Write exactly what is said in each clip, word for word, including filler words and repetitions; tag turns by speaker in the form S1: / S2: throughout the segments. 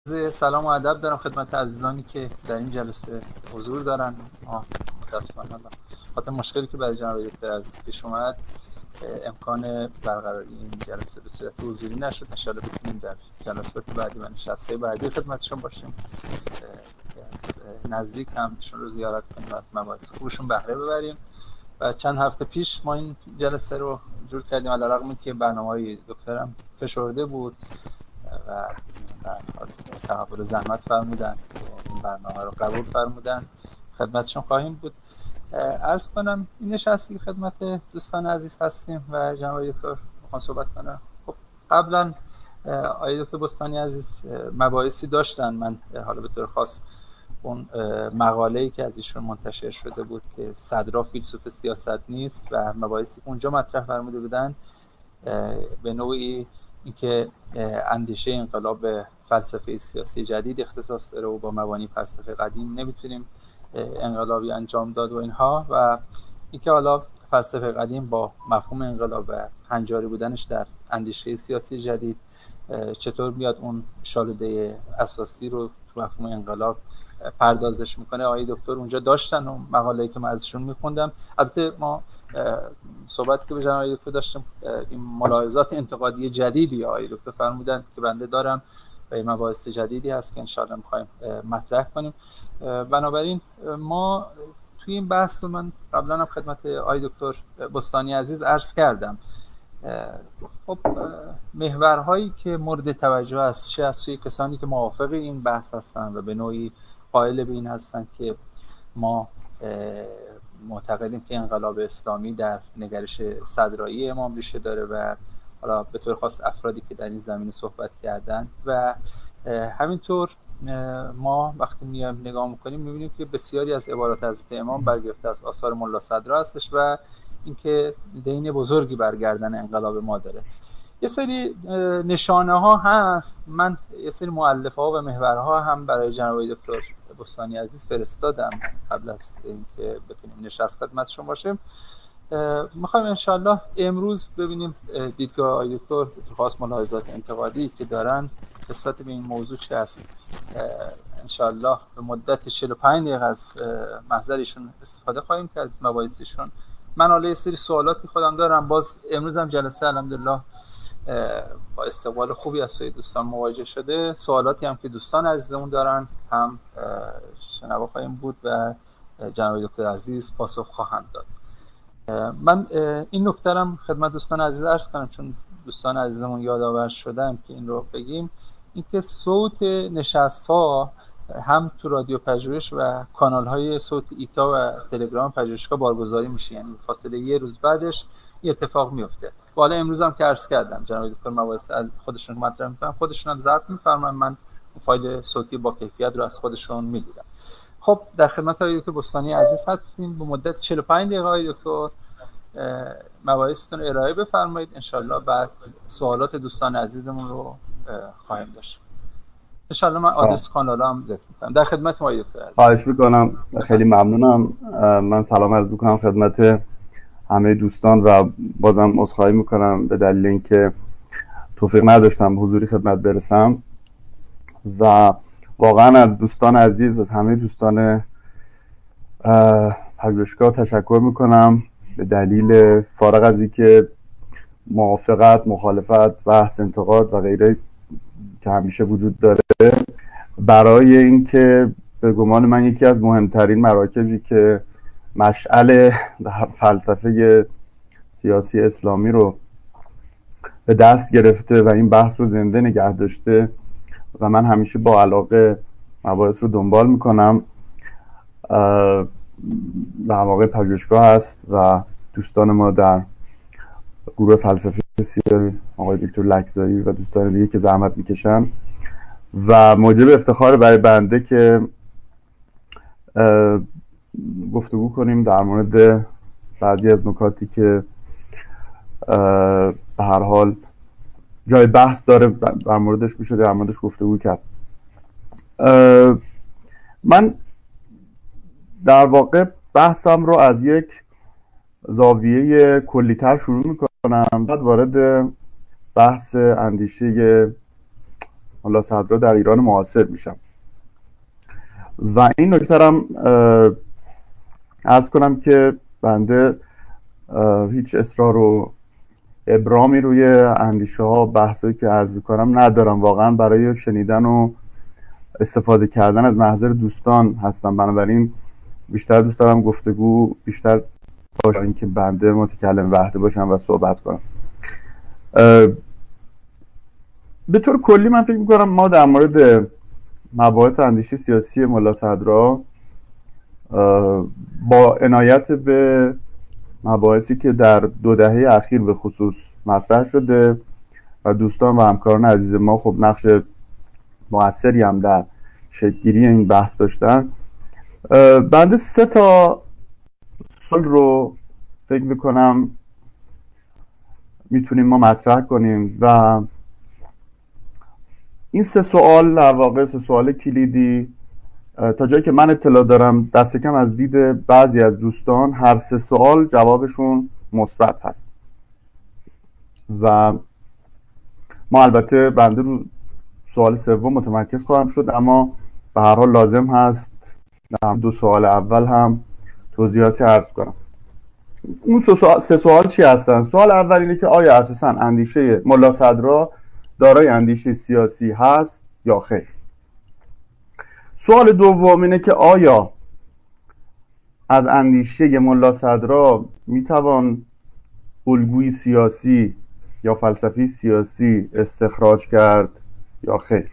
S1: سلام و ادب دارم خدمت عزیزانی که در این جلسه حضور دارن. آه متاسفانه خاطر مشکلی که برای جناب دکتر عزیز پیش اومد امکان برقراری این جلسه به صورت حضوری نشد. ان شاء الله بتونیم در جلسات بعدی و نشست‌های بعدی خدمتشون باشیم، نزدیک هم ایشون رو زیارت کنیم و از مباحث خوبشون بهره ببریم. و چند هفته پیش ما این جلسه رو جور کردیم علیرغم اینکه برنامه‌های دکترم فشرده بود و تقبل زحمت فرمودن، این برنامه رو قبول فرمودن، خدمتشون خواهیم بود. عرض کنم این نشستی خدمت دوستان عزیز هستیم و جناب دکتر میخوام صحبت کنم. خب قبلا آقای دکتر بستانی عزیز مباحثی داشتن، من حالا به طور خاص اون مقاله‌ای که از ایشون منتشر شده بود که صدرا فیلسوف سیاست نیست و مباحثی اونجا مطرح فرموده بودن به نوعی اینکه اندیشه انقلاب فلسفه سیاسی جدید اختصاص داره و با مبانی فلسفه قدیم نمیتونیم انقلابی انجام داد و اینها، و اینکه حالا فلسفه قدیم با مفهوم انقلاب و هنجاری بودنش در اندیشه سیاسی جدید چطور میاد اون شالوده اساسی رو تو مفهوم انقلاب پردازش میکنه. آقای دکتر اونجا داشتن و مقاله‌ای که من ازشون میخوندم. البته ما صحبت که به جناب آقای دکتر داشتیم این ملاحظات انتقادی جدیدی آقای دکتر فرمودن که بنده دارم و این مباحث جدیدی هست که انشاءالله میخوایم مطرح کنیم. بنابراین ما توی این بحث رو من قبلا هم خدمت آقای دکتر بستانی عزیز عرض کردم. خب محورهایی که مورد توجه است، چه از سوی کسانی که موافق این بحث هستن و به نوعی قائل به این هستند که ما معتقدیم که انقلاب اسلامی در نگرش صدرایی امام ریشه داره و حالا به طور خاص افرادی که در این زمینه صحبت کردن، و همینطور ما وقتی میایم نگاه میکنیم میبینیم که بسیاری از عبارات حضرت امام برگرفته از آثار ملا صدرا هستش و اینکه دین بزرگی برگردن انقلاب ما داره. یه سری نشانه ها هست، من یه سری مؤلفه ها و محورها هم برای جناب دکتر بستانی عزیز فرستادم قبل از اینکه بتونیم نشست خدمتشون باشیم. میخوایم انشالله امروز ببینیم دیدگاه آقای دکتر خاص ملاحظات انتقادی که دارن نسبت به این موضوع چه است. انشالله به مدت چهل و پنج دقیقه از محضرشون استفاده خواهیم کرد از مباحثشون. من حالا یه سری سوالاتی خودم دارم، باز امروز هم جلسه الحمدلله با استقبال خوبی از سوی دوستان مواجه شده. سوالاتی هم که دوستان عزیزمون دارن هم شنوا خواهیم بود و جناب دکتر عزیز پاسخ خواهند داد. من این نکته هم خدمت دوستان عزیز عرض کنم چون دوستان عزیزمون یادآور شدن که این رو بگیم، اینکه صوت نشست‌ها هم تو رادیو پژوهش و کانال‌های صوت ایتا و تلگرام پژوهشگاه بارگذاری میشه، یعنی فاصله یه روز بعدش این اتفاق میفته. حالا امروز هم که عرض کردم جناب دکتر مباحث خودشون مطرح می‌کنن، خودشون هم ضبط می‌فرماین، من فایل صوتی با کیفیت رو از خودشون می‌گیرم. خب در خدمت آقای دکتر بستانی عزیز هستیم. به مدت چهل و پنج دقیقه آقای دکتر مباحثتون ارائه بفرمایید، انشالله بعد سوالات دوستان عزیزمون رو خواهیم داشت. انشالله من آدرس کانال هم ذکر می‌کنم. در خدمت آقای دکتر عزیز.
S2: خواهش می‌کنم، خیلی ممنونم. من سلام عرض می‌کنم خدمت همه دوستان و بازم عذرخواهی می‌کنم به دلیل اینکه توفیق نداشتم حضوری خدمت برسم و واقعا از دوستان عزیز، از همه دوستان پژوهشگاه تشکر میکنم به دلیل فارغ از اینکه موافقت، مخالفت، بحث، انتقاد و غیره که همیشه وجود داره، برای اینکه به گمان من یکی از مهمترین مراکزی که مشعل فلسفه سیاسی اسلامی رو به دست گرفته و این بحث رو زنده نگه داشته و من همیشه با علاقه مباحث رو دنبال میکنم و واقع پژوهشگاه هست و دوستان ما در گروه فلسفه سیاسی آقای دکتر لکزایی و دوستان دیگه که زحمت میکشن و موجب افتخار برای بنده که گفتگو کنیم در مورد بعضی از نکاتی که به هر حال جای بحث داره در موردش میشه در موردش گفتگو کرد. من در واقع بحثم رو از یک زاویه کلی‌تر شروع میکنم، بعد وارد بحث اندیشه ملا صدرا در ایران معاصر میشم. و این نکته هم عرض کنم که بنده هیچ اصرار و ابرامی روی اندیشه ها بحثی که عرض میکنم ندارم، واقعا برای شنیدن و استفاده کردن از محضر دوستان هستم. بنابراین بیشتر دوست دارم گفتگو بیشتر باشه اینکه بنده متکلم وحده باشم و صحبت کنم. به طور کلی من فکر میکنم ما در مورد مباحث اندیشه سیاسی ملا صدرا با عنایت به مباحثی که در دو دهه اخیر به خصوص مطرح شده و دوستان و همکاران عزیز ما خب نقش مؤثری هم در شکل‌گیری این بحث داشتن، بنده سه تا سوال رو فکر میکنم میتونیم ما مطرح کنیم و این سه سوال در واقع سه سوال کلیدی تا جایی که من اطلاع دارم دست کم از دید بعضی از دوستان هر سه سوال جوابشون مثبت هست و ما البته بنده رو سوال سوم متمرکز خواهم شد، اما به هر حال لازم هست در دو سوال اول هم توضیحاتی عرض کنم. اون سه سوال چی هستن؟ سوال اول اینه که آیا اساساً اندیشه ملا صدرا دارای اندیشه سیاسی هست یا خیر؟ سوال دوم اینه که آیا از اندیشه ملا صدرا میتوان الگوی سیاسی یا فلسفی سیاسی استخراج کرد یا خیر؟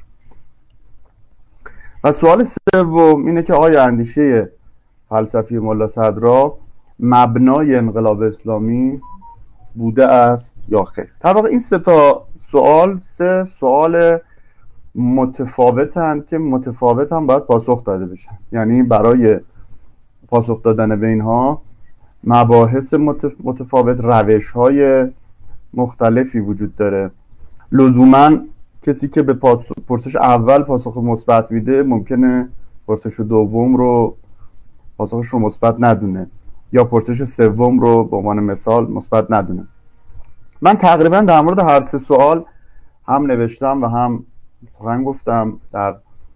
S2: و سوال سوم اینه که آیا اندیشه فلسفی ملا صدرا مبنای انقلاب اسلامی بوده است یا خیر؟ در واقع این سه تا سوال سه سوال متفاوتن که متفاوت هم باید پاسخ داده بشن، یعنی برای پاسخ دادن به اینها مباحث متفاوت، روش های مختلفی وجود داره. لزوما کسی که به پرسش اول پاسخ مثبت میده ممکنه پرسش دوم رو پاسخش رو مثبت ندونه یا پرسش سوم رو به عنوان مثال مثبت ندونه. من تقریبا در مورد هر سه سوال هم نوشتم و هم هم گفتم در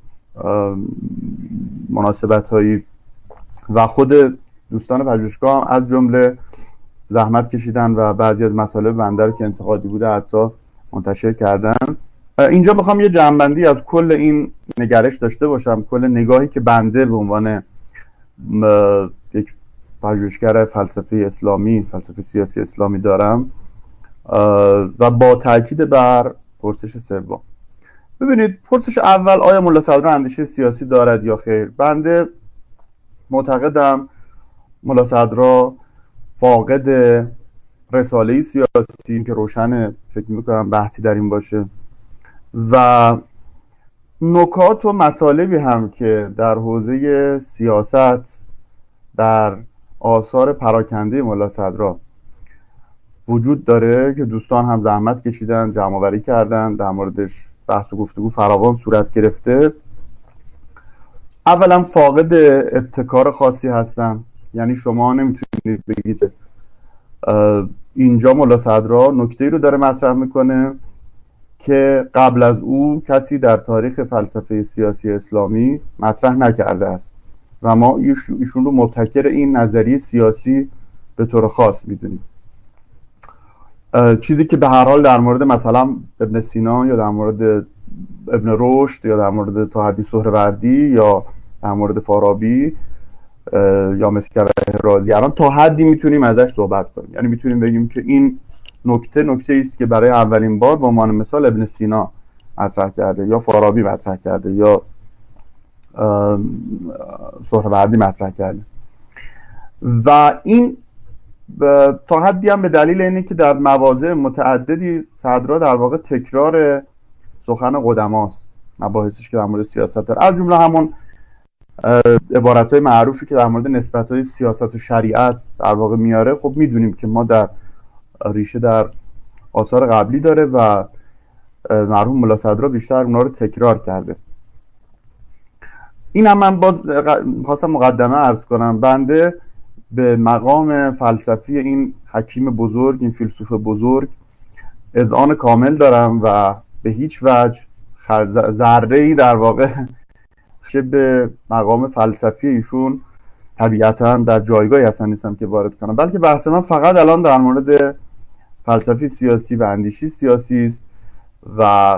S2: مناسبت هایی و خود دوستان پژوهشگاه هم از جمله زحمت کشیدن و بعضی از مطالب بنده رو که انتقادی بوده حتی منتشر کردن. اینجا میخوام یه جمع‌بندی از کل این نگرش داشته باشم، کل نگاهی که بنده به عنوان یک پژوهشگر فلسفه اسلامی، فلسفه سیاسی اسلامی دارم و با تاکید بر پرسش سوم. ببینید، پرسش اول آیا ملا صدرا اندیشه سیاسی دارد یا خیر؟ بنده معتقدم ملا صدرا فاقد رساله‌ای سیاسی که روشن، فکر می‌کنم بحثی در این باشه، و نکات و مطالبی هم که در حوزه سیاست در آثار پراکنده ملا صدرا وجود داره که دوستان هم زحمت کشیدن، جمع‌آوری کردن، در موردش بحث و گفتگو فراوان صورت گرفته. اولا فاقد ابتکار خاصی هستن، یعنی شما نمیتونید بگید اینجا ملا صدرا نکته‌ای رو داره مطرح میکنه که قبل از او کسی در تاریخ فلسفه سیاسی اسلامی مطرح نکرده است و ما ایشون رو مبتکر این نظریه سیاسی به طور خاص میدونیم. چیزی که به هر حال در مورد مثلا ابن سینا یا در مورد ابن رشد یا در مورد تا حدی سهروردی یا در مورد فارابی یا مسکر رازی الان تا حدی میتونیم ازش صحبت کنیم، یعنی میتونیم بگیم که این نکته نکته است که برای اولین بار به عنوان مثال ابن سینا مطرح کرده یا فارابی مطرح کرده یا سهروردی مطرح کرده. و این تا حدی هم به دلیل اینه که در مواضع متعددی صدرا در واقع تکرار سخن قدماست، مباحثش که در مورد سیاست داره، از جمله همون عبارت‌های معروفی که در مورد نسبت‌های سیاست و شریعت در واقع میاره. خب میدونیم که ما در ریشه در آثار قبلی داره و مرحوم ملا صدرا بیشتر اونا رو تکرار کرده. این هم من باز خواستم مقدمه عرض کنم، بنده به مقام فلسفی این حکیم بزرگ، این فیلسوف بزرگ اذعان کامل دارم و به هیچ وجه ذره‌ای در واقع که به مقام فلسفی ایشون طبیعتاً در جایگاهی اصلا نیستم که وارد کنم، بلکه بحث من فقط الان در مورد فلسفی سیاسی و اندیشی سیاسی است و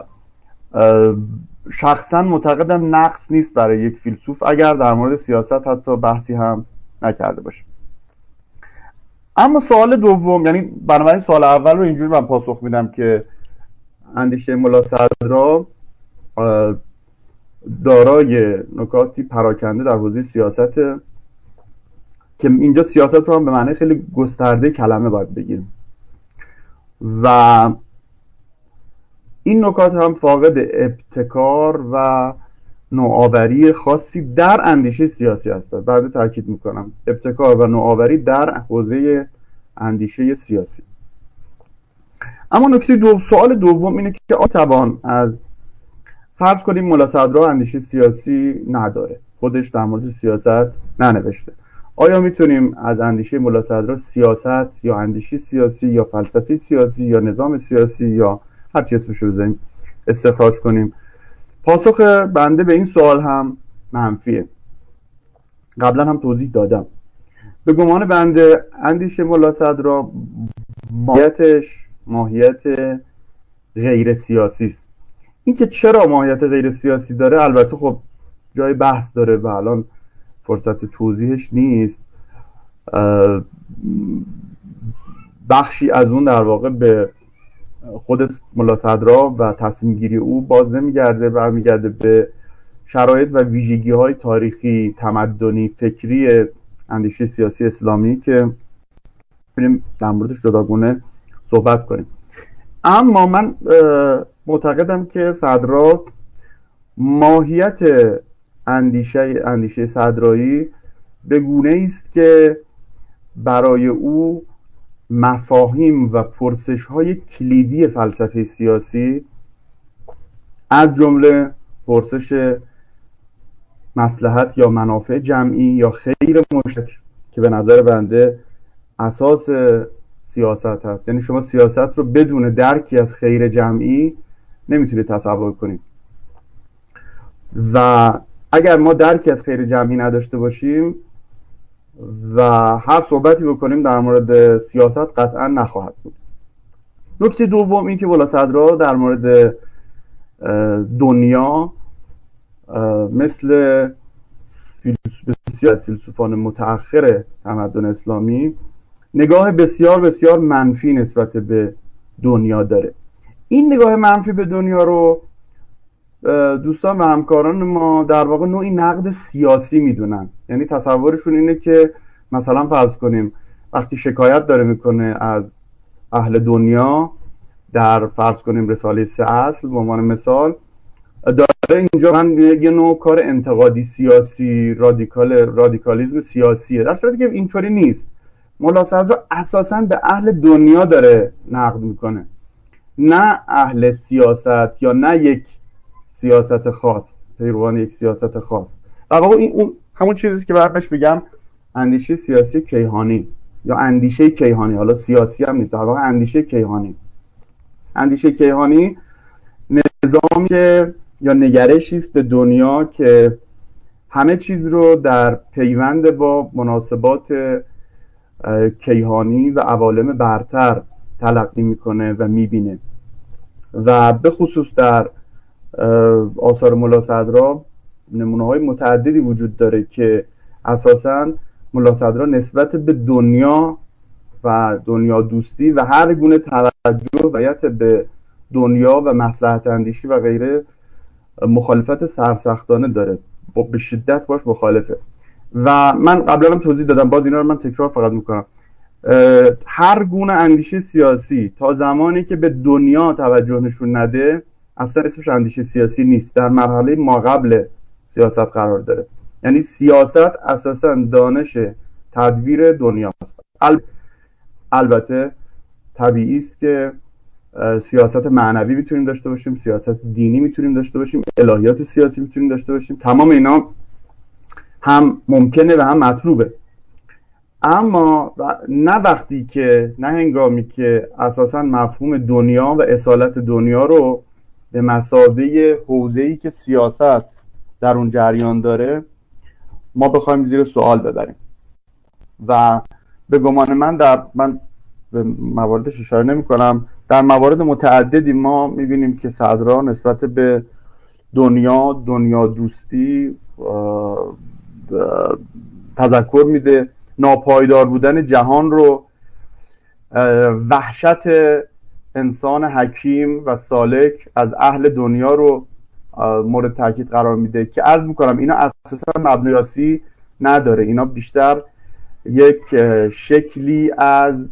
S2: شخصا معتقدم نقص نیست برای یک فیلسوف اگر در مورد سیاست حتی بحثی هم نکرده باشه. اما سوال دوم، یعنی بنابراین سوال اول رو اینجوری من پاسخ میدم که اندیشه ملا صدرا دارای نکاتی پراکنده در حوزه سیاست که اینجا سیاست رو هم به معنی خیلی گسترده کلمه باید بگیریم و این نکات هم فاقد ابتکار و نوآوری خاصی در اندیشه سیاسی هست. بعد تاکید میکنم ابتکار و نوآوری در حوزه اندیشه سیاسی. اما نکته دو سوال دوم اینه که آیا توان از فرض کنیم ملا صدرا اندیشه سیاسی نداره، خودش در مورد سیاست ننوشته، آیا میتونیم از اندیشه ملا صدرا سیاست یا اندیشه سیاسی یا فلسفه سیاسی یا نظام سیاسی یا هر چی اسمش رو بزنیم استخراج کنیم؟ پاسخ بنده به این سوال هم منفیه. قبلا هم توضیح دادم. به گمان بنده اندیشه ملا صدرا ماهیتش ماهیت غیر سیاسی است. این که چرا ماهیت غیر سیاسی داره البته خب جای بحث داره و الان فرصت توضیحش نیست. بخشی از اون در واقع به خود ملا صدرا و تصمیم گیری او باز نمیگرده، برمیگرده به شرایط و ویژگی های تاریخی، تمدنی، فکری اندیشه سیاسی اسلامی که بریم در موردش جداگونه صحبت کنیم. اما من معتقدم که صدرا ماهیت اندیشه اندیشه صدرایی به گونه است که برای او مفاهیم و پرسش‌های کلیدی فلسفه سیاسی از جمله پرسش مصلحت یا منافع جمعی یا خیر مشترک که به نظر بنده اساس سیاست هست، یعنی شما سیاست رو بدون درکی از خیر جمعی نمیتونید تصور کنید و اگر ما درکی از خیر جمعی نداشته باشیم و هر صحبتی بکنیم در مورد سیاست قطعا نخواهد بود. نکته دوم این که ملا صدرا در مورد دنیا مثل بسیار از فیلسوفان متأخر تمدن اسلامی نگاه بسیار بسیار منفی نسبت به دنیا داره. این نگاه منفی به دنیا رو دوستان و همکاران ما در واقع نوعی نقد سیاسی میدونن. یعنی تصورشون اینه که مثلا فرض کنیم وقتی شکایت داره میکنه از اهل دنیا در فرض کنیم رساله سه اصل به عنوان مثال، داره اینجا من یه نوع کار انتقادی سیاسی، رادیکال رادیکالیسم سیاسیه، در صورتی که اینطوری نیست. ملا صدرا اساساً به اهل دنیا داره نقد میکنه، نه اهل سیاست یا نه یک سیاست خاص، پیروان یک سیاست خاص. در واقع این اون همون چیزی که برقش بگم اندیشه سیاسی کیهانی یا اندیشه کیهانی، حالا سیاسی هم نیست، در واقع اندیشه کیهانی. اندیشه کیهانی نظامی که یا نگرشی است به دنیا که همه چیز رو در پیوند با مناسبات کیهانی و عوالم برتر تلقی میکنه و میبینه و به خصوص در آثار ملا صدرا نمونه‌های متعددی وجود داره که اساساً ملا صدرا نسبت به دنیا و دنیا دوستی و هر گونه توجه ویت به دنیا و مصلحت اندیشی و غیره مخالفت سرسختانه داره، به شدت باش مخالفه. و من قبلا هم توضیح دادم، باز اینا رو من تکرار فقط میکنم. هر گونه اندیشه سیاسی تا زمانی که به دنیا توجه نشون نده اصلا اسمش اندیشه سیاسی نیست، در مرحله ما قبل سیاست قرار داره. یعنی سیاست اساسا دانش تدبیر دنیا است. البته طبیعی است که سیاست معنوی میتونیم داشته باشیم، سیاست دینی میتونیم داشته باشیم، الهیات سیاسی میتونیم داشته باشیم، تمام اینا هم ممکنه و هم مطلوبه، اما نه وقتی که نه هنگامی که اساسا مفهوم دنیا و اصالت دنیا رو به مثابه حوزه‌ای که سیاست در اون جریان داره ما بخوایم زیر سوال ببریم. و به گمان من در من به مواردش اشاره نمی کنم، در موارد متعددی ما میبینیم که صدرا نسبت به دنیا دنیا دوستی تذکر میده، ناپایدار بودن جهان رو، وحشت انسان حکیم و سالک از اهل دنیا رو مورد تاکید قرار میده که عرض میکنم اینا اساسا مبنیاتی نداره، اینا بیشتر یک شکلی از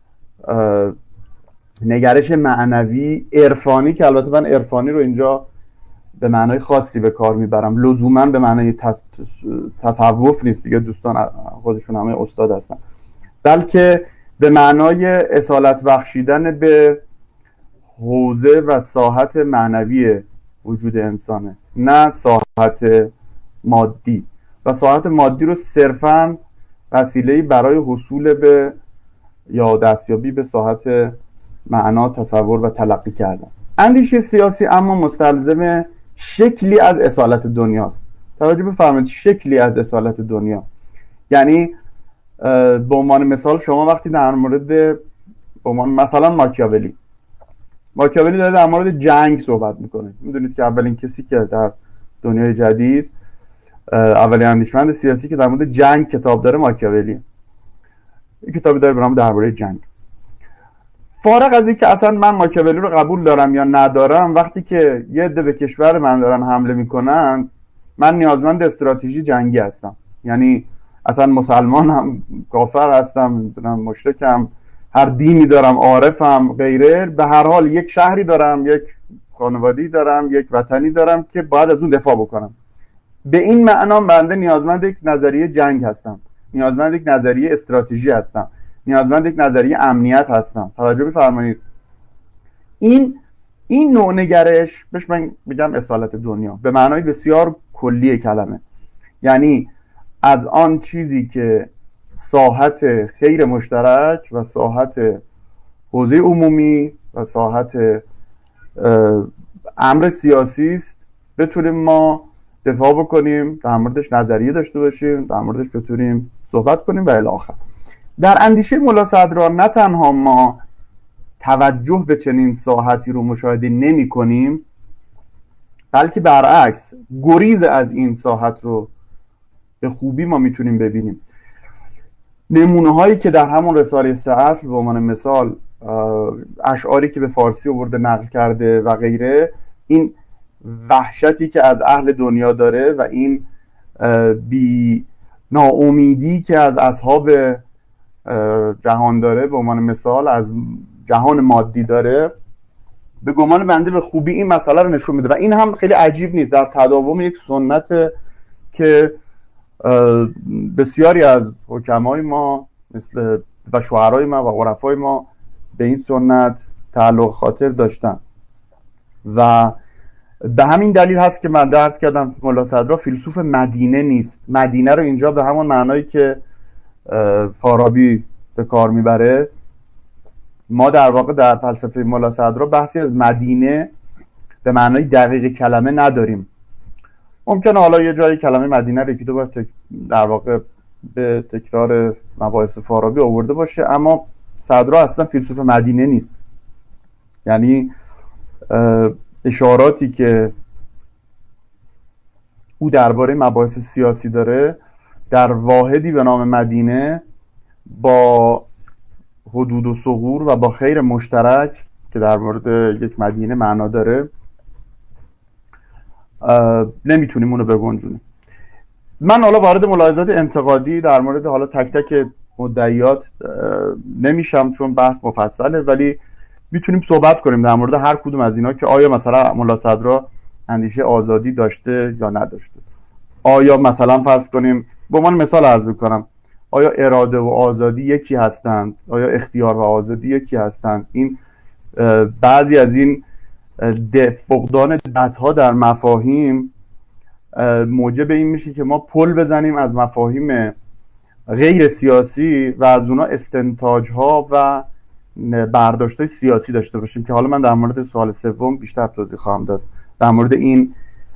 S2: نگرش معنوی عرفانی، که البته من عرفانی رو اینجا به معنای خاصی به کار میبرم، لزوما به معنای تص... تصوف نیست دیگه، دوستان خودشون همه استاد هستن، بلکه به معنای اصالت بخشیدن به حوزه و ساحت معنوی وجود انسانه، نه ساحت مادی. و ساحت مادی رو صرفاً وسیله‌ای برای حصول به یا دستیابی به ساحت معنا تصور و تلقی کردن. اندیشه سیاسی اما مستلزم شکلی از اصالت دنیاست. توجه بفرمایید، شکلی از اصالت دنیا. یعنی به عنوان مثال شما وقتی در مورد به عنوان مثلا ماکیاولی ماکیاولی داره در مورد جنگ صحبت میکنه. میدونید که اولین کسی که در دنیای جدید اولین اندیشمند سیاسی که در مورد جنگ کتاب داره ماکیاولی، این کتابی داره به نام درباره جنگ. فارغ از این که اصلا من ماکیاولی رو قبول دارم یا ندارم، وقتی که یه عده به کشور من دارن حمله میکنن من نیازمند استراتژی جنگی هستم. یعنی اصلا مسلمانم، کافر هستم، میدونم مشرکم، هر دینی دارم، عارفم، غیره، به هر حال یک شهری دارم، یک خانواده‌ای دارم، یک وطنی دارم که باید از اون دفاع بکنم. به این معنا بنده نیازمند یک نظریه جنگ هستم، نیازمند یک نظریه استراتژی هستم، نیازمند یک نظریه امنیت هستم. توجه بفرمایید، این این نوع نگرش بهش من میگم اصالت دنیا به معنای بسیار کلی کلمه. یعنی از آن چیزی که ساحت خیر مشترک و ساحت حوزه عمومی و ساحت امر سیاسی است بتونیم ما دفاع بکنیم، در موردش نظریه داشته باشیم، در موردش بتونیم صحبت کنیم و الی آخر. در اندیشه ملا صدرا نه تنها ما توجه به چنین ساحتی رو مشاهده نمی کنیم، بلکه برعکس گریز از این ساحت رو به خوبی ما میتونیم ببینیم. نمونه هایی که در همون رساله سه اصل به عنوان مثال اشعاری که به فارسی آورده نقل کرده و غیره، این وحشتی که از اهل دنیا داره و این بی ناامیدی که از اصحاب جهان داره، به عنوان مثال از جهان مادی داره، به گمان بنده به خوبی این مسئله رو نشون میده. و این هم خیلی عجیب نیست، در تداوم یک سنت که بسیاری از حکمای ما مثل و شعرای ما و عرفای ما به این سنت تعلق خاطر داشتن. و به همین دلیل هست که من درس کردم ملا صدرا فیلسوف مدینه نیست. مدینه رو اینجا به همون معنایی که فارابی به کار میبره، ما در واقع در فلسفه ملا صدرا بحثی از مدینه به معنای دقیق کلمه نداریم. ممکنه حالا یه جایی کلمه مدینه رو یکی دو بار تک... در واقع به تکرار مباحث فارابی آورده باشه، اما صدرا اصلا فیلسوف مدینه نیست. یعنی اشاراتی که او درباره مباحث سیاسی داره در واحدی به نام مدینه با حدود و ثغور و با خیر مشترک که در مورد یک مدینه معنا داره نمیتونیم اونو بگنجونیم. من حالا وارد ملاحظات انتقادی در مورد حالا تک تک مدعیات نمیشم چون بحث مفصله، ولی میتونیم صحبت کنیم در مورد هر کدوم از اینا که آیا مثلا ملا صدرا اندیشه آزادی داشته یا نداشته. آیا مثلا فرض کنیم به عنوان مثال عرض کنم، آیا اراده و آزادی یکی هستند؟ آیا اختیار و آزادی یکی هستند؟ این بعضی از این فقدان ددها در مفاهیم موجب این میشه که ما پل بزنیم از مفاهیم غیر سیاسی و از اونا استنتاج ها و برداشت‌های سیاسی داشته باشیم که حالا من در مورد سوال سوم بیشتر توضیح خواهم داد، در مورد این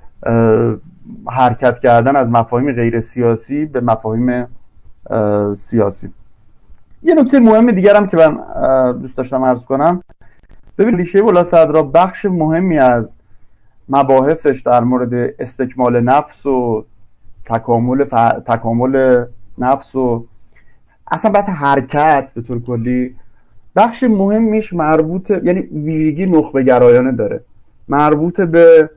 S2: حرکت کردن از مفاهیم غیر سیاسی به مفاهیم سیاسی. یه نکته مهم دیگر هم که من دوست داشتم عرض کنم، ببینید اندیشه بلاصدرا بخش مهمی از مباحثش در مورد استکمال نفس و تکامل ف... تکامل نفس و اصلا بحث حرکت به طور کلی، بخش مهمیش مربوط، یعنی ویژگی نخبه گرایانه داره، مربوط به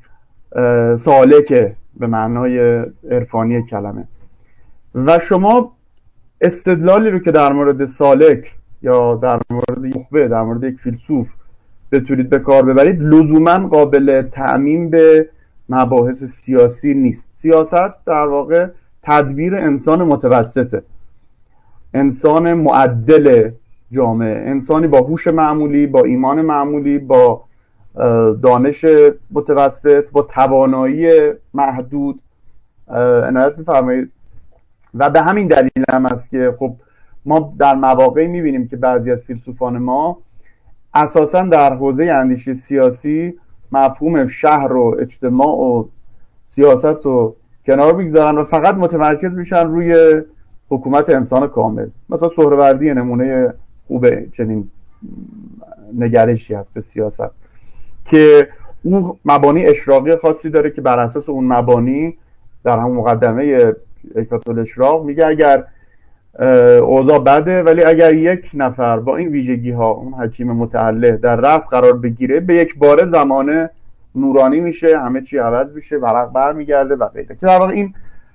S2: سالکه به معنای عرفانی کلمه. و شما استدلالی رو که در مورد سالک یا در مورد نخبه، در مورد یک فیلسوف بتونید به کار ببرید، لزوما قابل تعمیم به مباحث سیاسی نیست. سیاست در واقع تدبیر انسان متوسطه، انسان معدل جامعه، انسانی با هوش معمولی، با ایمان معمولی، با دانش متوسط، با توانایی محدود. عنایت می‌فرمایید. و به همین دلیل هم است که خب ما در مواقعی می‌بینیم که بعضی از فیلسوفان ما اساساً در حوزه اندیشه سیاسی مفهوم شهر و اجتماع و سیاست رو کنار بگذارن و فقط متمرکز میشن روی حکومت انسان کامل. مثلا سهروردی نمونه خوبه چنین نگرشی هست به سیاست که اون مبانی اشراقی خاصی داره که بر اساس اون مبانی در همون مقدمه حکمت الاشراق میگه اگر اوضاع بده ولی اگر یک نفر با این ویژگی ها، اون حکیم متعله، در رأس قرار بگیره، به یک باره زمانه نورانی میشه، همه چی عوض میشه، ورق بر میگرده و غیره. که در واقع این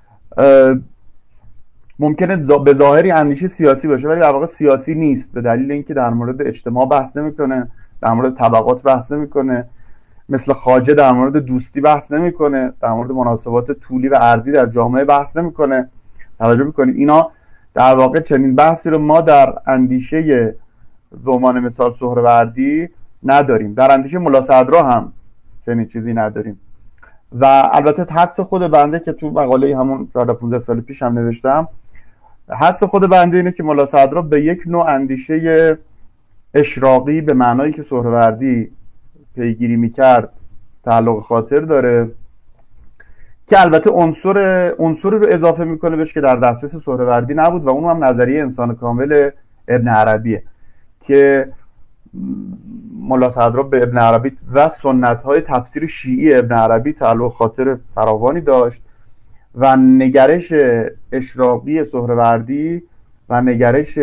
S2: ممکنه به ظاهری اندیشه سیاسی باشه ولی در واقع سیاسی نیست، به دلیل اینکه در مورد اجتماع بحث نمیکنه، در مورد طبقات بحث نمیکنه، مثل خواجه در مورد دوستی بحث نمیکنه، در مورد مناسبات طولی و عرضی در جامعه بحث نمیکنه. توجه میکنید اینا در واقع چنین بحثی رو ما در اندیشه به عنوان مثال سهروردی نداریم، در اندیشه ملاصدرا هم چنین چیزی نداریم. و البته حدس خود بنده که تو مقاله همون چهارده پانزده سال پیش هم نوشتم، حدس خود بنده اینه که ملاصدرا به یک نوع اندیشه اشراقی به معنایی که سهروردی پیگیری میکرد تعلق خاطر داره، که البته عنصر عنصری رو اضافه میکنه بهش که در دسترس سهروردی نبود و اون هم نظریه انسان کامل ابن عربیه که ملاصدرا به ابن عربی و سنت‌های تفسیر شیعی ابن عربی تعلق خاطر فراوانی داشت و نگرش اشراقی سهروردی و نگرش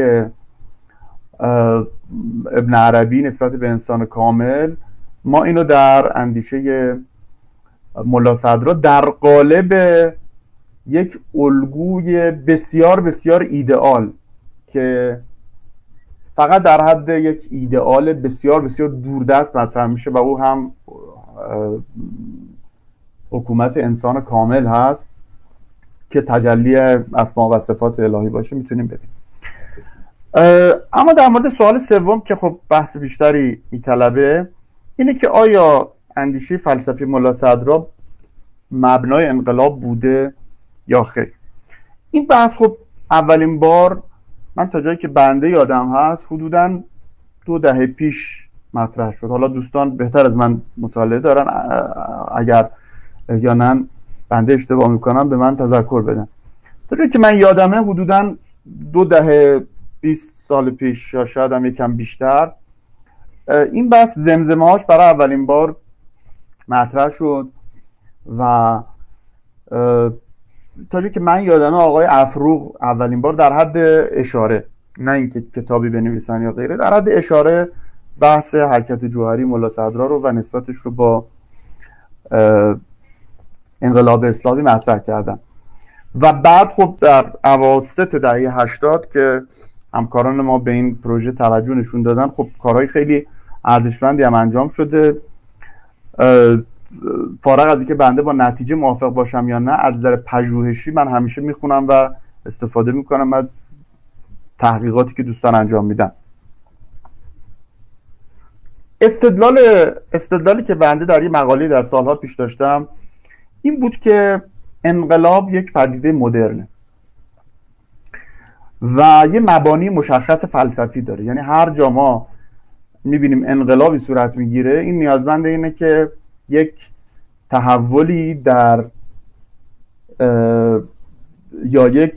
S2: ابن عربی نسبت به انسان کامل، ما اینو در اندیشه ملاصدرا در قالب یک الگوی بسیار بسیار ایدئال که فقط در حد یک ایدئال بسیار بسیار دوردست مطرح میشه و او هم حکومت انسان کامل هست که تجلی اسما و صفات الهی باشه، میتونیم ببینیم. اما در مورد سوال سوم که خب بحث بیشتری میطلبه، اینه که آیا اندیشه فلسفی ملاصدرا مبنای انقلاب بوده یا خیر. این بحث خب اولین بار من تا جایی که بنده یادم هست حدوداً دو دهه پیش مطرح شد. حالا دوستان بهتر از من مطالعه دارن، اگر یا نه بنده اشتباه میکنم به من تذکر بدن. تا جایی که من یادمه حدوداً دو دهه بیست سال پیش یا شاید هم یکم بیشتر این بحث زمزمه هاش برای اولین بار مطرح شد و تا جایی که من یادمه آقای افروغ اولین بار در حد اشاره، نه اینکه کتابی بنویسن یا غیره، در حد اشاره بحث حرکت جوهری ملاصدرا رو و نسبتش رو با انقلاب اسلامی مطرح کردن. و بعد خب در اواسط دهه هشتاد که همکاران ما به این پروژه توجه نشون دادن، خب کارهای خیلی ارزشمندی هم انجام شده. فارغ از اینکه بنده با نتیجه موافق باشم یا نه، از نظر پژوهشی من همیشه میخونم و استفاده میکنم از تحقیقاتی که دوستان انجام میدن. استدلال استدلالی که بنده در این مقاله در سالها پیش داشتم این بود که انقلاب یک پدیده مدرنه و یه مبانی مشخص فلسفی داره. یعنی هر جا ما میبینیم انقلابی صورت میگیره، این نیازمند اینه که یک تحولی در یا یک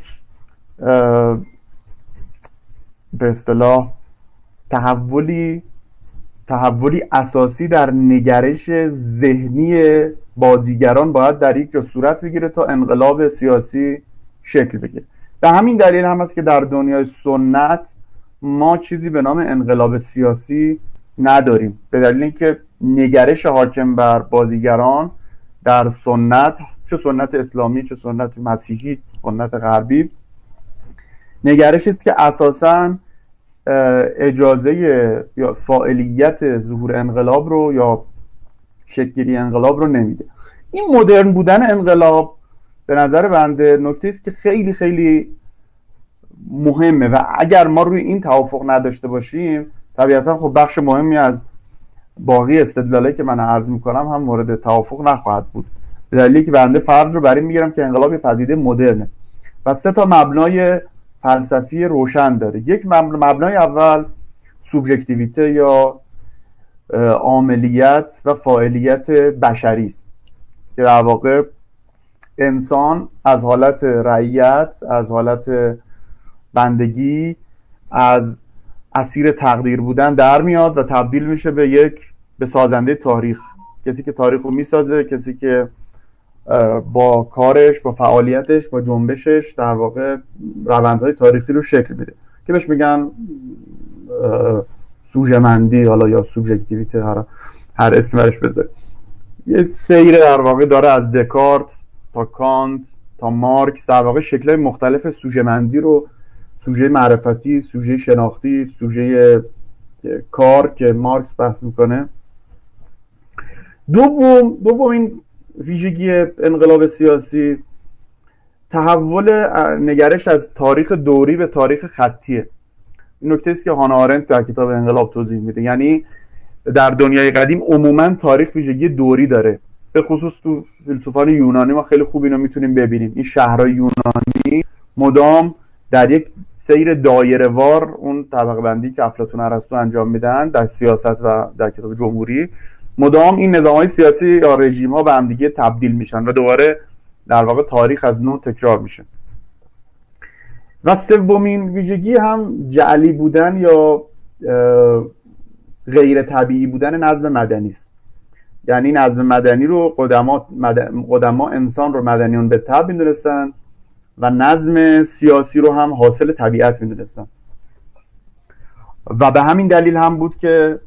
S2: به اصطلاح تحولی تحولی اساسی در نگرش ذهنی بازیگران باید در یک جا صورت بگیره تا انقلاب سیاسی شکل بگیره. به همین دلیل هم است که در دنیای سنت ما چیزی به نام انقلاب سیاسی نداریم، به دلیل اینکه نگرش حاکم بر بازیگران در سنت، چه سنت اسلامی چه سنت مسیحی سنت غربی، نگرش است که اساساً اجازه یا فاعلیت ظهور انقلاب رو یا شکل‌گیری انقلاب رو نمیده. این مدرن بودن انقلاب به نظر بنده نکته است که خیلی خیلی مهمه و اگر ما روی این توافق نداشته باشیم طبیعتا خب بخش مهمی از باقی استدلالایی که من عرض میکنم هم مورد توافق نخواهد بود، به دلیلی که بنده فرض رو بر این میگیرم که انقلاب یه پدیده مدرنه و سه تا مبنای فلسفی روشن داره. یک مبنای اول سوبژکتیویته یا عاملیت و فاعلیت بشری است که در واقع انسان از حالت رعیت، از حالت بندگی، از اسیر تقدیر بودن در میاد و تبدیل میشه به یک به سازنده تاریخ، کسی که تاریخ رو میسازه، کسی که با کارش، با فعالیتش، با جنبشش در واقع روندهای تاریخی رو شکل میده که بهش میگن سوژه‌مندی حالا یا سوبژکتیویته، هر هر اسمی برش بذاری. یه سیر در واقع داره از دکارت تا کانت تا مارکس، در واقع شکل‌های مختلف سوژه‌مندی رو، سوژه معرفتی، سوژه شناختی، سوژه کار که مارکس بحث میکنه. دوم دومین ویژگی انقلاب سیاسی تحول نگرش از تاریخ دوری به تاریخ خطیه. این نکته است که هانا آرنت در کتاب انقلاب توضیح میده. یعنی در دنیای قدیم عموما تاریخ ویژگی دوری داره، به خصوص تو فیلسوفان یونانی ما خیلی خوب اینو میتونیم ببینیم. این شهرهای یونانی مدام در یک سیر دایره وار اون طبقه بندی که افلاطون ارسطو انجام میدن در سیاست و در کتاب جمهوری، مدام این نظام‌های سیاسی یا رژیم‌ها به هم دیگه تبدیل میشن و دوباره در واقع تاریخ از نو تکرار میشه. و سومین ویژگی هم جعلی بودن یا غیر طبیعی بودن نظم مدنی است. یعنی نظم مدنی رو قدما مدن... قدما انسان رو مدنیون به طبع می‌دونستن و نظم سیاسی رو هم حاصل طبیعت می‌دونستن و به همین دلیل هم بود که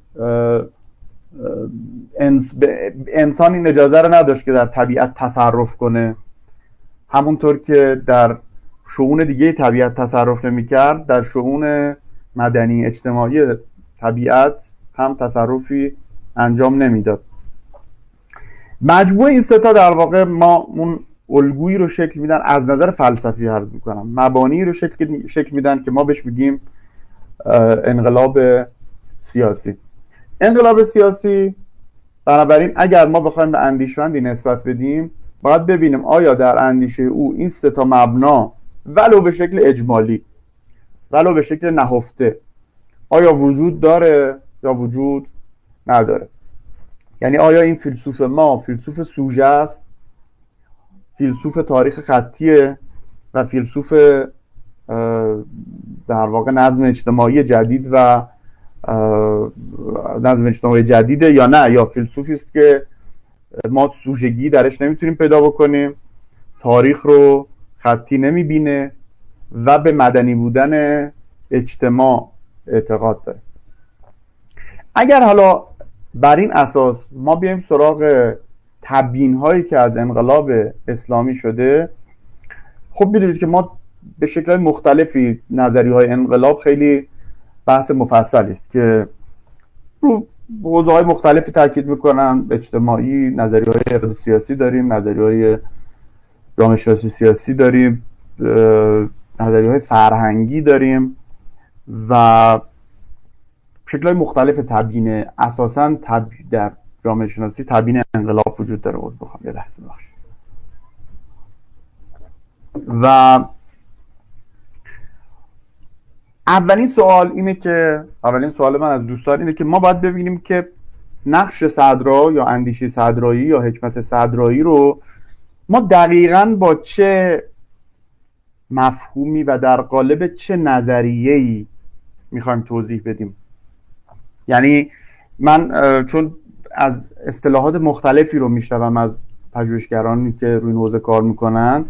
S2: انسان این اجازه رو نداشت که در طبیعت تصرف کنه، همونطور که در شؤون دیگه طبیعت تصرف نمی‌کرد، در شؤون مدنی اجتماعی طبیعت هم تصرفی انجام نمیداد. مجموع این سه تا در واقع ما اون الگویی رو شکل میدن، از نظر فلسفی عرض میکنم مبانی رو شکل شکل میدن که ما بهش میگیم انقلاب سیاسی. انقلاب سیاسی بنابراین اگر ما بخوایم به اندیشمندی نسبت بدیم باید ببینیم آیا در اندیشه او این سه تا مبنا ولو به شکل اجمالی ولو به شکل نهفته آیا وجود داره یا وجود نداره. یعنی آیا این فیلسوف ما فیلسوف سوژه است، فیلسوف تاریخ خطیه و فیلسوف در واقع نظم اجتماعی جدید و نظم اجتماعی جدیده، یا نه یا فیلسوفی است که ما سوژگی درش نمیتونیم پیدا بکنیم، تاریخ رو خطی نمیبینه و به مدنی بودن اجتماع اعتقاد داره. اگر حالا بر این اساس ما بیایم سراغ تبیین هایی که از انقلاب اسلامی شده، خب میدونید که ما به شکل مختلفی نظریه های انقلاب خیلی بحث مفصلی است که رو حوزه های مختلفی تاکید میکنن. اجتماعی، نظریه های اقتصادی سیاسی داریم، نظریه های جامعه شناسی سیاسی داریم، نظریه های فرهنگی داریم و شکل‌های مختلف تبیین. اساساً تب... در جامعه شناسی تبیین انقلاب وجود داره. بود بخوام یه لحظه بخشید و اولین سوال اینه که اولین سوال من از دوستان اینه که ما باید ببینیم که نقش صدرا یا اندیشه صدرایی یا حکمت صدرایی رو ما دقیقاً با چه مفهومی و در قالب چه نظریه‌ای میخوایم توضیح بدیم. یعنی من چون از اصطلاحات مختلفی رو میشنوم از پژوهشگرانی که روی این حوزه کار میکنن،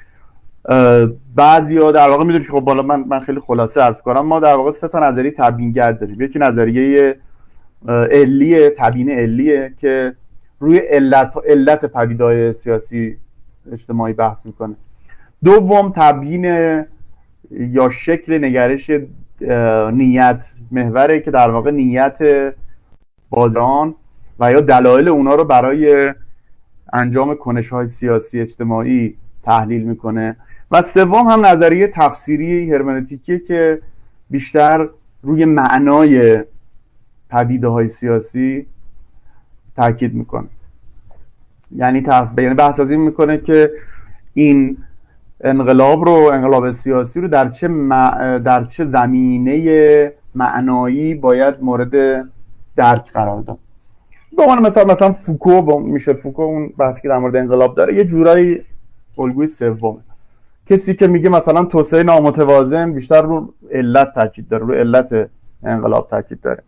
S2: بعضیا در واقع میدونید که خب بالا من من خیلی خلاصه عرض کنم، ما در واقع سه تا نظریه تبیینگر داریم. یکی نظریه علیه، تبیین علیه که روی علت علت پدیده‌های سیاسی اجتماعی بحث میکنه. دوم تبیین یا شکل نگرش نیت محوره که در واقع نیت بازان و یا دلایل اونا رو برای انجام کنش‌های سیاسی اجتماعی تحلیل میکنه. و سوم هم نظریه تفسیری هرمنوتیکی که بیشتر روی معنای پدیده‌های سیاسی تاکید میکنه. یعنی تف... یعنی بحث از این میکنه که این انقلاب رو انقلاب سیاسی رو در چه مع... در چه زمینه معنایی باید مورد درک قرار داد. به عنوان مثلا مثلا فوکو با... میشه فوکو اون بحثی که در مورد انقلاب داره یه جورایی الگوی سومه. کسی که میگه مثلا توسعه نامتوازن بیشتر رو علت تاکید داره، رو علت انقلاب تاکید داره.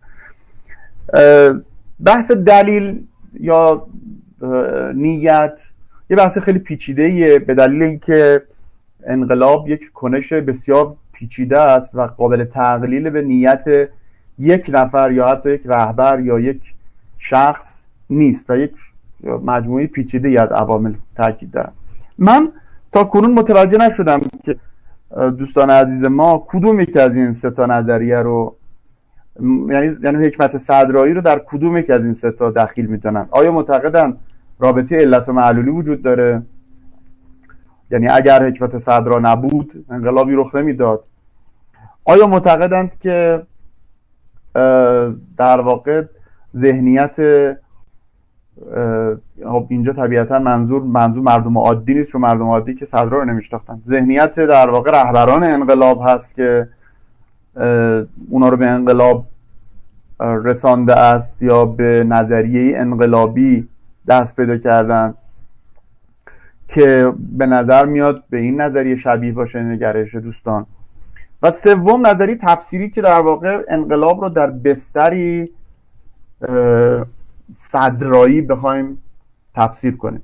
S2: بحث دلیل یا نیت یه بحث خیلی پیچیده‌ایه به دلیل اینکه انقلاب یک کنش بسیار پیچیده است و قابل تقلیل به نیت یک نفر یا حتی یک رهبر یا یک شخص نیست و یک مجموعه پیچیده‌ای از عوامل تاکید داره. من تا کنون متوجه نشدم که دوستان عزیز ما کدوم یک از این سه تا نظریه رو یعنی یعنی حکمت صدرایی رو در کدوم یک از این سه تا دخیل میدونن. آیا معتقدن رابطه علت و معلولی وجود داره؟ یعنی اگر حکمت صدرا نبود انقلابی رخ نمیداد. آیا معتقدند که در واقع ذهنیت اینجا طبیعتا منظور منظور مردم عادی نیست، چون مردم عادی که صدرا رو نمیشناختن، ذهنیت در واقع رهبران انقلاب هست که اونا رو به انقلاب رسانده است یا به نظریه انقلابی دست پیدا کردن که به نظر میاد به این نظریه شبیه باشه نگرش دوستان. و سوم نظریه تفسیری که در واقع انقلاب رو در بستری صدرایی بخوایم تفسیر کنیم.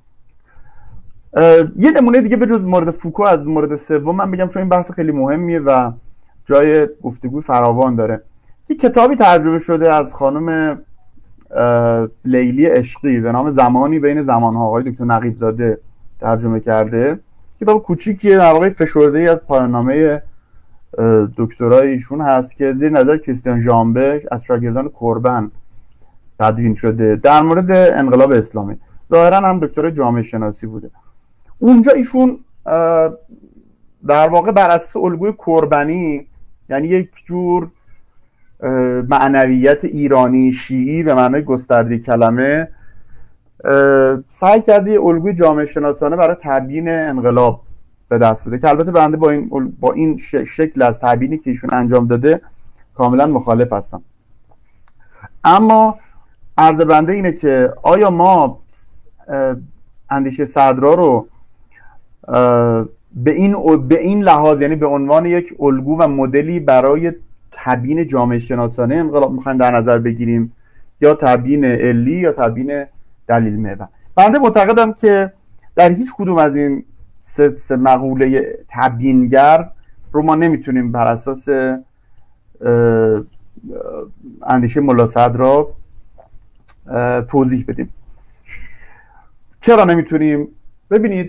S2: یه نمونه دیگه به جز مورد فوکو از مورد سوم من بگم، چون این بحث خیلی مهمیه و جای گفتگوی فراوان داره. یه کتابی ترجمه شده از خانم لیلی عشقی به نام زمانی بین زمانها، آقای دکتر نقیب زاده ترجمه کرده. کتاب کوچیکیه، در واقع فشرده‌ای از پایان‌نامه دکترای ایشون هست که زیر نظر کریستیان ژامبه از شاگردان کوربن تدوین شده در مورد انقلاب اسلامی. ظاهرا هم دکترای جامعه شناسی بوده. اونجا ایشون در واقع بر اساس الگوی کوربنی، یعنی یک جور معنویت ایرانی شیعی به معنای گسترده کلمه، سعی کرده یه الگوی جامعه شناسانه برای تبیین انقلاب به دست بده که البته بنده با این با این شکل از تبیینی که ایشون انجام داده کاملا مخالف هستم. اما عرض بنده اینه که آیا ما اندیشه صدرا رو به این به این لحاظ، یعنی به عنوان یک الگو و مدلی برای تبیین جامعه شناسانه انقلاب میخوایم در نظر بگیریم یا تبیین علی یا تبیین دلیل محور؟ بنده معتقدم که در هیچ کدوم از این سه, سه مقوله تبیینگر رو ما نمیتونیم بر اساس اندیشه ملا صدرا توضیح بدیم. چرا نمیتونیم؟ ببینید،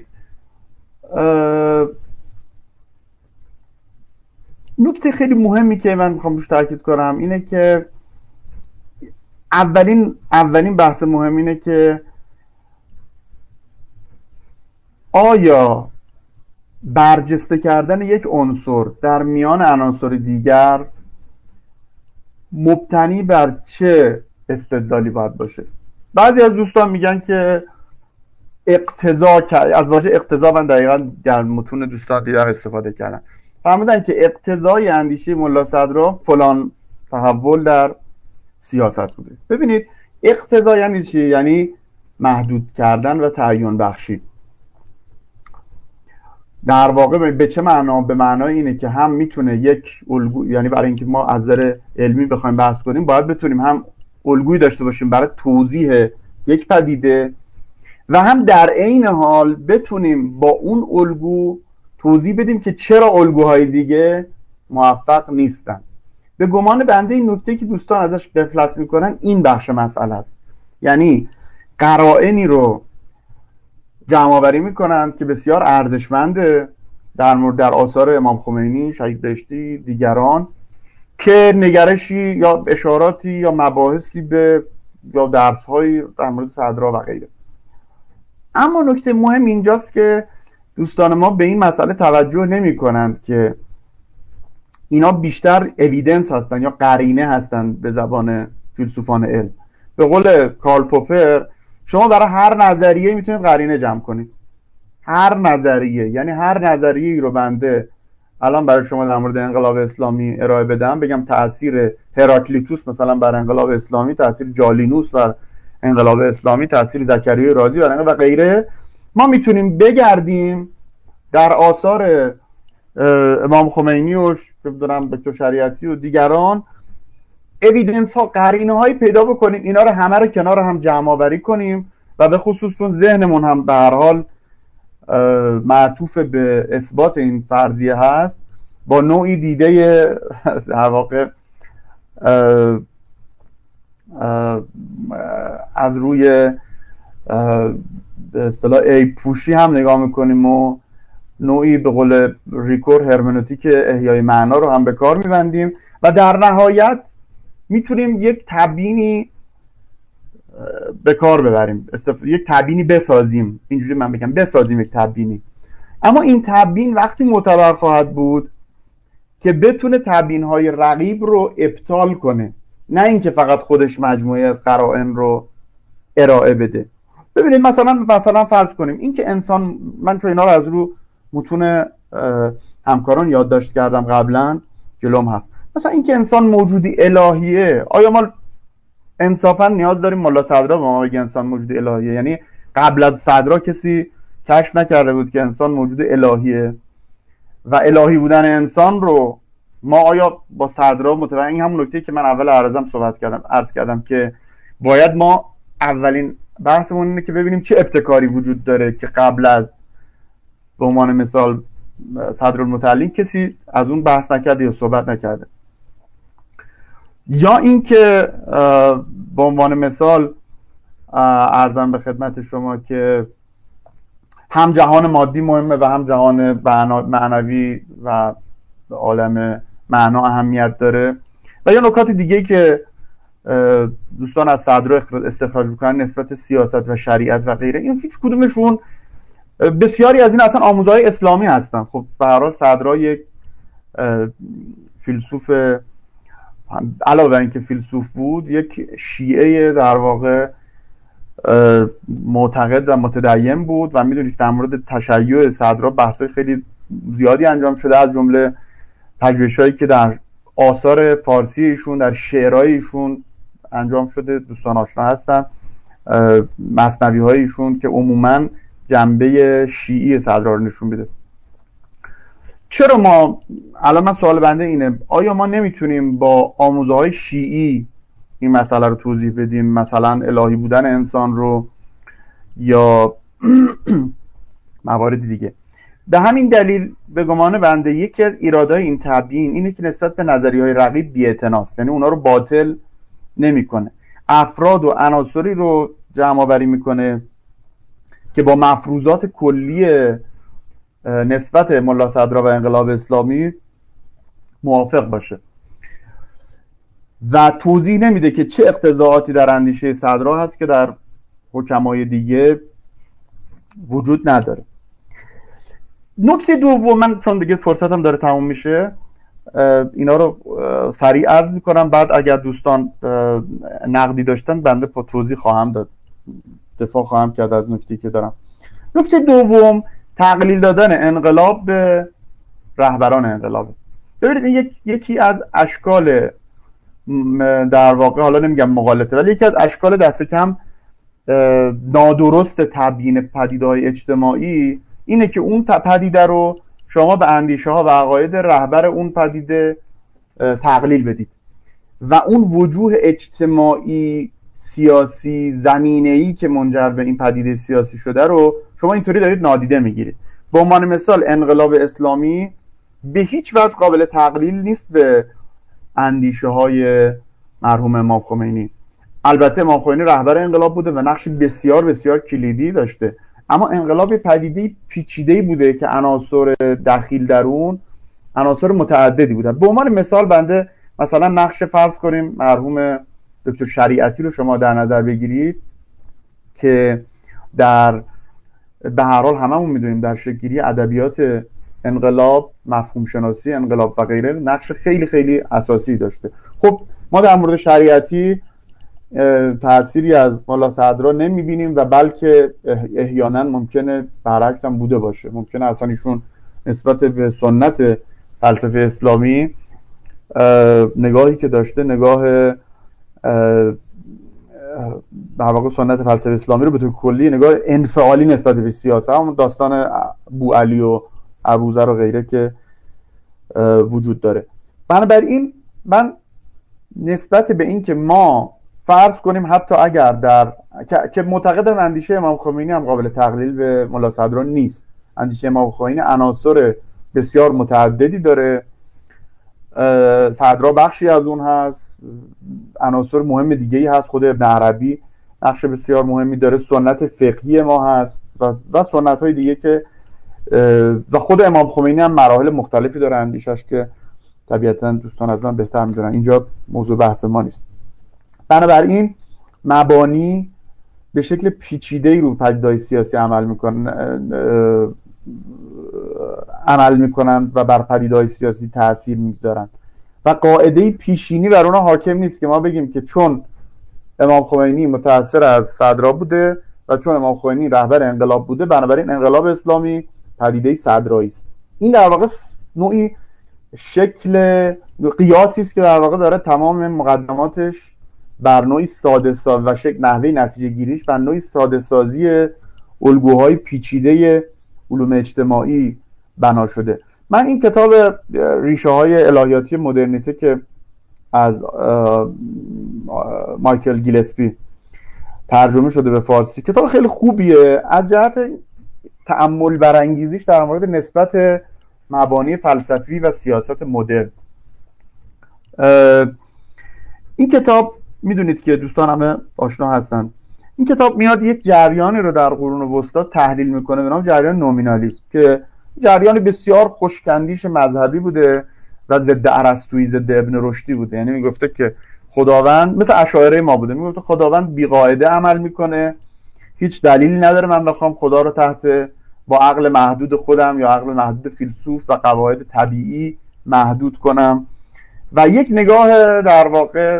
S2: نکته خیلی مهمی که من میخوام روش تاکید کنم اینه که اولین اولین بحث مهم اینه که آیا برجسته کردن یک عنصر در میان عناصر دیگر مبتنی بر چه استدلالی باید باشه؟ بعضی از دوستان میگن که اقتضا، از واژه اقتضا من دقیقاً در متون دوستان دیدم استفاده کردن. فرمودن که اقتضای اندیشه ملا صدرا فلان تحول در سیاست بوده. ببینید اقتضا یعنی چی؟ یعنی محدود کردن و تعیین بخشی. در واقع به چه معنا؟ به معنای اینه که هم میتونه یک الگو، یعنی برای اینکه ما از نظر علمی بخوایم بحث کنیم باید بتونیم هم الگویی داشته باشیم برای توضیح یک پدیده و هم در عین حال بتونیم با اون الگو توضیح بدیم که چرا الگوهای دیگه موفق نیستن. به گمان بنده این نکته که دوستان ازش غفلت میکنن این بخش مسئله است، یعنی قرائنی رو جمع آوری میکنند که بسیار ارزشمنده در مورد در آثار امام خمینی، شهید بهشتی، دیگران، که نگرشی یا اشاراتی یا مباحثی به یا درس‌هایی در مورد صدرا و غیره. اما نکته مهم اینجاست که دوستان ما به این مسئله توجه نمی کنند که اینا بیشتر اویدنس هستن یا قرینه هستن به زبان فیلسوفان علم. به قول کارل پوپر شما برای هر نظریه میتونید قرینه جمع کنید. هر نظریه، یعنی هر نظریه‌ای رو بنده الان برای شما در مورد انقلاب اسلامی ارائه بدم، بگم تأثیر هراکلیتوس مثلا بر انقلاب اسلامی، تأثیر جالینوس بر انقلاب اسلامی، تأثیر زکریا رازی بر انقلاب و غیره، ما میتونیم بگردیم در آثار امام خمینی و دکتر شریعتی و دیگران اویدنس ها، قرینه هایی پیدا بکنیم، اینا رو همه رو کنار هم جمع آوری کنیم و به خصوص چون ذهنمون هم به هر حال معطوف به اثبات این فرضیه هست، با نوعی دیده در واقع از روی به اصطلاح عیب پوشی هم نگاه میکنیم و نوعی به قول ریکور هرمنوتیک احیای معنا رو هم به کار میبندیم و در نهایت میتونیم یک تبیینی به کار ببریم، استف... یک تبیینی بسازیم، اینجوری من بگم بسازیم یک تبیینی. اما این تبیین وقتی معتبر خواهد بود که بتونه تبیین‌های رقیب رو ابطال کنه، نه اینکه فقط خودش مجموعه از قرائن رو ارائه بده. ببینید مثلا مثلا فرض کنیم اینکه انسان، من چون اینا رو از رو متون همکاران یادداشت کردم قبلا جلوم هست، مثلا اینکه انسان موجودی الهیه، آیا ما انصافا نیاز داریم ملا صدرا به ما بگه انسان موجودی الهیه؟ یعنی قبل از صدرا کسی کشف نکرده بود که انسان موجود الهیه و الهی بودن انسان رو ما آیا با صدرا متوجه؟ این همون نکته که من اول عرضم صحبت کردم عرض کردم که باید ما اولین بحثمون اینه که ببینیم چه ابتکاری وجود داره که قبل از به عنوان مثال صدرالمتعلین کسی از اون بحث نکرده یا صحبت نکرده. یا اینکه به عنوان مثال عرضم به خدمت شما که هم جهان مادی مهمه و هم جهان معنوی و عالم معنا اهمیت داره. و یا نکات دیگه که دوستان از صدرا استخراج میکنن نسبت سیاست و شریعت و غیره، این هیچ کدومشون، بسیاری از این اصلا آموزهای اسلامی هستن. خب به هر حال صدرا یک فیلسوف، علاوه بر اینکه فیلسوف بود، یک شیعه در واقع معتقد و متدین بود و میدونید در مورد تشیع صدرا بحث‌های خیلی زیادی انجام شده، از جمله پژوهش‌هایی که در آثار فارسی ایشون، در شعرهای ایشون انجام شده، دوستان آشنا هستن، مثنوی‌های ایشون که عموماً جنبه شیعی صدرا رو نشون میده. چرا ما الان من سوال بنده اینه، آیا ما نمیتونیم با آموزه‌های شیعی این مسئله رو توضیح بدیم، مثلا الهی بودن انسان رو یا موارد دیگه؟ به همین دلیل به گمان بنده یکی از ایرادهای این تبیین اینه که نسبت به نظریه‌های رقیب بی‌اعتناست، یعنی اونا رو باطل نمیکنه، افراد و عناصری رو جمع آوری میکنه که با مفروضات کلی نسبت ملا صدرا و انقلاب اسلامی موافق باشه و توضیح نمیده که چه اقتضاعاتی در اندیشه صدرا هست که در حکمای دیگه وجود نداره. نکته دوم، من چون دیگه فرصتم داره تموم میشه اینا رو سریع عرض میکنم، بعد اگر دوستان نقدی داشتن بنده با توضیح خواهم داد، دفاع خواهم کرد از نکته‌ای که دارم. نکته دوم، تقلیل دادن انقلاب به رهبران انقلابه. ببینید این یک، یکی از اشکال در واقع، حالا نمیگم مغالطه، ولی یکی از اشکال دست کم نادرست تبیین پدیده‌های اجتماعی اینه که اون پدیده رو شما به اندیشه ها و عقاید رهبر اون پدیده تقلیل بدید و اون وجوه اجتماعی سیاسی زمینه‌ای که منجر به این پدیده سیاسی شده رو شما اینطوری دارید نادیده میگیرید. به عنوان مثال انقلاب اسلامی به هیچ وجه قابل تقلیل نیست به اندیشه های مرحوم امام خمینی. البته امام خمینی رهبر انقلاب بوده و نقش بسیار بسیار کلیدی داشته، اما انقلاب پدیده پیچیده‌ای بوده که عناصر دخیل در اون عناصر متعددی بودن. به عنوان مثال بنده مثلا نقش فرض کنیم مرحوم دکتر شریعتی رو شما در نظر بگیرید که در به هر حال هممون میدونیم در شکل‌گیری ادبیات انقلاب، مفهوم شناسی انقلاب و غیره نقش خیلی خیلی اساسی داشته. خب ما در مورد شریعتی تأثیری از ملا صدرا نمیبینیم و بلکه احیانا ممکنه برعکس هم بوده باشه. ممکنه اصلا ایشون نسبت به سنت فلسفه اسلامی نگاهی که داشته نگاه در واقع سنت فلسفه اسلامی رو به طور کلی نگاه انفعالی نسبت به سیاست، هم داستان بوعلی و ابوذر و غیره که وجود داره. بنابراین من نسبت به این که ما فرض کنیم حتی اگر در که معتقدم اندیشه امام خمینی هم قابل تقلیل به ملا صدرا نیست، اندیشه امام خمینی عناصر بسیار متعددی داره، صدرا بخشی از اون هست، عناصر مهم دیگه ای هست، خود ابن عربی نقش بسیار مهمی داره، سنت فقهی ما هست و, و سنت های دیگه که و خود امام خمینی هم مراحل مختلفی داره اندیشش که طبیعتا دوستان از من بهتر میدونن، اینجا موضوع بحث ما نیست. بنابراین مبانی به شکل پیچیده‌ای رو پدیده‌های سیاسی عمل میکنن عمل میکنن و بر پدیده‌های سیاسی تأثیر میگذارن و قاعده پیشینی بر اونها حاکم نیست که ما بگیم که چون امام خمینی متأثر از صدرا بوده و چون امام خمینی رهبر انقلاب بوده بنابراین انقلاب اسلامی پدیده صدرایی است. این در واقع نوعی شکل قیاسی است که در واقع داره تمام مقدماتش بر نوعی ساده سازی و شکل نحوه نتیجه گیریش بر نوعی ساده سازی الگوهای پیچیده علوم اجتماعی بنا شده. من این کتاب ریشه های الهیاتی مدرنیته که از مایکل گیلسپی ترجمه شده به فارسی کتاب خیلی خوبیه از جهت تأمل برانگیزیش در مورد نسبت مبانی فلسفی و سیاست مدرن. این کتاب میدونید که دوستان همه آشنا هستن، این کتاب میاد یک جریانی رو در قرون وسطا تحلیل میکنه به نام جریان نومینالیسم که جریان بسیار خوشکندیش مذهبی بوده و ضد ارسطویی، ضد ابن رشدی بوده. یعنی میگفته که خداوند مثل اشاعره ما بوده، میگفته خداوند بیقاعده عمل میکنه، هیچ دلیلی نداره من بخوام خدا رو تحت با عقل محدود خودم یا عقل محدود فیلسوف و قواعد طبیعی محدود کنم و یک نگاه در واقع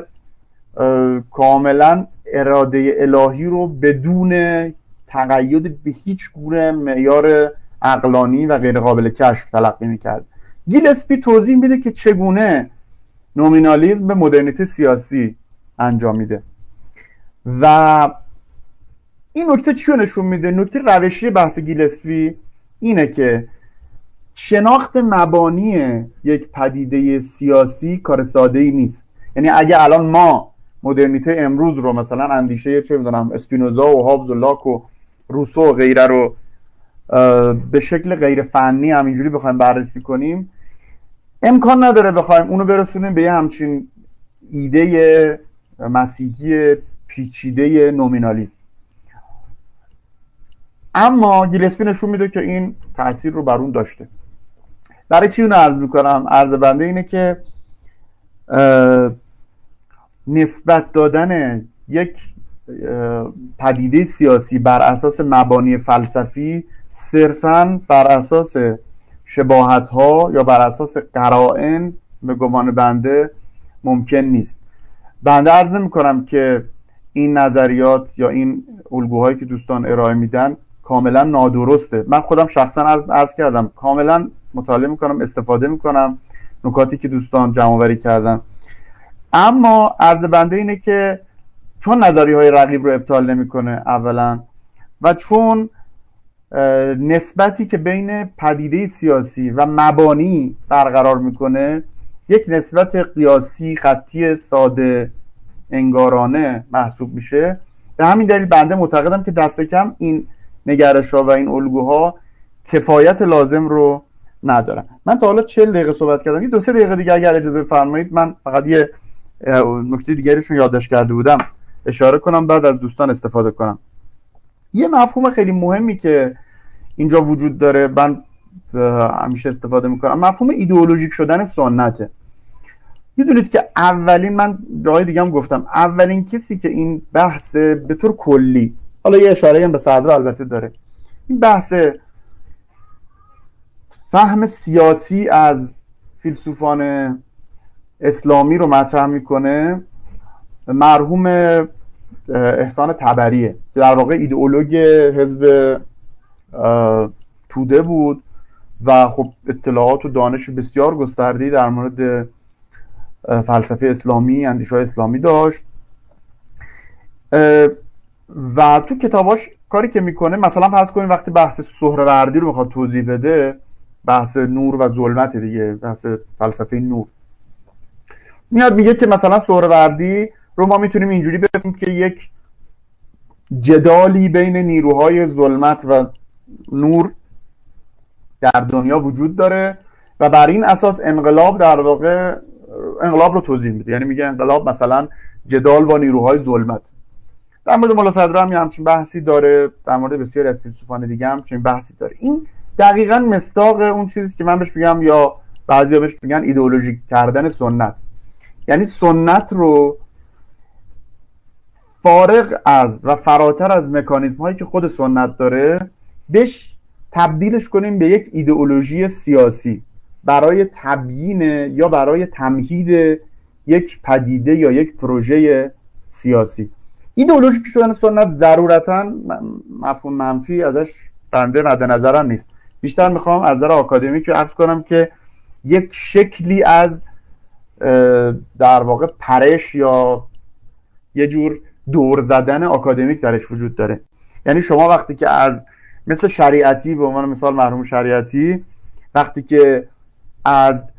S2: کاملا اراده الهی رو بدون تقید به هیچ گونه معیار عقلانی و غیر قابل کشف تلقی میکرد. گیلسپی توضیح میده که چگونه نومینالیسم به مدرنیته سیاسی انجام میده و این نکته چی رو نشون میده؟ نکته روشی بحث گیلسپی اینه که شناخت مبانی یک پدیده سیاسی کار ساده ای نیست. یعنی اگه الان ما مدرنیته امروز رو مثلا اندیشه چه میدونم اسپینوزا و هابز و لاک و روسو و غیره رو به شکل غیر فنی همینجوری بخوایم بررسی کنیم امکان نداره بخوایم اونو برسونیم به یه همچین ایده مسیحی پیچیده نومینالیسم. اما گیلسپی نشون میده که این تأثیر رو بر اون داشته. برای چی اونو عرض میکنم؟ عرض بنده اینه که نسبت دادن یک پدیده سیاسی بر اساس مبانی فلسفی صرفاً بر اساس شباهت ها یا بر اساس قرائن به گمان بنده ممکن نیست. بنده عرض میکنم که این نظریات یا این الگوهایی که دوستان ارائه میدن کاملا نادرسته. من خودم شخصا عرض, عرض کردم کاملا مطالعه میکنم، استفاده میکنم، نکاتی که دوستان جمع آوری کردن. اما عرض بنده اینه که چون نظریه‌های رقیب رو ابطال نمیکنه اولا، و چون نسبتی که بین پدیده سیاسی و مبانی برقرار میکنه یک نسبت قیاسی خطی ساده انگارانه محسوب میشه، به همین دلیل بنده معتقدم که دست کم این نگرش‌ها و این الگوها کفایت لازم رو ندارن. من تا حالا چهل دقیقه صحبت کردم، یه دو سه دقیقه دیگه اگر اجازه بفرمایید من فقط یه نکته دیگریشون یادداشت کرده بودم اشاره کنم، بعد از دوستان استفاده کنم. یه مفهوم خیلی مهمی که اینجا وجود داره، من همیشه استفاده میکنم، مفهوم ایدئولوژیک شدن سنته. میدونید که اولین، من جای دیگه هم گفتم، اولین کسی که این بحث به طور کلی، حالا یه اشاره هم به صدر البته داره، این بحث فهم سیاسی از فیلسوفان اسلامی رو مطرح میکنه مرحوم احسان طبریه، در واقع ایدئولوگ حزب توده بود و خب اطلاعات و دانش بسیار گسترده‌ای در مورد فلسفه اسلامی، اندیشه‌های اسلامی داشت و تو کتاباش کاری که میکنه، مثلا فرض کنید وقتی بحث سهروردی رو میخواد توضیح بده، بحث نور و ظلمت دیگه، بحث فلسفه نور، میاد میگه که مثلا سهروردی رو ما میتونیم اینجوری بگیم که یک جدالی بین نیروهای ظلمت و نور در دنیا وجود داره و بر این اساس انقلاب در واقع انقلاب رو توضیح میده. یعنی میگه انقلاب مثلا جدال با نیروهای ظلمت. در مورد مولا صدرا هم همچین بحثی داره، در مورد بسیاری از فیلسوفان دیگه هم همچین بحثی داره. این دقیقاً مصداق اون چیزی که من بهش میگم، یا بعضیا بهش میگن ایدئولوژیک کردن سنت. یعنی سنت رو فارغ از و فراتر از مکانیزم هایی که خود سنت داره بهش تبدیلش کنیم به یک ایدئولوژی سیاسی برای تبیین یا برای تمهید یک پدیده یا یک پروژه سیاسی. ایدئولوژیک شدن سنت ضرورتاً مفهوم منفی ازش بنده مد نظرم نیست. بیشتر میخوام از نظر آکادمیک عرض کنم که یک شکلی از در واقع پرش یا یه جور دور زدن آکادمیک درش وجود داره. یعنی شما وقتی که از مثل شریعتی، به عنوان مثال مرحوم شریعتی، وقتی که از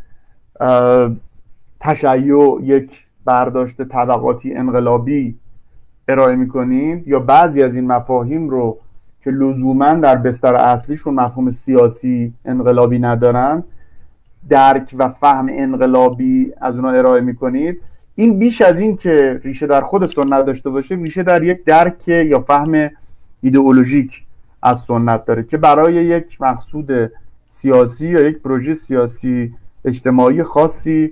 S2: تشیع یک برداشت طبقاتی انقلابی ارائه میکنید یا بعضی از این مفاهیم رو که لزوما در بستر اصلیشون مفهوم سیاسی انقلابی ندارن، درک و فهم انقلابی از اونا ارائه میکنید، این بیش از این که ریشه در خود سنت داشته باشه، ریشه در یک درک یا فهم ایدئولوژیک از سنت داره که برای یک مقصود سیاسی یا یک پروژه سیاسی اجتماعی خاصی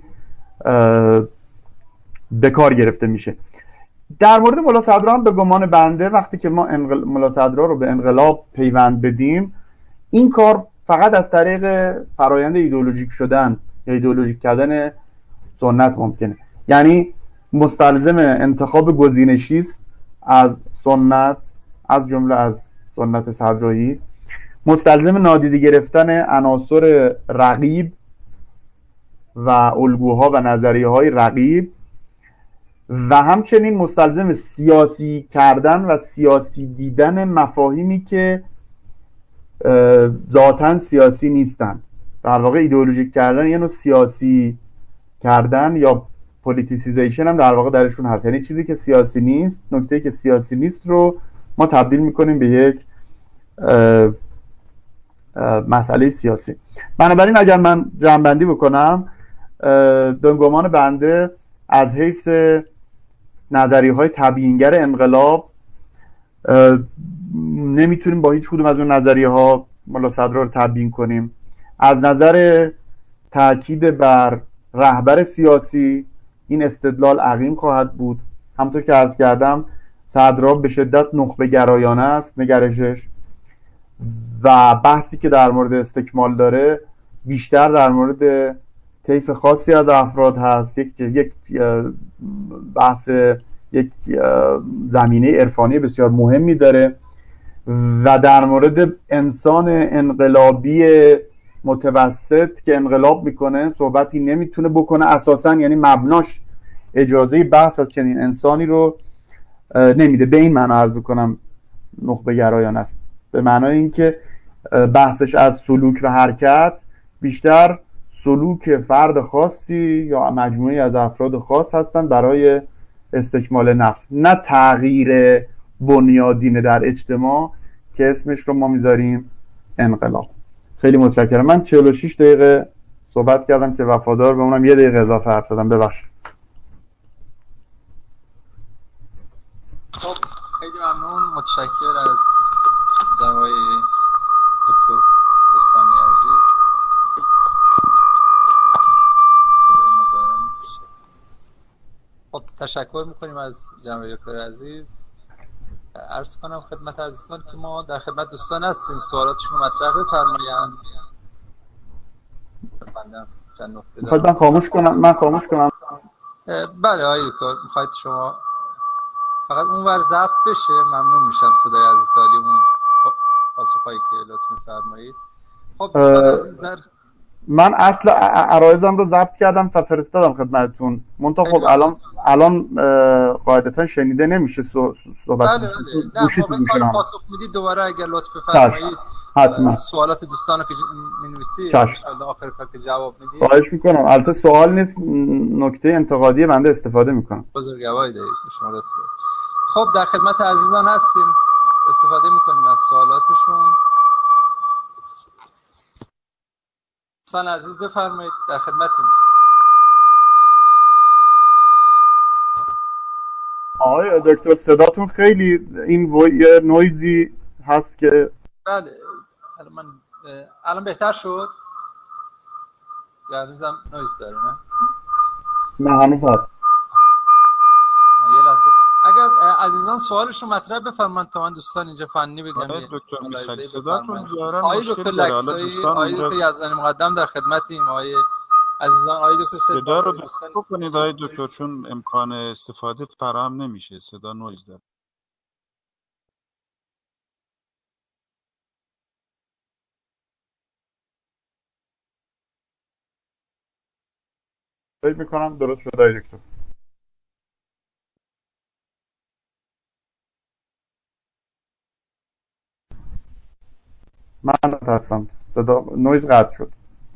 S2: به کار گرفته میشه. در مورد مولا صدرا هم به گمان بنده وقتی که ما انقل... مولا صدرا رو به انقلاب پیوند بدیم، این کار فقط از طریق فرایند ایدئولوژیک شدن یا ایدئولوژیک کردن سنت ممکنه. یعنی مستلزم انتخاب گزینشی است از سنت، از جمله از سنت صدرایی، مستلزم نادیده گرفتن عناصر رقیب و الگوها و نظریه های رقیب و همچنین مستلزم سیاسی کردن و سیاسی دیدن مفاهیمی که ذاتاً سیاسی نیستن. در واقع ایدئولوژیک کردن یه نوع سیاسی کردن یا پولیتیسیزیشن هم در واقع درشون هست. یعنی چیزی که سیاسی نیست، نکته‌ای که سیاسی نیست رو ما تبدیل میکنیم به یک اه اه مسئله سیاسی. بنابراین اگر من جمع‌بندی بکنم، به گمان بنده از حیث نظریه‌های تبیینگر انقلاب نمیتونیم با هیچ کدوم از اون نظریه ها مولا صدرا رو تبیین کنیم. از نظر تاکید بر رهبر سیاسی این استدلال عقیم خواهد بود. همونطور که عرض کردم صدرا به شدت نخبه گرایانه است نگرشش و بحثی که در مورد استکمال داره بیشتر در مورد طیف خاصی از افراد هست، یک یک بحث یک زمینه عرفانی بسیار مهمی داره و در مورد انسان انقلابی متوسط که انقلاب میکنه صحبتی نمیتونه بکنه اساسا، یعنی مبناش اجازه بحث از چنین انسانی رو نمیده. به این معنا عرض کنم نخبه گرایان است، به معنای اینکه بحثش از سلوک و حرکت بیشتر سلوک فرد خاصی یا مجموعه از افراد خاص هستن برای استکمال نفس، نه تغییر بنیادینه در اجتماع که اسمش رو ما میذاریم انقلاب. خیلی متشکرم. من چهل و شش دقیقه صحبت کردم که وفادار بمونم، یه دقیقه اضافه حرف زدم، ببخشید.
S1: خب خیلی ممنون، متشکر از جناب دکتر بستانی عزیز. صدای مزاحم میشه. خب تشکر میکنیم از جناب دکتر عزیز. عرض کنم خدمت عزیزان که ما در خدمت دوستان هستیم، سوالاتشون رو مطرح بفرمایند. بنده چند نکته دارم.
S2: من خاموش کنم من خاموش کنم
S1: بله آقای دکتر، میخواید شما فقط اونور ضبط بشه ممنون میشم، صدای عزیز عالی اون پاسخایی که لطف میفرمایید. خب دوستان عزیز، در
S2: من اصل عرایزم رو ضبط کردم و فرستادم خدمتتون. منتها خب الان الان قاعدتا شنیده نمیشه صحبت.
S1: بله بله نه موقع پاسخ میدید دوباره اگر لطف بفرمایید
S2: حتما
S1: سوالات دوستانو که می‌نویسید ان شاءالله آخر کار که جواب میدید.
S2: خواهش میکنم. البته سوال نیست، نکته انتقادی بنده استفاده میکنم.
S1: بزرگواری دارید شما راست. خب در خدمت عزیزان هستیم، استفاده میکنیم از سوالاتشون. دوستان عزیز بفرمایید، در خدمتیم.
S2: آقای دکتر صداتون خیلی این وی... نویزی هست که
S1: بله الان من الان بهتر شد یا هنوزم نویز داره؟ نه
S2: نه هنوز هست.
S1: یه لحظه اگر عزیزان سوالشون مطرح بفرمایید تا من دوستان اینجا فنی بگم.
S3: آقای دکتر میخواید صداتون ظاهرا
S1: آقای
S3: مشکل
S1: دکتر
S3: داره. حالا
S1: لکسایی،
S3: دوستان
S1: آقای دکتر یزدانی مقدم در خدمتیم. آقای عزیزان آقای دکتر
S3: صدا رو دوستان بکنید آقای دکتر، چون امکان استفاده فراهم نمیشه، صدا نویز داره.
S2: فکر میکنم درست شد آقای دکتر. من هستم، صدا نویز قطع شد.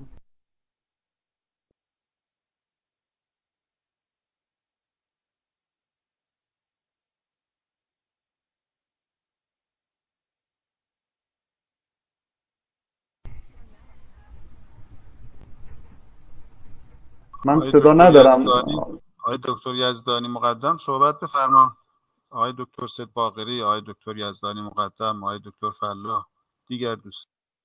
S2: من صدا ندارم.
S3: آقای دکتر یزدانی مقدم صحبت بفرما. آقای دکتر سید باقری، آقای دکتر یزدانی مقدم، آقای دکتر فلاح، دیگر دوست.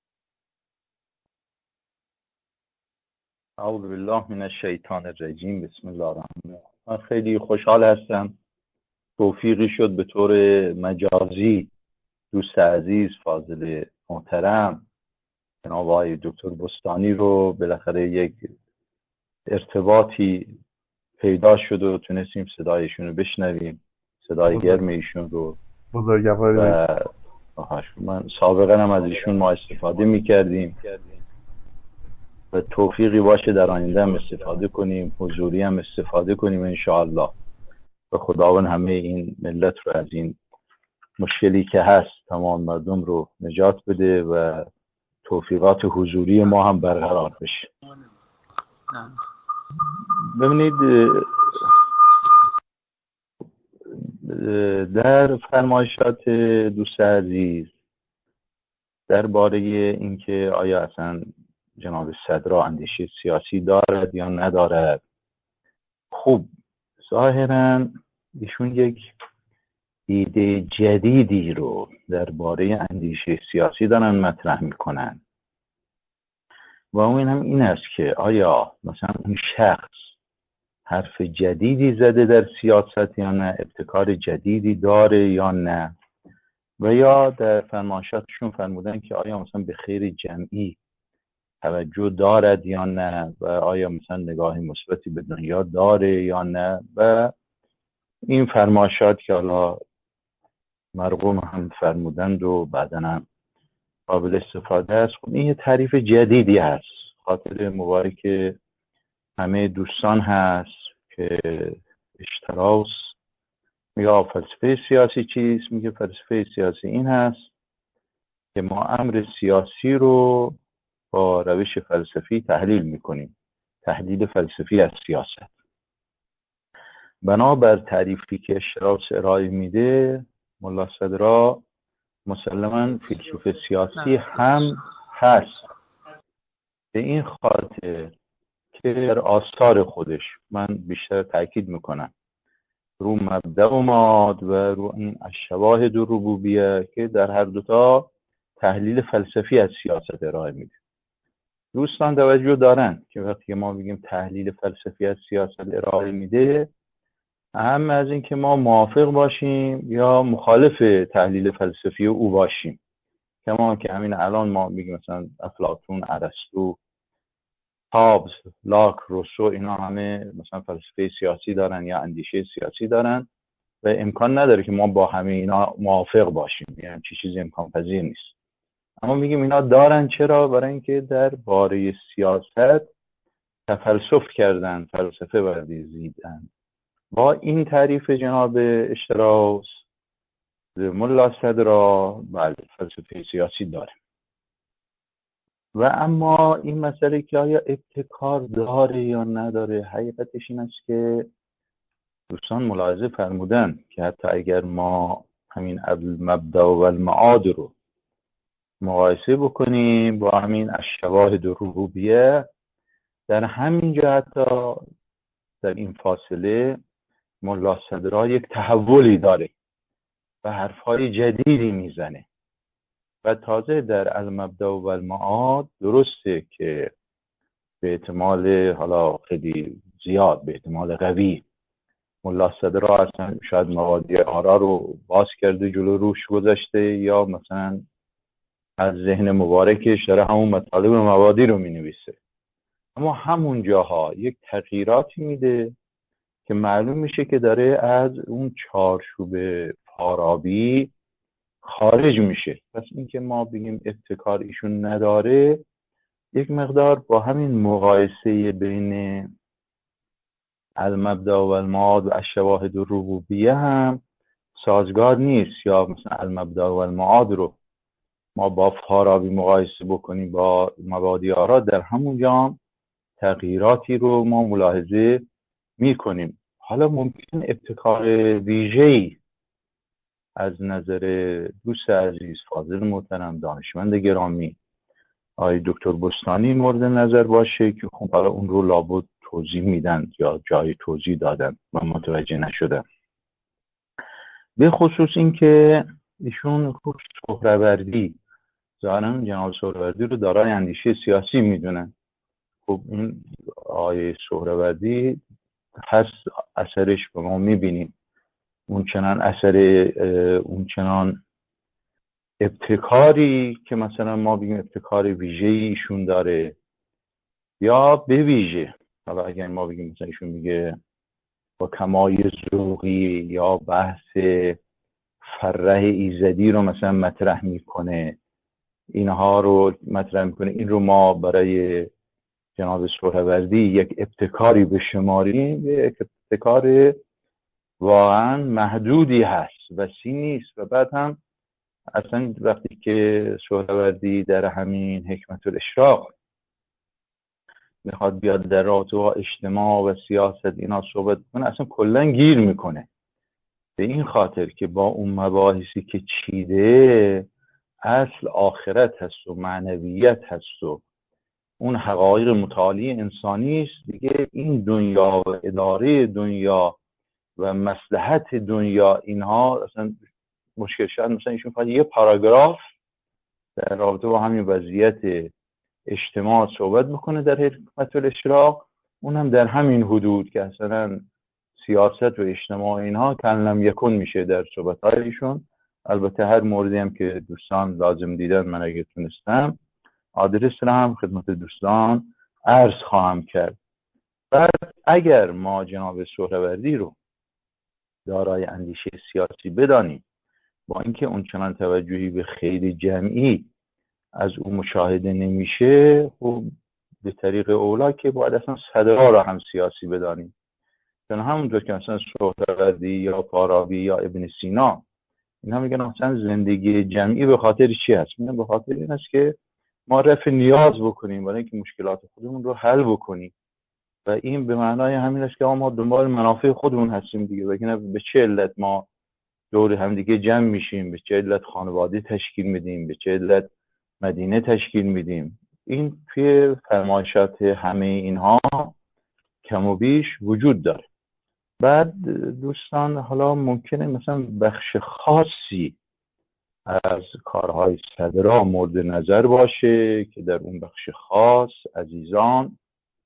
S4: اعوذ بالله من الشیطان الرجیم، بسم الله الرحمن الرحیم. من خیلی خوشحال هستم توفیقی شد به طور مجازی دوست عزیز فاضل محترم جناب آقای دکتر بستانی رو بالاخره یک ارتباطی پیدا شد و تونستیم صدایشون رو بشنویم، صدای گرم ایشون رو.
S2: بزرگواری
S4: و من سابقا هم از ایشون ما استفاده میکردیم و توفیقی باشه در آینده هم استفاده کنیم، حضوری هم استفاده کنیم انشاءالله. و خداوند همه این ملت رو از این مشکلی که هست تمام مردم رو نجات بده و توفیقات حضوری ما هم برقرار بشه. ببینید در فرمایشات دوست عزیز درباره اینکه آیا اصلا جناب صدر اندیشه سیاسی دارد یا ندارد، خب ظاهرا ایشون یک ایده جدیدی رو درباره اندیشه سیاسی دارن مطرح میکنن و اون هم این است که آیا مثلا اون شخص حرف جدیدی زده در سیاست یا نه، ابتکار جدیدی داره یا نه، و یا در فرمایشاتشون فرمودن که آیا مثلا به خیر جمعی توجه دارد یا نه و آیا مثلا نگاه مثبتی به دنیا داره یا نه. و این فرمایشات که حالا مرقوم هم فرمودند و بعداً هم قابل استفاده است. خب این یه تعریف جدیدی هست، خاطر مبارک همه دوستان هست که اشتراس میگه فلسفه سیاسی چیست؟ میگه فلسفه سیاسی این هست که ما امر سیاسی رو با روش فلسفی تحلیل میکنیم، تحلیل فلسفی از سیاست. بنابر تعریفی که اشتراس ارائه میده، ملا صدرا مسلماً فیلسوف سیاسی هم هست، به این خاطر که در آثار خودش، من بیشتر تاکید میکنم رو مبدأ و ماد و رو این الشواهد الربوبیه که در هر دوتا تحلیل فلسفی از سیاست ارائه میده. دوستان توجه دارن که وقتی ما بگیم تحلیل فلسفی از سیاست ارائه میده، اهم از این که ما موافق باشیم یا مخالف تحلیل فلسفی او باشیم. کما که همین الان ما میگیم مثلا افلاطون، ارسطو، هابز، لاک، روسو، اینا همه مثلا فلسفه سیاسی دارن یا اندیشه سیاسی دارن و امکان نداره که ما با همه اینا موافق باشیم، یعنی چی چیزی امکان پذیر نیست. اما میگیم اینا دارن. چرا؟ برای اینکه در باره سیاست تفلسف کردن، فلسفه ورزیدن. با این تعریف جناب اشتراس، ملا صدرا بله فلسفه سیاسی داره. و اما این مسئله که آیا ابتکار داره یا نداره، حقیقتش این است که دوستان ملاحظه فرمودن که حتی اگر ما همین المبدأ و المعاد رو مقایسه بکنیم با همین الشواهد الربوبیه، در همین جا حتی در این فاصله ملا صدرا یک تحولی داره و حرفهای جدیدی میزنه. و تازه در المبدأ و المعاد درسته که به احتمال حالا خیلی زیاد، به احتمال قوی، ملا صدرا اصلا شاید مبادی آرا رو باز کرده، جلو روش گذاشته، یا مثلا از ذهن مبارکش داره همون مطالب مبادی رو می نویسه. اما همون جاها یک تغییراتی میده که معلوم میشه که داره از اون چارچوب فارابی خارج میشه. پس اینکه ما بگیم ابتکار ایشون نداره، یک مقدار با همین مقایسه بین المبدأ و المعاد و الشواهد الربوبیه هم سازگار نیست. یا مثلا المبدأ و المعاد رو ما با فارابی مقایسه بکنیم با مبادی آرا، در همون جا تغییراتی رو ما ملاحظه میکنیم. حالا ممکن ابتکار ویژه‌ای از نظر دوست عزیز، فاضل محترم، دانشمند گرامی آقای دکتر بستانی مورد نظر باشه که خب حالا اون رو لابد توضیح میدن یا جای توضیح دادن و متوجه نشدن. به خصوص این که ایشون خوب سهروردی، ظاهراً جناب سهروردی رو دارای اندیشه سیاسی میدونن. خب این آقای سهروردی هست، اثرش به ما میبینیم، اون چنان اثر اون چنان ابتکاری که مثلا ما بگیم ابتکار ویژه‌ای ایشون داره یا به ویژه، حالا اگر ما بگیم مثلا ایشون میگه با کمای ذوقی یا بحث فرح ایزدی رو مثلا مطرح میکنه، اینها رو مطرح میکنه، این رو ما برای جناب سهروردی یک ابتکاری بشماریم، یک ابتکار واقعا محدودی هست، وسیع نیست. و بعد هم اصلا وقتی که سهروردی در همین حکمت الاشراق میخواد بیاد در رابطه با اجتماع و سیاست اینا صحبت کنه، اصلا کلا گیر میکنه، به این خاطر که با اون مباحثی که چیده اصل آخرت هست و معنویت هست و اون حقایق متعالی انسانی است دیگه. این دنیا و اداره دنیا و مصلحت دنیا، اینها اصلا مشکل شد. مثلا ایشون فقط یه پاراگراف در رابطه با همین وضعیت اجتماع صحبت بکنه در حکمت الاشراق، اونم در همین حدود که اصلا سیاست و اجتماع اینها کلم یکون میشه در صحبت‌های ایشون. البته هر موردی هم که دوستان لازم دیدن، من اگه تونستم آدرس رو هم خدمت دوستان عرض خواهم کرد. بعد اگر ما جناب سهروردی رو دارای اندیشه سیاسی بدانیم، با اینکه اون چنان توجهی به خیر جمعی از او مشاهده نمیشه، خب به طریق اولا که باید اصلا صدرا را هم سیاسی بدانیم. چون همونطور که مثلا سهروردی یا فارابی یا ابن سینا اینا میگن مثلا زندگی جمعی به خاطر چی هست؟ میگن به خاطر این است که ما رفع نیاز بکنیم برای اینکه مشکلات خودمون رو حل بکنیم و این به معنای همین است که ما دنبال منافع خودمون هستیم دیگه. بگن به چه علت ما دور هم دیگه جمع میشیم، به چه علت خانواده تشکیل میدیم، به چه علت مدینه تشکیل میدیم. این توی فرمایشات همه اینها کم و بیش وجود داره. بعد دوستان حالا ممکنه مثلا بخش خاصی از کارهای صدرا مورد نظر باشه که در اون بخش خاص عزیزان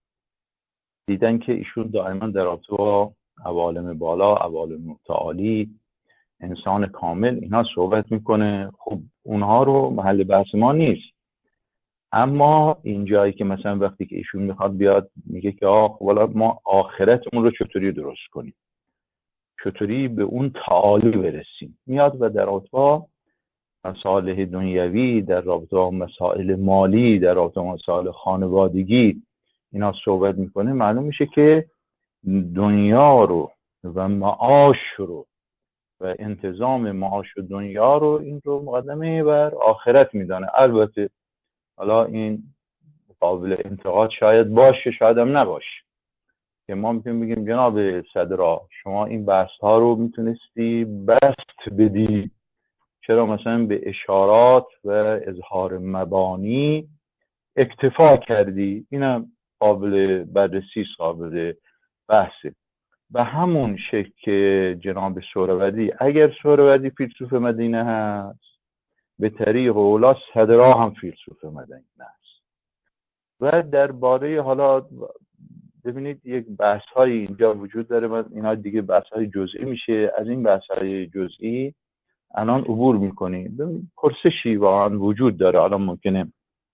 S4: دیدن که ایشون دائما در رابطه با عوالم بالا، عوالم متعالی، انسان کامل اینا صحبت میکنه. خب اونها رو محل بحث ما نیست، اما این جایی که مثلا وقتی که ایشون میخواد بیاد میگه که آخ والا ما آخرتمون رو چطوری درست کنیم، چطوری به اون تعالی برسیم، میاد و در رابطه با مسائل دنیوی، در رابطه با مسائل مالی، در رابطه با مسائل خانوادگی اینا صحبت میکنه. معلوم میشه که دنیا رو و معاش رو و انتظام معاش و دنیا رو این رو مقدمه بر آخرت میدانه. البته حالا این قابل انتقاد شاید باشه، شاید هم نباشه، که ما میتونیم بگیم جناب صدرا شما این بحث ها رو میتونستی بست بدی، چرا مثلا به اشارات و اظهار مبانی اکتفا کردی؟ اینم قابل بررسی، قابل بحثه. به همون شکل که جناب سهروردی، اگر سهروردی فیلسوف مدینه هست، به طریق اولا صدرا هم فیلسوف مدینه هست. و درباره حالا ببینید یک بحث های اینجا وجود داره، من اینا دیگه بحث های جزئی میشه. از این بحث های جزئی الان عبور میکنیم. پرسشی واقعا وجود داره. الان ممکنه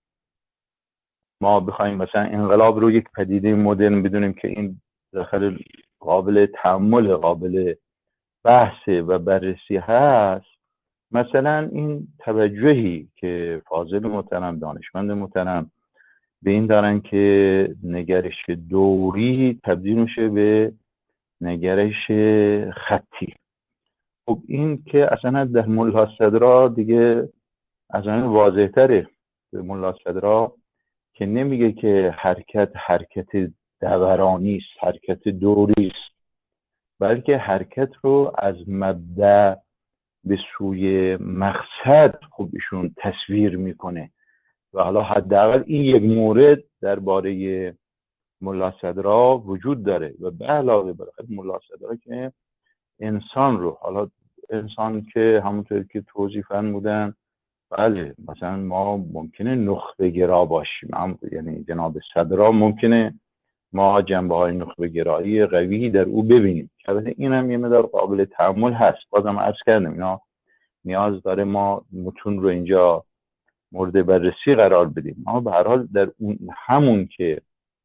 S4: ما بخوایم مثلا انقلاب رو یک پدیده مدرن بدونیم که این داخل قابل تأمل، قابل بحث و بررسی هست. مثلا این توجهی که فاضل محترم، دانشمند محترم به این دارن که نگرش دوری تبدیل میشه به نگرش خطی. خب این که اصلا در ملا صدرا دیگه اصلا واضح تره. ملا صدرا که نمیگه که حرکت حرکت دورانی است، حرکت دوری است، بلکه حرکت رو از مبدأ به سوی مقصد خب ایشون تصویر میکنه. و حالا حداقل این یک مورد درباره ملا صدرا وجود داره. و به علاوه بر ملا صدرا که انسان رو، حالا انسان که همونطور که توضیح فرمودن، بله مثلا ما ممکنه نخبه گرا باشیم، هم یعنی جناب صدرا ممکنه ما جنبه های نخبه گرایی قوی در او ببینیم، که البته این هم یه مقدار قابل تأمل هست. بازم عرض کردم اینا نیاز داره ما متون رو اینجا مورد بررسی قرار بدیم. اما به هر حال در اون همون که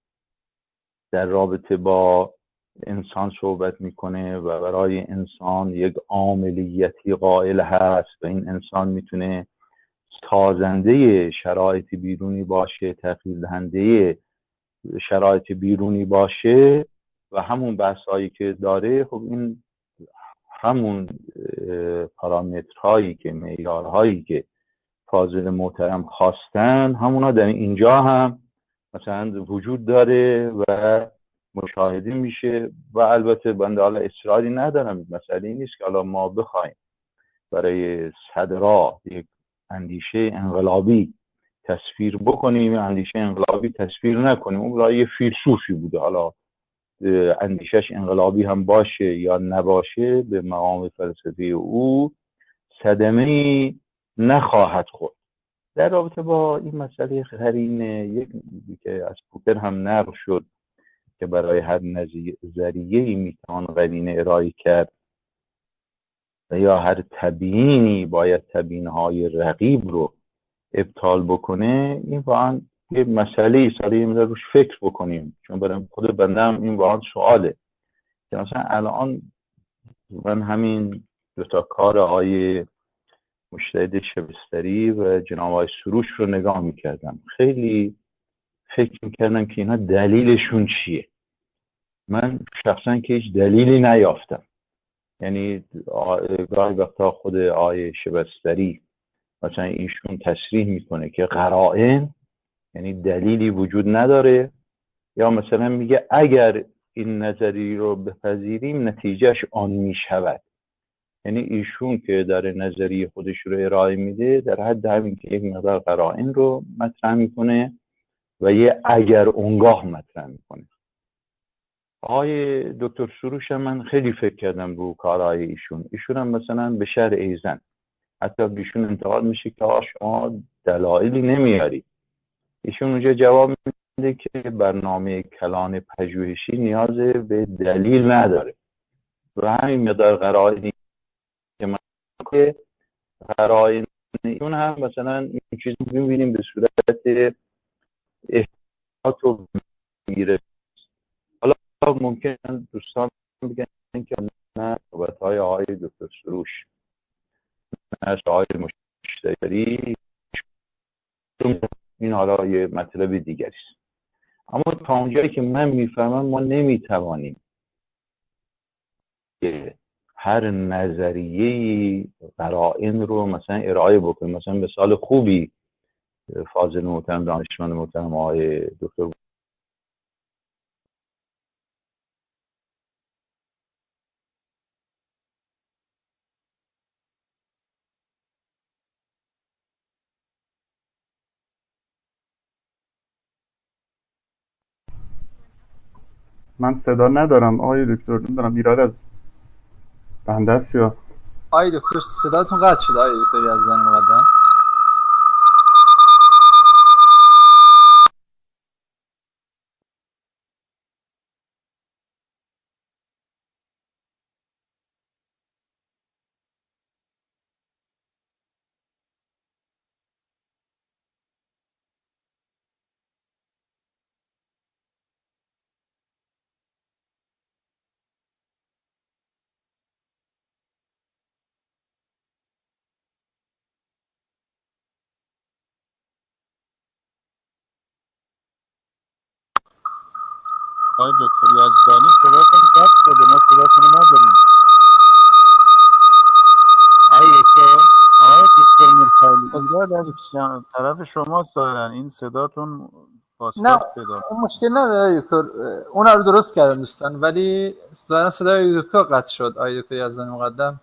S4: در رابطه با انسان صحبت میکنه و برای انسان یک عاملیتی قائل هست و این انسان میتونه سازنده شرایط بیرونی باشه، تغییر دهنده شرایط بیرونی باشه و همون بحثایی که داره، خب این همون پارامترهایی که معیارهایی که فاضل محترم خواستن همونا در اینجا هم مثلا وجود داره و مشاهده میشه. و البته بنده حالا اصراری ندارم، مسئله این نیست که حالا ما بخوایم برای صدرا یک اندیشه انقلابی تصویر بکنیم، اندیشه انقلابی تصویر نکنیم. اون برای یه فیلسوفی بوده، حالا اندیشش انقلابی هم باشه یا نباشه به مقام فلسفی او صدمه‌ای نخواهد خورد. در رابطه با این مسئله قرینه، یک که از پوپر هم نقل شد که برای هر نظریه‌ای میتوان قرینه ارائه کرد و یا هر تبیینی باید تبیین‌های رقیب رو ابطال بکنه. این واقعا یه مسئله ایست، حالا یه مقدار روش فکر بکنیم، چون برای خود بنده هم این واقعا سواله که مثلا الان من همین دو تا کار آقای مجتهد شبستری و جناب آقای سروش رو نگاه میکردم، خیلی فکر میکردم که اینا دلیلشون چیه. من شخصا که هیچ دلیلی نیافتم. یعنی گاهی وقتا خود آقای شبستری مثلا ایشون تصریح میکنه که قرائن یعنی دلیلی وجود نداره، یا مثلا میگه اگر این نظری رو بپذیریم نتیجهش آن میشود. یعنی ایشون که در نظریه خودش رو ارائه میده در حد همین که یک مقدار قرائن رو مطرح میکنه و یه اگر اونگاه مطرح میکنه. آقای دکتر سروش هم من خیلی فکر کردم رو کارهای ایشون. ایشون هم مثلا به شهر ایزن حتی بیشون انتقاد میشه که آقا شما دلایلی نمیاری. ایشون اونجا جواب میده که برنامه کلان پژوهشی نیاز به دلیل نداره و همین مقدار قرائنی که من که قرائن اون هم مثلا این چیزی میبینیم به صورت احتیاط و میره. حالا ممکن دوستان بگن که نه صحبت‌های آقای دکتر سروش نه آقای مشتری این حالا یه مطلب دیگری است. اما تا اونجایی که من میفهمم ما نمیتوانیم که هر نظریه قرائن رو مثلا ارائه بکنیم. مثلا مثال خوبی فاضل محترم دانشمند محترم آقای دکتر
S2: من صدا ندارم آقای دکتر، نمیدونم ایراد از بنده است یا
S1: آقای دکتر صداتون قطع شده. آقای دکتر یزدانی مقدم
S3: آقای دکتر یزدانی صداتون قطع شده، ما صداتون رو نداریم.
S1: آقای دکتر
S3: آقای دکتر میرخیلی ایراد از جان- طرف شما ظاهرا این صداتون
S1: نه
S3: بازتاب پیدا.
S1: مشکل نداره دکتر، اون رو درست کردم دوستان، ولی ظاهرا صدای دکتر قطع شد. آقای دکتر یزدانی مقدم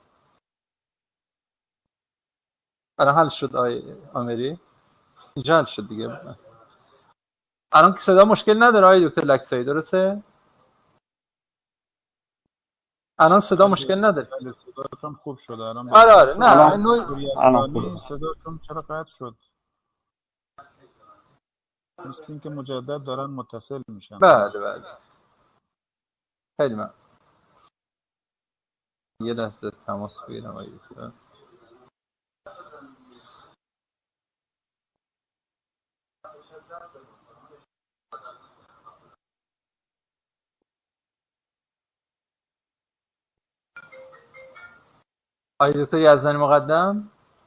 S1: الان حل شد. آقای آمری اینجا حل شد دیگه. الان که صدا مشکل نداره آقای دکتر لکسایی، درسته؟ الان صدا مشکل نداره.
S3: بله صداتون خوب شده الان.
S1: آره آره نه
S2: الان
S1: نوع...
S2: الان
S3: یزدانی
S2: خوبه.
S3: صداتون چرا قطع شد؟ مثل اینکه مجدد دارن متصل میشن.
S1: بله بله خیلی من یه لحظه تماس بگیرم آقای دکتر. آقای دکتر یزدانی مقدم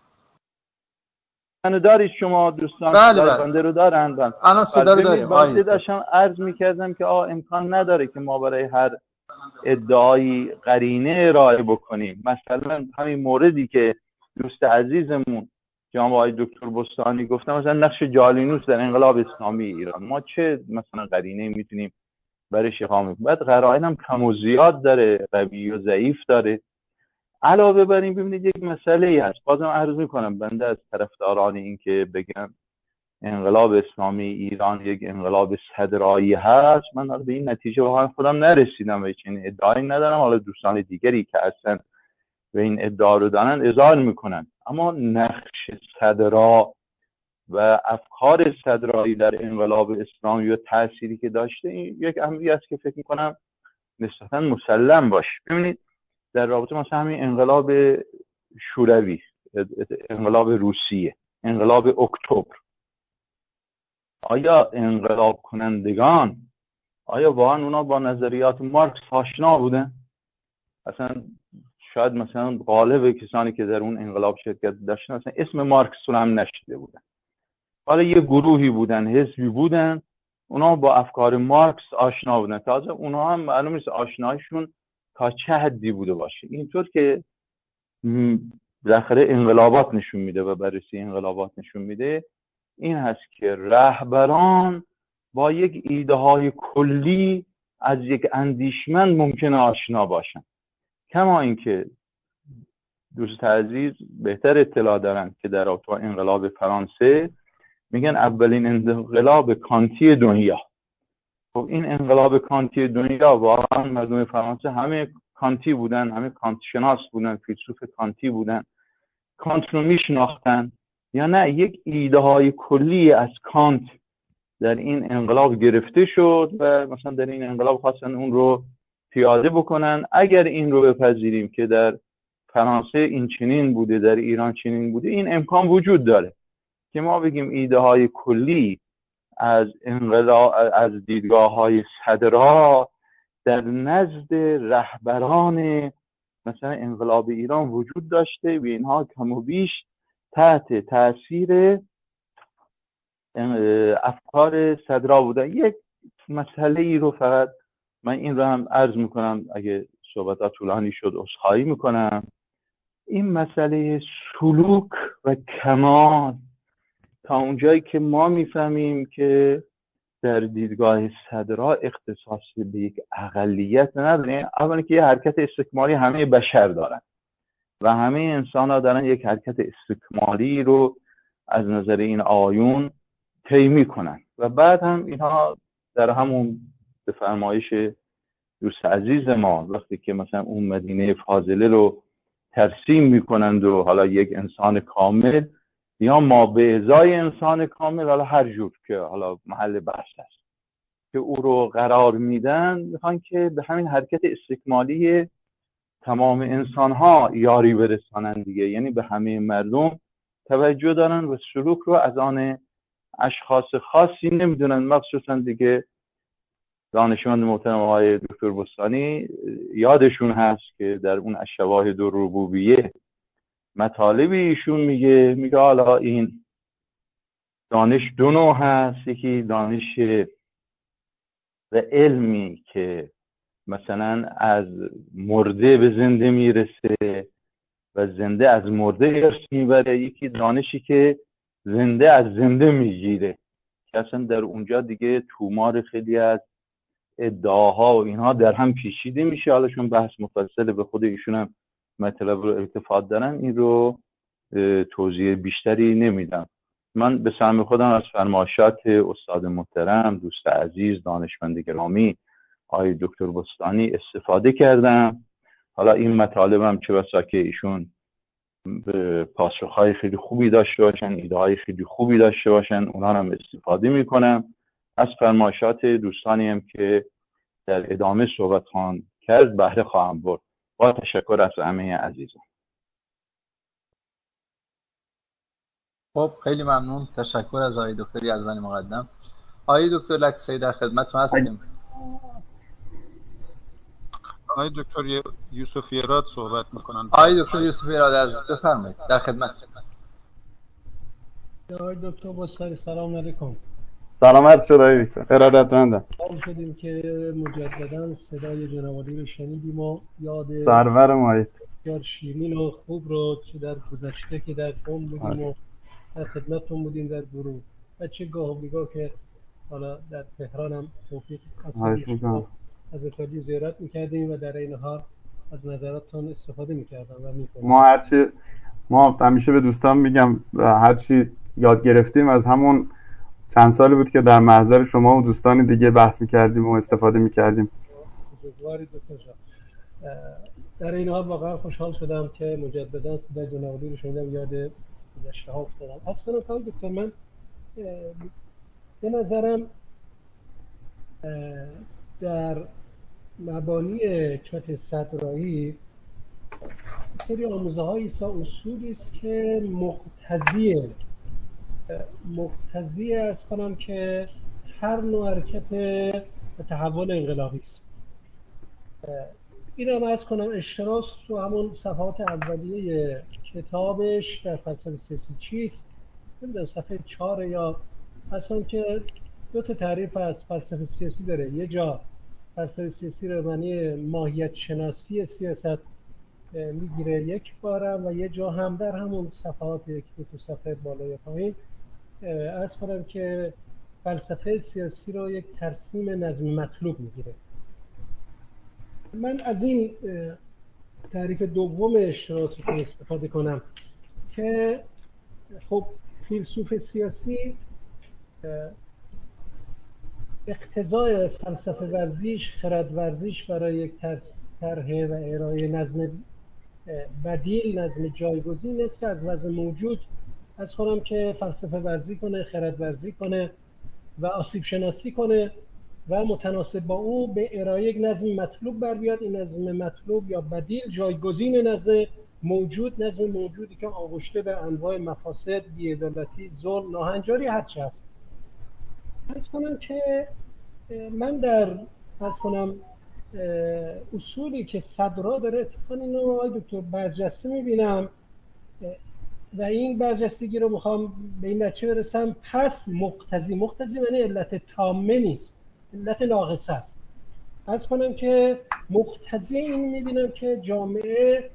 S4: منو دارید شما دوستان؟
S1: بله
S4: صدای
S1: بله
S4: بنده رو دارن؟ بله.
S1: الان صدا رو داریم.
S4: بنده داشتم عرض میکردم که آه امکان نداره که ما برای هر ادعایی قرینه ارائه بکنیم. مثلا همین موردی که دوست عزیزمون جناب آقای دکتر بستانی گفتم، مثلا نقش جالینوس در انقلاب اسلامی ایران، ما چه مثلا قرینه میتونیم برای اقامه کنیم؟ بعد قرائن هم کم و زیاد داره، قوی و ضعیف داره. علاوه بر این ببینید یک مسئله هست، بازم عرض میکنم بنده از طرفداران این که بگم انقلاب اسلامی ایران یک انقلاب صدرایی هست، من به این نتیجه واقعا خودم نرسیدم و چنین ادعایی ندارم. حالا دوستان دیگری که اصلا به این ادعا رو دارن اذعان میکنن. اما نقش صدرا و افکار صدرایی در انقلاب اسلامی و تأثیری که داشته، این یک امری است که فکر میکنم نسبتا مسلم باشه. ببینید در رابطه مثلا همین انقلاب شوروی، انقلاب روسیه، انقلاب اکتبر، آیا انقلاب کنندگان آیا واقعا اونا با نظریات مارکس آشنا بودن؟ اصلا شاید مثلا غالب کسانی که در اون انقلاب شرکت داشتن مثلا اسم مارکس رو هم نشیده بودن. حالا یه گروهی بودن، حزبی بودن، اونا با افکار مارکس آشنا بودن. تازه اونا هم معلوم نیست آشنایشون تا چه حدی بوده باشه. اینطور که بالاخره انقلابات نشون میده و بررسی انقلابات نشون میده این هست که رهبران با یک ایده های کلی از یک اندیشمند ممکنه آشنا باشن. کما اینکه دوست عزیز بهتر اطلاع دارن که در اتفاق انقلاب فرانسه میگن اولین انقلاب کانتی دنیا. خب این انقلاب کانتی دنیا واقعا مردم فرانسه همه کانتی بودن، همه کانت شناس بودن، فیلسوف کانتی بودن، کانت رو میشناختن یا نه؟ یک ایده های کلی از کانت در این انقلاب گرفته شد و مثلا در این انقلاب خواستن اون رو پیاده بکنن. اگر این رو بپذیریم که در فرانسه این چنین بوده، در ایران چنین بوده، این امکان وجود داره که ما بگیم ایده های کلی از انقلاب از دیدگاه های صدرا در نزد رهبران مثلا انقلاب ایران وجود داشته و اینها کم و بیش تحت تاثیر افکار صدرا بودن. یک مسئله ای رو فقط من این رو هم عرض میکنم، اگه صحبتات طولانی شد عذرخواهی میکنم. این مسئله سلوک و کمال تا اونجایی که ما میفهمیم که در دیدگاه صدرا اختصاص به یک اقلیت نداره. اولا که یه حرکت استکمالی همه بشر دارن و همه انسان ها دارن یک حرکت استکمالی رو از نظر این آیون طی میکنن و بعد هم اینها در همون به فرمایش دوست عزیز ما وقتی که مثلا اون مدینه فاضله رو ترسیم میکنند و حالا یک انسان کامل یا ما به ازای انسان کامل، حالا هر جور که حالا محل بحث است، که او رو قرار میدن، میخوان که به همین حرکت استکمالی تمام انسان ها یاری برسانن دیگه، یعنی به همه مردم توجه دارن و سلوک رو از آن اشخاص خاصی نمیدونن. مخصوصا دیگه دانشمند محترم آقای دکتر بستانی یادشون هست که در اون الشواهد الربوبیه مطالبی ایشون میگه میگه حالا این دانش دو نوع هست، یکی دانش و علمی که مثلا از مرده به زنده میرسه و زنده از مرده ارث میبره، یکی دانشی که زنده از زنده میگیره که اصلا در اونجا دیگه تومار خیلی از ادعاها و اینها در هم پیچیده میشه. حالا چون بحث مفصل به خود ایشون هم مطلب رو ارتفاع دارن این رو توضیح بیشتری نمیدم. من به سهم خودم از فرمایشات استاد محترم دوست عزیز دانشمند گرامی آقای دکتر بستانی استفاده کردم. حالا این مطالبم چه بسا که ایشون پاسخهای خیلی خوبی داشته باشن، ایده های خیلی خوبی داشته باشن، اونها هم استفاده میکنم. از فرمایشات دوستانی هم که در ادامه صحبت خواهند کرد بهره خواهم برد. با تشکر از همه عزیزان.
S1: خب خیلی ممنون، تشکر از آقای دکتر یزدانی مقدم. آقای دکتر لکسی در خدمتتون هستیم.
S3: آقای دکتر یوسف ایراد صحبت میکنن.
S1: آقای دکتر یوسف ایراد از بفرمایید، در خدمت.
S5: آقای دکتر بستانی سلام علیکم.
S2: سلامت شد آقای دکتر، ارادتمندم.
S5: حال شدیم که مجددا صدای جناب عالی رو شنیدیم و یاد
S2: سرور مایید
S5: بسیار شیرین و خوب رو که در گذشته که در قم بودیم و در خدمتتون بودیم در گروه و چه گاه و بیگاه که حالا در تهران هم توفیق از اتالی زیارت میکردیم و در این حال از نظراتتون استفاده میکردم و میکنیم.
S2: ما هرچی ما همیشه به دوستان میگم هرچی یاد گرفتیم از همون چند سالی بود که در محضر شما و دوستان دیگه بحث میکردیم و استفاده میکردیم.
S5: در این حال واقعا خوشحال شدم که مجددا صدای جناب عالی رو شنیدم، یاد گذشته ها افتادم. اصلا تا دکتر من به نظرم در مبانی چات صدرایی سری آموزه هایی است و اصولی است که مقتضیه مقتضی از کنم که هر نوع حرکت تحول انقلابی است. این هم از کنم اشتراس تو همون صفحات اولیه کتابش در فلسفه سیاسی چیست، نمیدونم صفحه چهار یا اصلا که دو تا تعریف از فلسفه سیاسی داره. یه جا فلسفه سیاسی رو معنی ماهیت شناسی سیاست میگیره یک بارم، و یه جا هم در همون صفحات یک دو تا صفحه بالای پایین از کنم که فلسفه سیاسی رو یک ترسیم نظم مطلوب میگیره. من از این تعریف دوم اشتراس رو استفاده کنم که خب فیلسوف سیاسی اقتضای فلسفه ورزیش، خرد ورزیش برای یک طرح و ارائه نظم بدیل، نظم جایگزین است که از وضع موجود از خودم که فلسفه ورزی کنه، خرد ورزی کنه و آسیب شناسی کنه و متناسب با او به ارائه یک نظم مطلوب بر بیاد. این نظم مطلوب یا بدیل جایگزین نظم موجود، نظم موجودی که آغشته به انواع مفاسد، بی‌عدالتی، ظلم، ناهنجاری هرچی هست. از کنم که من در از کنم اصولی که صدرا داره اتفاقا اینو آقای دکتر برجسته میبینم و این برجستگی رو میخوام به این نتیجه برسم. پس مقتضی، مقتضی معنی علت تامه نیست، علت ناقصه است. از کنم که مقتضی این میبینم که جامعه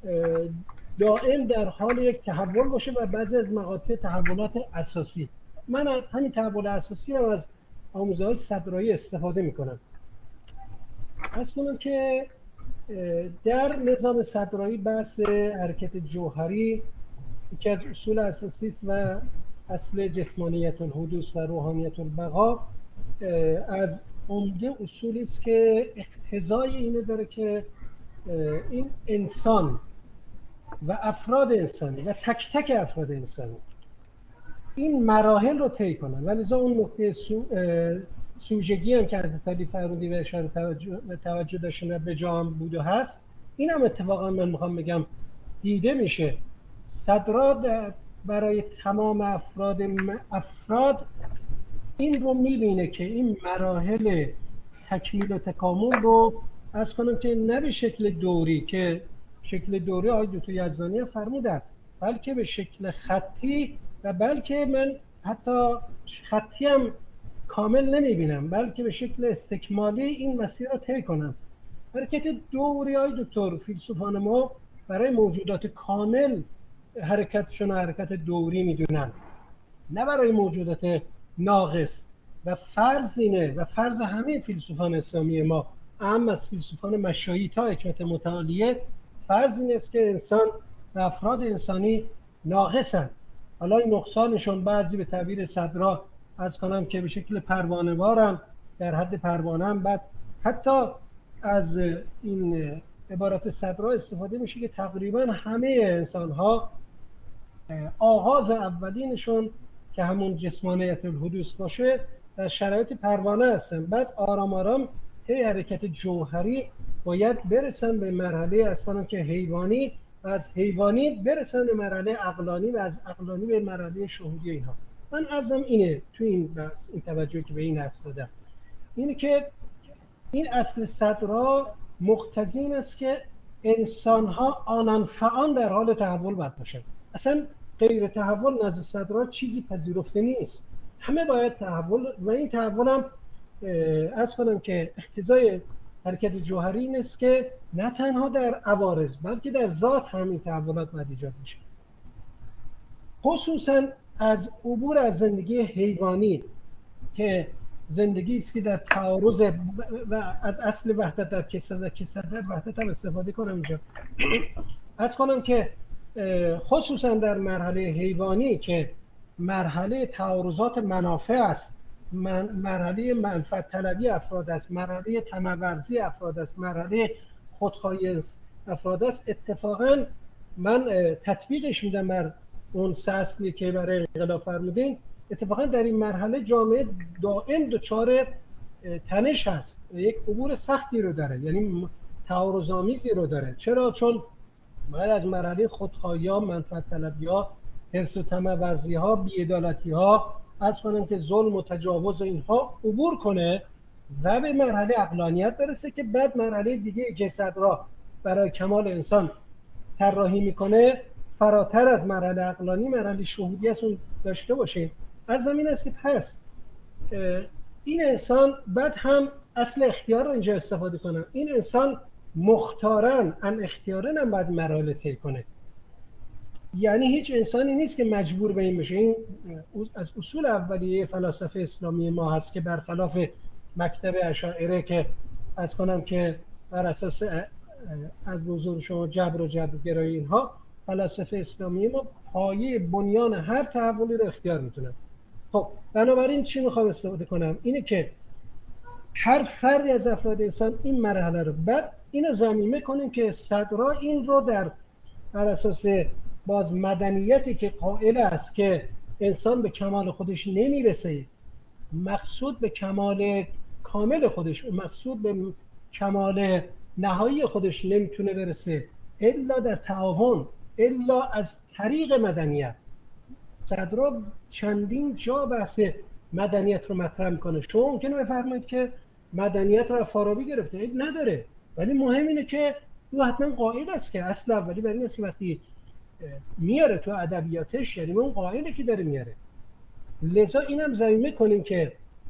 S5: دائم در حال یک تحول باشه و بعضی از مقاطع تحولات اساسی. من از همین تحول اساسی رو از آموزه‌های صدرایی استفاده میکنم. از کنم که در نظام صدرایی بحث حرکت جوهری یکی از اصول اساسی است و اصل جسمانیت الحدوث و روحانیت البقا از عمده اصولی است که اقتضای اینو داره که این انسان و افراد انسانی و تک تک افراد انسانی این مراحل رو طی کنن. ولذا اون نقطه سو، سوژگی هم که حضرت علی فرودی و اشاره توجه, توجه داشتن به جا هم بود و هست، این هم اتفاقا من میخوام بگم دیده میشه. صدرا برای تمام افراد افراد این رو میبینه که این مراحل تکمیل و تکامل رو از کنم که نه به شکل دوری که شکل دوری آقای دکتر یزدانی فرمودن، بلکه به شکل خطی و بلکه من حتی خطی هم کامل نمیبینم، بلکه به شکل استکمالی این مسیر رو طی کنم. حرکت دوری های دکتر فیلسوفان ما برای موجودات کامل حرکتشون حرکت دوری میدونن، نه برای موجودات ناقص. و فرض اینه و فرض همه فیلسوفان اسلامی ما، اهم از فیلسوفان مشایی تا حکمت متعالیه، فرض این است که انسان و افراد انسانی ناقصن. حالا این نقصانشون بعضی به تعبیر صدرا از کنم که به شکل پروانه‌وارن، در حد پروانه‌ام. بعد حتی از این عبارت صدرا استفاده میشه که تقریبا همه انسان‌ها آغاز اولینشون که همون جسمانیت الحدوث باشه در شرایط پروانه هستن، بعد آرام آرام طی حرکت جوهری باید برسن به مرحله اصلا که حیوانی و از حیوانی برسن به مرحله عقلانی و از عقلانی به مرحله شهودی. اینها من عرضم اینه تو این بحث، این توجهی که به این اصل دادم اینه که این اصل صدرا مقتضی این است که انسان‌ها آنان فعان در حال تحول باید باشن. اصلا غیر تحول نزد صدرا چیزی پذیرفته نیست، همه باید تحول. و این تحول هم از کنم که اقتضای حرکت جوهری این است که نه تنها در عوارض بلکه در ذات همین تحولات باید ایجاد میشه. خصوصا از عبور از زندگی حیوانی که زندگی است که در تعارض و از اصل وحدت در کسادت کسادت وحدت هم استفاده کنم اینجا. از کنم که خصوصا در مرحله حیوانی که مرحله تعارضات منافع است، من مرحله منفعت طلبی افراد است، مرحله طمع‌ورزی افراد است، مرحله خودخواهی افراد است، اتفاقا من تطبیقش میدم بر اون سه اصلی که برای انقلاب فرمودین. اتفاقا در این مرحله جامعه دائم دچار تنش هست، یک عبور سختی رو داره، یعنی تعارض‌آمیزی رو داره. چرا؟ چون باید از مرحله خودخواهی‌ها، منفعت طلبی‌ها، حرص و طمع‌ورزی‌ها، بی‌عدالتی‌ها، از کنم که ظلم و تجاوز اینها عبور کنه و به مرحله عقلانیت برسه که بعد مرحله دیگه که صدرا برای کمال انسان طراحی میکنه فراتر از مرحله عقلانی مرحله شهودی است اون داشته باشه. از زمین است که پس این انسان بعد هم اصل اختیار رو اینجا استفاده کنه. این انسان مختارن ان اختیارن هم باید مراحل طی کنه. یعنی هیچ انسانی نیست که مجبور به این بشه. این از اصول اولیه فلاسفه اسلامی ما هست که برخلاف مکتب اشاعره که از کنم که بر اساس از بزرگ شما جبر و جبرگرایی اینها، فلاسفه اسلامی ما پایه بنیان هر تحولی رو اختیار میتونن. خب بنابراین چی میخوام استفاده کنم؟ اینه که هر فردی از افراد انسان این مرحله رو بعد اینو ضمیمه کنیم که صدرا این رو در بر اساس باز مدنیتی که قائل است که انسان به کمال خودش نمیرسه، مقصود به کمال کامل خودش، مقصود به کمال نهایی خودش نمیتونه برسه الا در تعاون، الا از طریق مدنیت. صدرا چندین جا بحث مدنیت رو مطرح میکنه. شما ممکنه بفرمایید که مدنیت رو فارابی گرفته، عیب نداره، ولی مهم اینه که او حتما قائل است که اصل اولی برای این است که وقتی میاره تو ادبیاتش یعنی اون قائله که داره میاره. لذا اینم ضمیمه کنیم که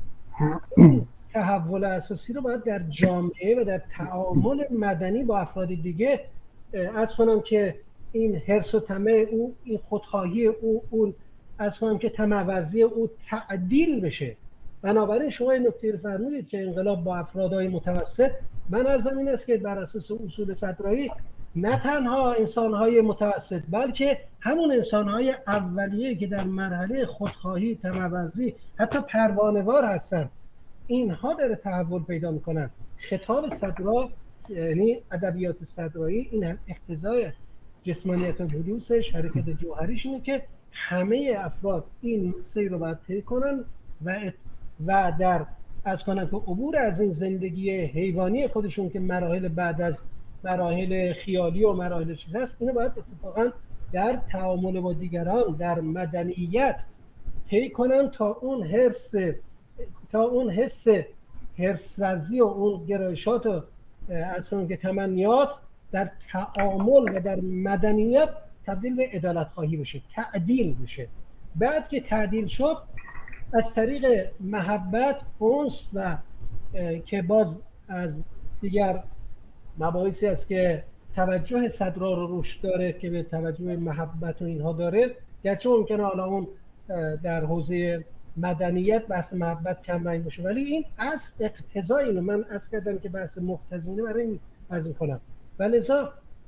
S5: تحول اساسی رو باید در جامعه و در تعامل مدنی با افراد دیگه از کنم که این حرص و طمع او، این خودخواهی او، اون از کنم که طمع‌ورزی او تعدیل بشه. بنابراین شما این نکته رو فرمودید که انقلاب با افرادهای متوسط، من عرضم این است که بر اساس اصول صدرایی نه تنها انسانهای متوسط بلکه همون انسانهای اولیه که در مرحله خودخواهی، طمع‌ورزی، حتی پروانه‌وار هستن، اینها داره تحول پیدا میکنن. خطاب صدرا یعنی ادبیات صدرایی این اقتضای جسمانیت و حدوثش، حرکت جوهریش اینه که همه افراد این سیر رو باید طی کنن و و در از کنن که عبور از این زندگی حیوانی خودشون که مراحل بعد از مراحل خیالی و مراحل چیز هست، اینو باید اتفاقا در تعامل با دیگران در مدنیت طی کنن تا اون حرص تا اون حس حرص ورزی و اون گرایشات و از اون که تمنیات در تعامل و در مدنیت تبدیل به عدالت خواهی بشه، تعدیل بشه. بعد که تعدیل شد از طریق محبت، انس و که باز از دیگر مباحثی است که توجه صدرا رو روش داره که به توجه محبت و اینها داره، گرچه ممکنه حالا اون در حوزه مدنیت بحث محبت کم رنگ باشه، ولی این از اقتضای اینو من از کردم که بحث مقتضینه برای این عرض کنم. ولذا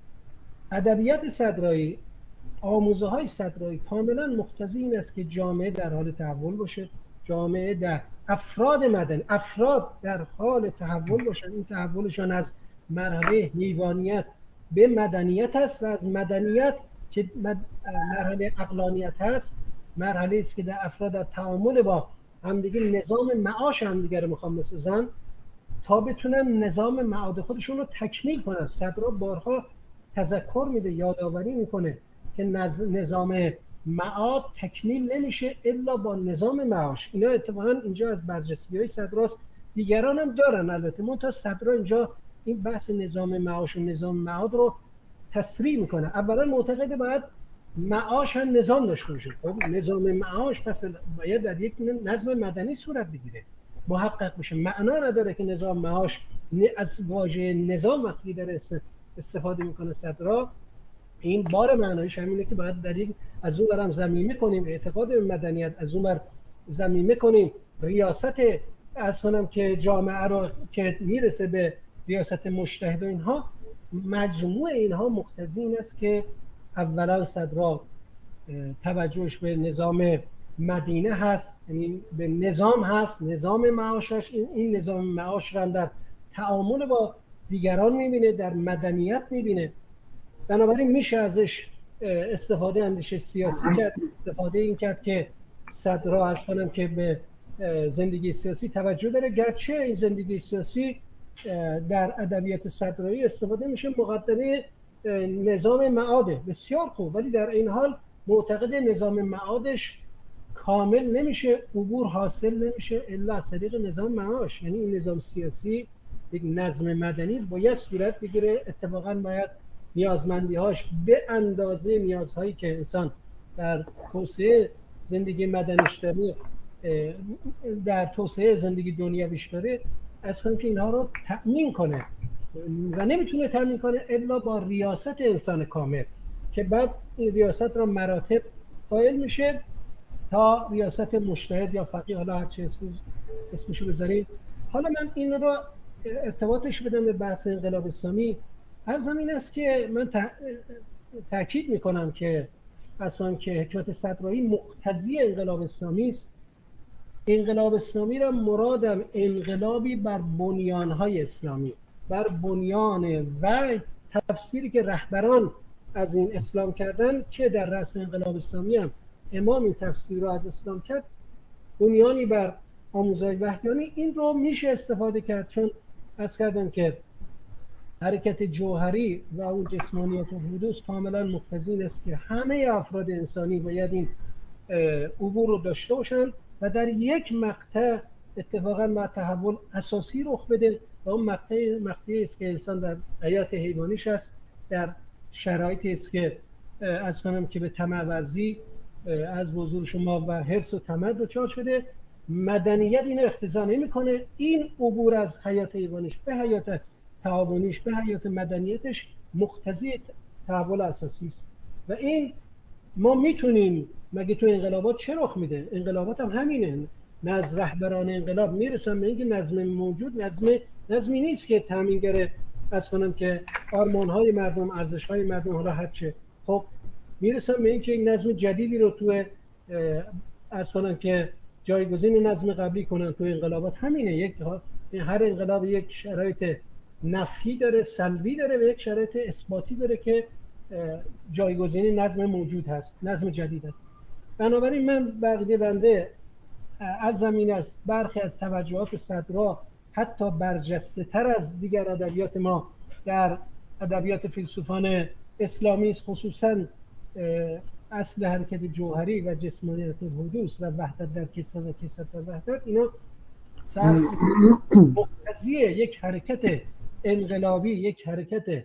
S5: ادبیات صدرایی، آموزه های صدرایی کاملا مقتضی این است که جامعه در حال تحول باشه، جامعه در افراد مدنی افراد در حال تحول باشن. این تحولشان از مرحله حیوانیت به مدنیت است و از مدنیت که مرحله عقلانیت هست، مرحله است که در افراد در تعامل با همدیگه نظام معاش همدیگه رو میخوام بسازن تا بتونن نظام معاد خودشون رو تکمیل کنن. صدرا بارها تذکر میده، یادآوری میکنه که نظام معاد تکمیل نمیشه الا با نظام معاش. اینا اتفاقا اینجا از برجستگی‌های صدراست، دیگران هم دارن البته، منتها صدرا اینجا این بحث نظام معاش و نظام معاد رو تصریح میکنه. اولا معتقد باید معاش هم نظام داشته باشه. خب نظام معاش پس باید در یک نظم مدنی صورت بگیره، محقق بشه. معنا نداره که نظام معاش از واژه نظام وقتی داره استفاده میکنه صدرا، این بار معنایش همینه که باید در یک از اون برم ضمیمه کنیم اعتقاد به مدنیت، از اون بر ضمیمه کنیم ریاست از کنم که جامعه رو که میرسه به ریاست مجتهد و اینها. مجموع اینها مقتضی این است که اولا صدرا توجهش به نظام مدینه هست، یعنی به نظام هست، نظام معاشش، این, این نظام معاش را در تعامل با دیگران میبینه، در مدنیت میبینه. بنابراین میشه ازش استفاده اندیشه سیاسی کرد، استفاده این کرد که صدرا از کنم که به زندگی سیاسی توجه داره، گرچه این زندگی سیاسی در ادبیات صدرایی استفاده میشه مقدمه نظام معاده، بسیار خوب، ولی در این حال معتقد نظام معادش کامل نمیشه، عبور حاصل نمیشه الا از طریق نظام معاش. یعنی این نظام سیاسی، یک نظم مدنی باید صورت بگیره، اتفاقا باید نیازمندی‌هاش به اندازه نیازهایی که انسان در توسعه زندگی مدنیش داره، در توسعه زندگی دنیویش داره، اصلا که اینها رو تأمین کنه و نمیتونه تأمین کنه الا با ریاست انسان کامل که بعد این ریاست را مراتب قائل میشه تا ریاست مجتهد یا فقیه، حالا هر چه اسمشو بذارید. حالا من این رو ارتباطش بدم به بحث انقلاب اسلامی. عرضم این است که من تأکید میکنم که اصلا که حکمت صدرایی مقتضی انقلاب اسلامی است. انقلاب اسلامی را مرادم انقلابی بر بنیانهای اسلامی، بر بنیان و تفسیری که رهبران از این اسلام کردن که در رأس انقلاب اسلامی هم امام این تفسیر رو از اسلام کرد، بنیانی بر آموزهای وحیانی. این رو میشه استفاده کرد، چون از کردن که حرکت جوهری و اون جسمانیت و حدوث کاملا مقتضی است که همه افراد انسانی باید این عبور رو داشته باشن و در یک مقطع اتفاقا ما تحول اساسی رخ بده و اون مقطع مقطعی است که انسان در حیات حیوانیش است، در شرایطی است که از کنم که به طمع ورزی از حضور شما و حرص و طمع دچار شده. مدنیت اینو اقتضا نمیکنه. این عبور از حیات حیوانیش به حیات تعاونیش به حیات مدنیتش مقتضی تحول اساسی است و این ما میتونیم. مگه تو انقلابات چه رخ میده؟ انقلابات هم همینه. نه از رهبران انقلاب میرسن به اینکه نظم موجود نظم نظمی نیست که تامینگره از کنم که آرمان‌های مردم، ارزش‌های مردم، حالا هر چه، خب میرسن به اینکه یک نظم جدیدی رو تو از کنم که جایگزین نظم قبلی کنن. تو انقلابات همینه. یک هر انقلاب یک شرایط نفی داره، سلبی داره، و یک شرایط اثباتی داره که جایگزین نظم موجود هست، نظم جدید هست. بنابراین من بقیده بنده از زمین است برخی از توجهات صدرا حتی برجسته تر از دیگر ادبیات ما در ادبیات فیلسوفان اسلامی است، خصوصا اصل حرکت جوهری و جسمانیت الحدوث و وحدت در کیسه و کیسه در وحدت، اینا مقتضی یک حرکت انقلابی، یک حرکت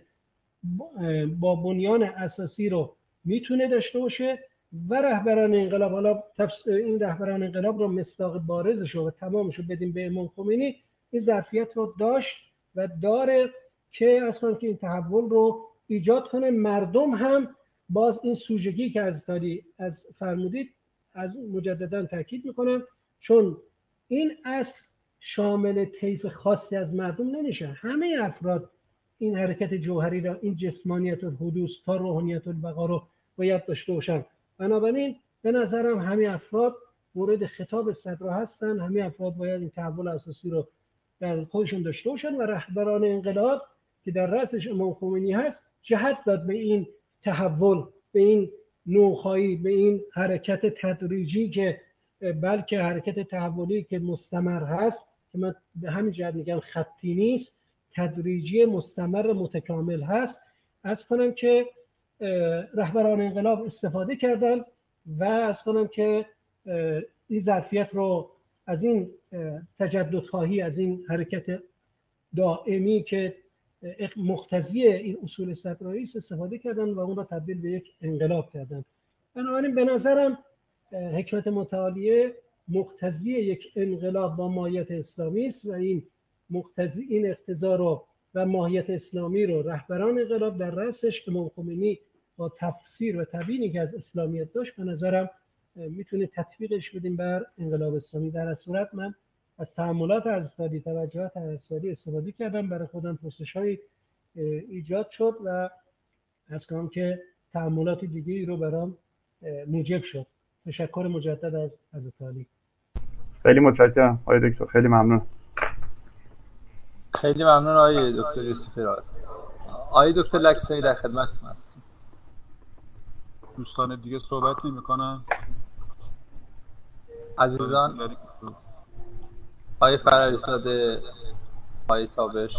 S5: با بنیان اساسی رو میتونه داشته باشه و رهبران انقلاب، حالا این رهبران انقلاب رو مصداق بارزش و تمامش رو بدیم به امام خمینی، این ظرفیت رو داشت و داره که اصلا که این تحول رو ایجاد کنه. مردم هم باز این سوژگی که از تاریخ از فرمودید از مجددا تاکید میکنم، چون این اصل شامل طیف خاصی از مردم نمیشه. همه افراد این حرکت جوهری را، این جسمانیت الحدوث تا روحانیت البقا رو باید داشته باشن. بنابراین به نظرم همه افراد مورد خطاب صدرا هستن، همه افراد باید این تحول اساسی رو در خودشون داشته باشن و رهبران انقلاب که در رأسش امام خمینی هست جهت داد به این تحول، به این نوخایی، به این حرکت تدریجی که بلکه حرکت تحولی که مستمر هست، که من به همین جهت میگم خطی نیست، تدریجی مستمر متکامل هست. از کنم که رهبران انقلاب استفاده کردن و از کنم که این ظرفیت رو از این تجدد خواهی، از این حرکت دائمی که مقتضی این اصول صدرایی است استفاده کردن و اون رو تبدیل به یک انقلاب کردن. بنابراین به نظرم حکمت متعالیه مقتضی یک انقلاب با ماهیت اسلامی است و این مقتضی این اقتضا رو و ماهیت اسلامی رو رهبران انقلاب در رأسش امام خمینی با تفسیر و تبیینی که از اسلامیت داشت به نظرم میتونه تطبیقش بدیم بر انقلاب اسلامی. در این صورت من از تأملات حضرت توجهات حضرت استفاده کردم، برای خودم پرسش‌های ایجاد شد و از کنم که تأملات دیگه‌ای رو برام موجب شد. تشکر مجدد از حضرت علی.
S2: خیلی متشکرم آقای دکتر، خیلی ممنون.
S1: خیلی ممنون آقای دکتر یوسف راد. آقای دکتر لکسایی در خدمتتون هستیم.
S3: دوستان دیگه صحبت نمی‌کنن؟
S1: عزیزان آقای فرریزاده، آقای تابش،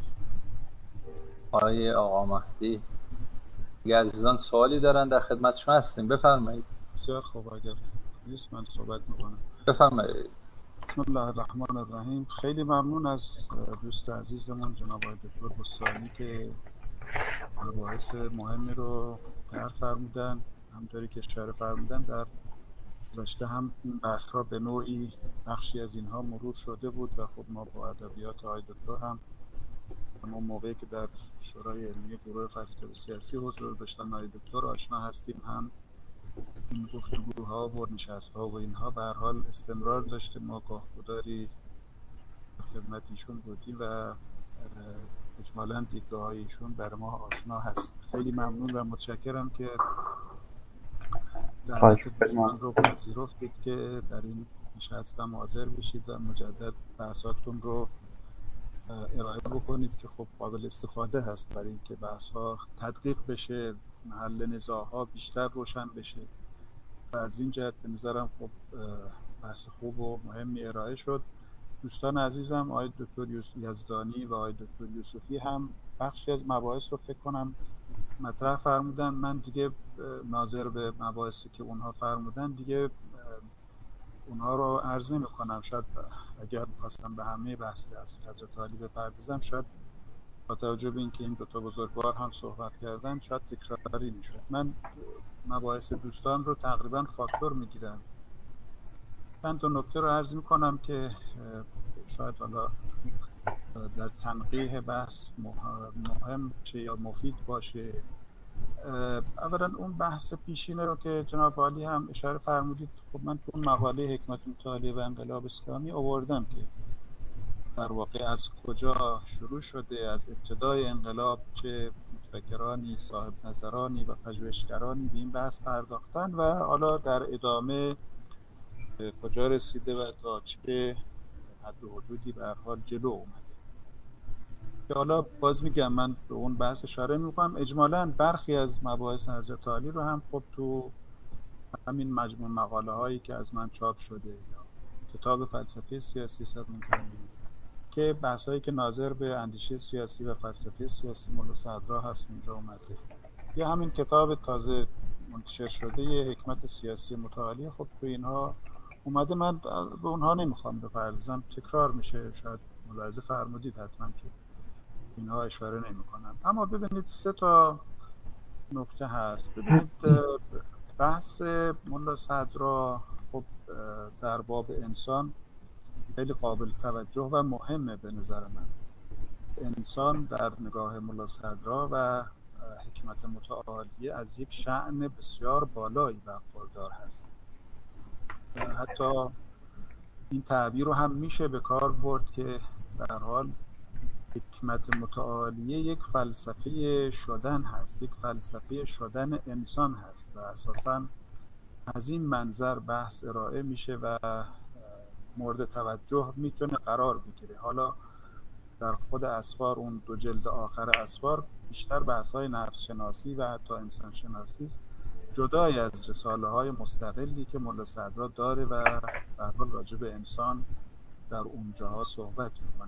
S1: آقای آقا مهدی، دیگه عزیزان سوالی دارن در خدمت شما هستیم، بفرمایید.
S3: بسیار خوب. اگر نیست من صحبت میکنم.
S1: بفرمایید.
S3: بسم الله الرحمن الرحیم. خیلی ممنون از دوست عزیزمون جناب آقای دکتر بستانی که مباحث مهمی رو طرح فرمودن. همونطوری که اشاره فرمودن در گذشته هم این بحث‌ها به نوعی بخشی از اینها مرور شده بود و خب ما با ادبیات آقای دکتر هم همون موقعی که در شورای علمی گروه فلسفه سیاسی حضور داشتن آقای دکتر آشنا هستیم، هم این گفتگوها و نشست‌ها و اینها به هر حال استمرار داشته. ما گاهگداری خدمت ایشون بودیم و اجمالاً دیدگاه‌های ایشون برای ما آشنا هست. خیلی ممنون و متشکرم که دعوت دوستان رو پذیرفتید که در این نشستم حاضر بشید و مجدد بحثاتون رو ارائه بکنید که خب قابل استفاده هست برای اینکه بحث‌ها تدقیق بشه، محل نزاع‌ها بیشتر روشن بشه. و از این جهت به نظرم خب بحث خوب و مهمی ارائه شد. دوستان عزیزم آقای دکتر یزدانی و آقای دکتر یوسفی هم بخشی از مباحث رو فکر کنم مطرح فرمودن. من دیگه ناظر به مباحثی که اونها فرمودن دیگه اونها رو عرض نمی‌کنم. شاید اگر می‌خواستم به همه بحثی از حضرت علی بپردازم، شاید با توجه به اینکه این دو تا بزرگوار هم صحبت کردن شاید تکراری می‌شد. من مباحث دوستان رو تقریبا فاکتور می‌گیرم. چند تا نکته رو عرض می‌کنم که شاید حالا در تنقیح بحث مهم شه یا مفید باشه. اولا اون بحث پیشینه رو که جناب عالی هم اشاره فرمودید، خب من تو اون مقاله حکمت مطالعه و انقلاب اسلامی آوردم که در واقع از کجا شروع شده، از ابتدای انقلاب چه متفکرانی، صاحب نظرانی و پژوهشگرانی به این بحث پرداختن و حالا در ادامه کجا رسیده و تا چه حد و حدودی به هر حال جلو اومده. که حالا باز میگم من به اون بحث اشاره میکنم. اجمالاً برخی از مباحث حضرت عالی رو هم خب تو همین مجموع مقاله هایی که از من چاپ شده یا کتاب فلسفه سیاسی صدمون کردیم که بحث هایی که ناظر به اندیشه سیاسی و فلسفه سیاسی مولا صدرا هست اونجا اومده، یا همین کتاب تازه منتشر شده یه حکمت سیاسی متعالی خب تو اینها اومده. من به اونها نمیخوام بپردازم، تکرار میشه. شاید ملاحظه فرمودید حتما که اینها اشاره نمی کنم. اما ببینید سه تا نکته هست. ببینید بحث ملا صدرا خب در باب انسان خیلی قابل توجه و مهمه به نظر من. انسان در نگاه ملا صدرا و حکمت متعالیه از یک شأن بسیار بالایی برخوردار هست. حتی این تعبیر رو هم میشه به کار برد که در حال حکمت متعالیه یک فلسفه شدن هست، یک فلسفه شدن انسان هست و اساساً از این منظر بحث ارائه میشه و مورد توجه میتونه قرار بگیره. حالا در خود اسفار، اون دو جلد آخر اسفار، بیشتر بحث‌های نفس شناسی و حتی انسان شناسی است، جدای از رساله های مستقلی که ملا صدرا داره و در حال راجع به انسان در اونجاها صحبت میکنه.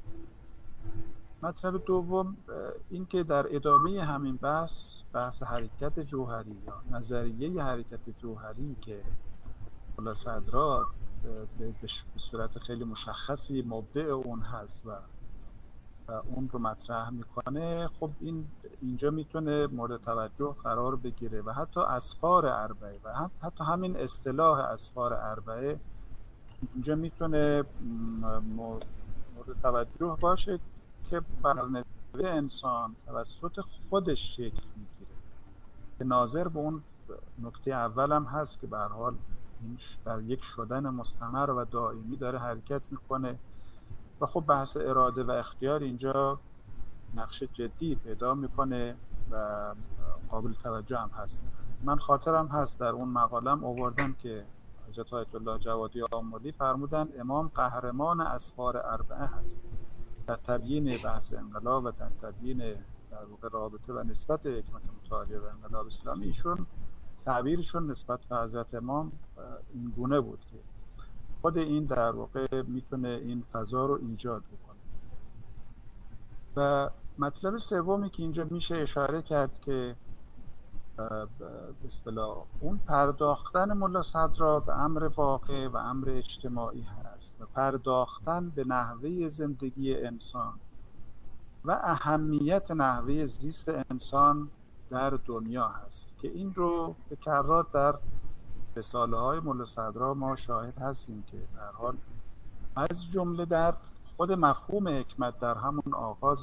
S3: مطلب دوم این که در ادامه همین بحث بحث حرکت جوهری یا نظریه حرکت جوهری که ملا صدرا به صورت خیلی مشخصی مبدع اون هست و اون رو مطرح میکنه، خب این اینجا میتونه مورد توجه قرار بگیره و حتی اسفار اربعه و حتی همین اصطلاح اسفار اربعه اینجا میتونه مورد توجه باشه که برنامه انسان توسط خودش شکل میگیره که ناظر به اون نکته اول هم هست که به هر حال این در یک شدن مستمر و دائمی داره حرکت میکنه و خب بحث اراده و اختیار اینجا نقش جدی پیدا میکنه و قابل توجه هم هست. من خاطرم هست در اون مقالم آوردم که حضرت آیت الله جوادی آملی فرمودن امام قهرمان اسفار اربعه هست. در تبیین بحث انقلاب و در تبیین در واقع رابطه و نسبت حکمت متعالیه و انقلاب اسلامی، ایشون تعبیرشون نسبت به حضرت امام این گونه بود که خود این در واقع میتونه این فضا رو ایجاد بکنه. و مطلب سومی که اینجا میشه اشاره کرد که به اصطلاح اون پرداختن ملا صدرا به امر واقع و امر اجتماعی هست و پرداختن به نحوه زندگی انسان و اهمیت نحوه زیست انسان در دنیا هست که این رو به کرات در رساله های ملا صدرا ما شاهد هستیم که در حال از جمله در خود مفهوم حکمت در همون آغاز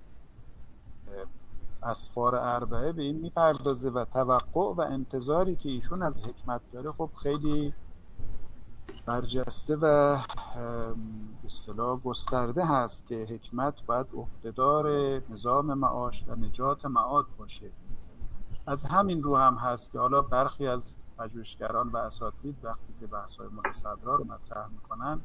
S3: اسفار اربعه به این میپردازه و توقع و انتظاری که ایشون از حکمت داره خب خیلی برجسته و به اصطلاح گسترده هست که حکمت باید عهده‌دار نظام معاش و نجات معاد باشه. از همین رو هم هست که حالا برخی از پژوهشگران و اساتید وقتی که بحث‌های ملا صدرا رو مطرح میکنن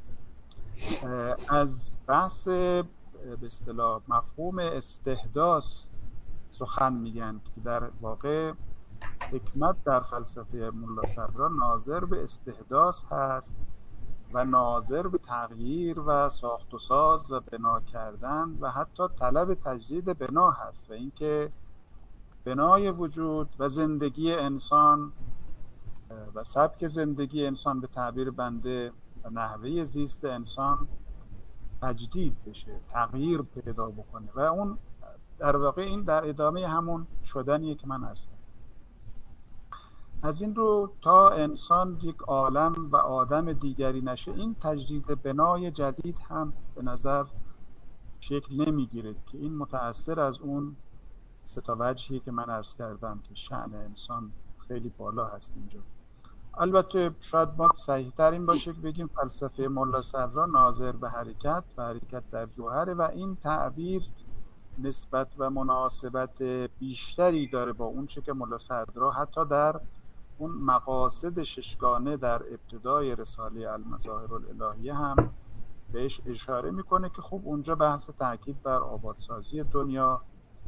S3: از بحث به اصطلاح مفهوم استحداث سخن میگن که در واقع حکمت در فلسفه ملا صدرا ناظر به استحداث هست و ناظر به تغییر و ساخت و ساز و بنا کردن و حتی طلب تجدید بنا هست و اینکه بنای وجود و زندگی انسان و سبک زندگی انسان به تعبیر بنده و نحوه زیست انسان تجدید بشه، تغییر پیدا بکنه و اون در واقع این در ادامه همون شدنیه که من عرض کردم. از این رو تا انسان یک عالم و آدم دیگری نشه این تجدید بنای جدید هم به نظر شکل نمیگیره که این متأثر از اون سه تا وجهی که من عرض کردم که شأن انسان خیلی بالا هست اینجا. البته شاید ما صحیح تر این باشه که بگیم فلسفه ملا صدرا ناظر به حرکت و حرکت در جوهره و این تعبیر نسبت و مناسبت بیشتری داره با اون چه که ملا صدرا حتی در اون مقاصد ششگانه در ابتدای رساله المظاهر الالهیه هم بهش اشاره میکنه که خب اونجا بحث تاکید بر آبادسازی دنیا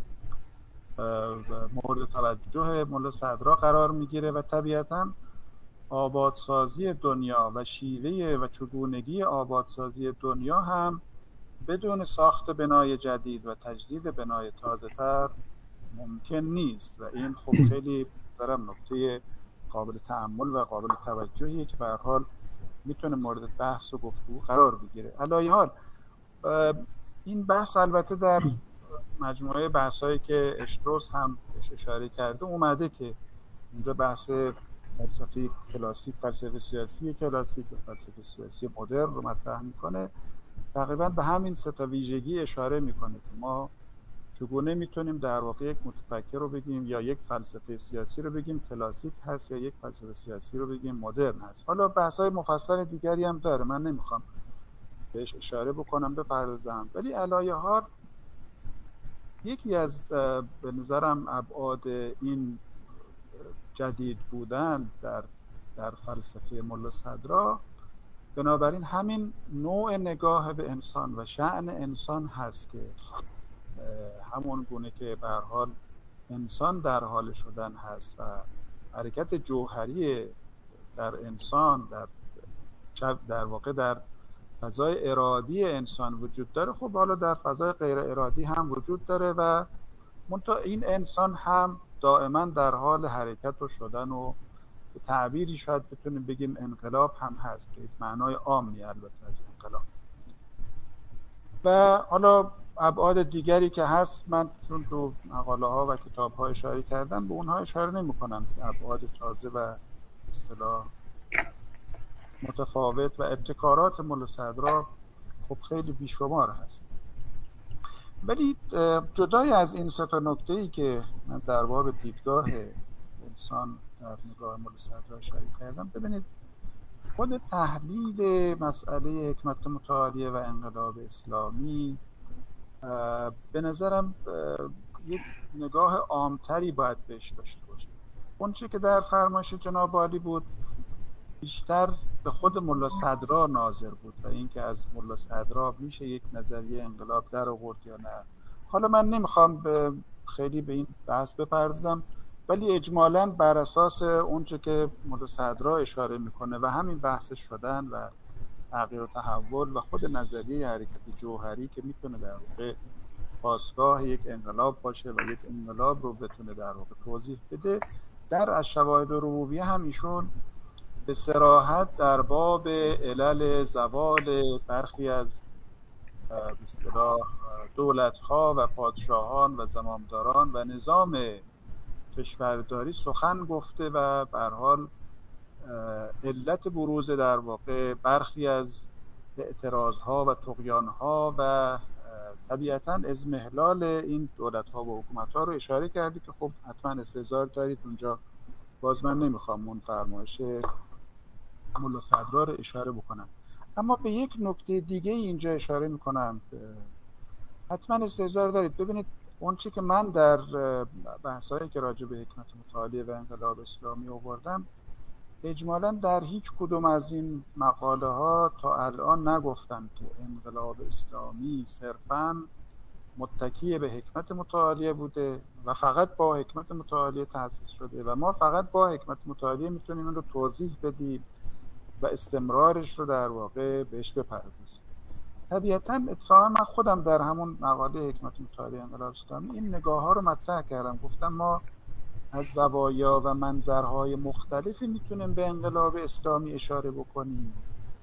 S3: مورد توجه ملا صدرا قرار میگیره و طبیعتاً آبادسازی دنیا و شیوه و چگونگی آبادسازی دنیا هم بدون ساخت بنای جدید و تجدید بنای تازه تر ممکن نیست و این خب خیلی درم نکته قابل تأمل و قابل توجهیه که به هر حال میتونه مورد بحث و گفتگو قرار بگیره. علی حال این بحث البته در مجموعه بحثایی که اشتروس هم اشاره کرده اومده که اونجا بحث فلسفه کلاسیک، فلسفه سیاسی کلاسیک و فلسفه سیاسی مدرن رو مطرح میکنه. تقریبا به همین سه تا ویژگی اشاره میکنه که ما چگونه میتونیم در واقع یک متفکر رو بگیم یا یک فلسفه سیاسی رو بگیم کلاسیک هست یا یک فلسفه سیاسی رو بگیم مدرن هست. حالا بحث‌های مفصل دیگری هم داره، من نمیخوام بهش اشاره بکنم بپردازم، ولی علایه حال یکی از به نظرم ابعاد این جدید بودن در در فلسفه ملا صدرا بنابراین همین نوع نگاه به انسان و شأن انسان هست که همون گونه که به هر حال انسان در حال شدن هست و حرکت جوهری در انسان در در واقع در فضای ارادی انسان وجود داره، خب حالا در فضای غیر ارادی هم وجود داره و منتها این انسان هم دائما در حال حرکت و شدن و به تعبیری شاید بتونیم بگیم انقلاب هم هست که یک معنای عامی البته از انقلاب. و حالا ابعاد دیگری که هست من چون تو مقاله ها و کتاب ها اشاره کردم به اونها اشاره نمی کنم که ابعاد تازه و اصطلاح متفاوت و ابتکارات ملا صدرا خب خیلی بیشمار هست. ولی جدای از این سه تا نکته‌ای که من در باب دیدگاه انسان در نگاه ملا صدرا اشاره کردم، ببینید خود تحلیل مسئله حکمت متعالیه و انقلاب اسلامی به نظرم یک نگاه عامتری باید بهش داشته باشه. اون چی که در فرمایش جناب عالی بود بیشتر به خود ملا صدرا ناظر بود و اینکه از ملا صدرا میشه یک نظریه انقلاب در آورد یا نه. حالا من نمیخوام به خیلی به این بحث بپردازم، ولی اجمالاً بر اساس اون چی که ملا صدرا اشاره میکنه و همین بحث شدن و تغییر و تحول و خود نظریه حرکت جوهری که میتونه در واقع پاسگاه یک انقلاب باشه و یک انقلاب رو بتونه در واقع توضیح بده، در الشواهد الربوبیه هم ایشون به صراحت در باب علل زوال برخی از به اصطلاح دولت‌ها و پادشاهان و زمامداران و نظام کشورداری سخن گفته و به هر حال علت بروز در واقع برخی از اعتراضها و طغیانها و طبیعتاً اضمحلال این دولت‌ها و حکومت‌ها رو اشاره کردی که خب حتما استحضار دارید اونجا. باز من نمیخوام اون فرمایش ملا صدرا رو اشاره بکنم، اما به یک نکته دیگه اینجا اشاره میکنم حتما استحضار دارید. ببینید اون چی که من در بحثایی که راجع به حکمت متعالیه و انقلاب اسلامی آوردم اجمالاً در هیچ کدوم از این مقاله ها تا الان نگفتم که انقلاب اسلامی صرفاً متکی به حکمت متعالیه بوده و فقط با حکمت متعالیه تأسیس شده و ما فقط با حکمت متعالیه میتونیم این رو توضیح بدیم و استمرارش رو در واقع بهش بپردازیم. طبیعتاً اتفاقا من خودم در همون مقاله حکمت متعالیه انقلاب اسلامی این نگاه ها رو مطرح کردم. گفتم ما از زوایا و منظرهای مختلفی میتونیم به انقلاب اسلامی اشاره بکنیم.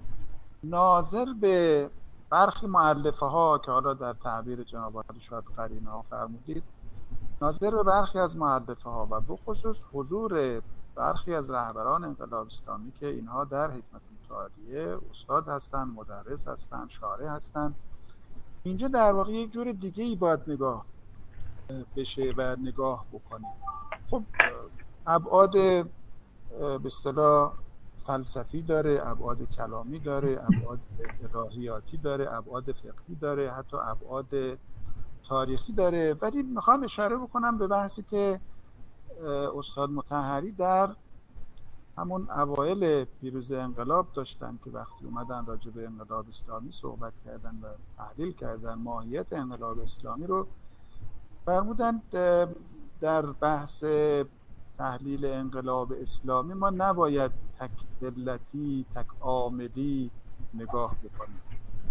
S3: ناظر به برخی مؤلفه ها که حالا در تعبیر جناب عالی شاید قرینه ها فرمودید، ناظر به برخی از مؤلفه ها و بخصوص حضور برخی از رهبران انقلاب اسلامی که اینها در حکمت متعالیه استاد هستن، مدرس هستن، شارع هستن، اینجا در واقع یک جور دیگه ای باید نگاه بشه و نگاه بکنیم. خب ابعاد به اصطلاح فلسفی داره، ابعاد کلامی داره، ابعاد الهیاتی داره، ابعاد فقهی داره، حتی ابعاد تاریخی داره، ولی میخوام اشاره بکنم به بحثی که استاد مطهری در همون اوایل پیروزی انقلاب داشتن که وقتی اومدن راجع به انقلاب اسلامی صحبت کردن و تحلیل کردن ماهیت انقلاب اسلامی رو فرمودن در بحث تحلیل انقلاب اسلامی ما نباید تک علتی تک عاملی نگاه بکنیم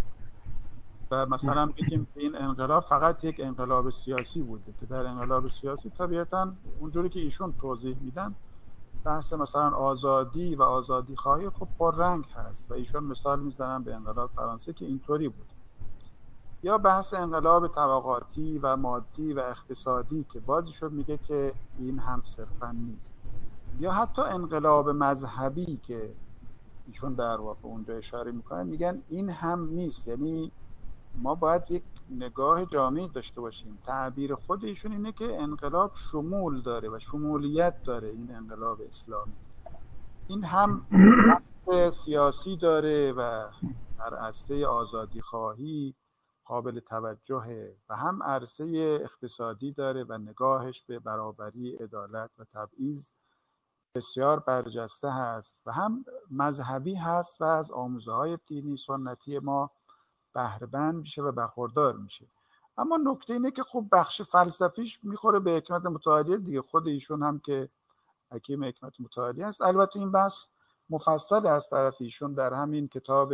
S3: و مثلا بگیم این انقلاب فقط یک انقلاب سیاسی بوده که در انقلاب سیاسی طبیعتاً اونجوری که ایشون توضیح میدن بحث مثلا آزادی و آزادی خواهی خب پررنگ هست و ایشون مثال میزنن به انقلاب فرانسه که اینطوری بود، یا بحث انقلاب طبقاتی و مادی و اقتصادی که بازیشون میگه که این هم صرفاً نیست، یا حتی انقلاب مذهبی که ایشون در واقع اونجا اشاره میکنن میگن این هم نیست. یعنی ما باید یک نگاه جامعی داشته باشیم. تعبیر خود ایشون اینه که انقلاب شمول داره و شمولیت داره. این انقلاب اسلامی این هم سیاسی داره و در عرصه آزادی خواهی قابل توجهه و هم عرصه اقتصادی داره و نگاهش به برابری، عدالت و تبعیض بسیار برجسته هست و هم مذهبی هست و از آموزه‌های دینی سنتی ما بهره‌مند میشه و برخوردار میشه. اما نکته اینه که خب بخش فلسفیش میخوره به حکمت متعالیه دیگه. خود ایشون هم که حکیم حکمت متعالیه است. البته این بحث مفصل از طرف ایشون در همین کتاب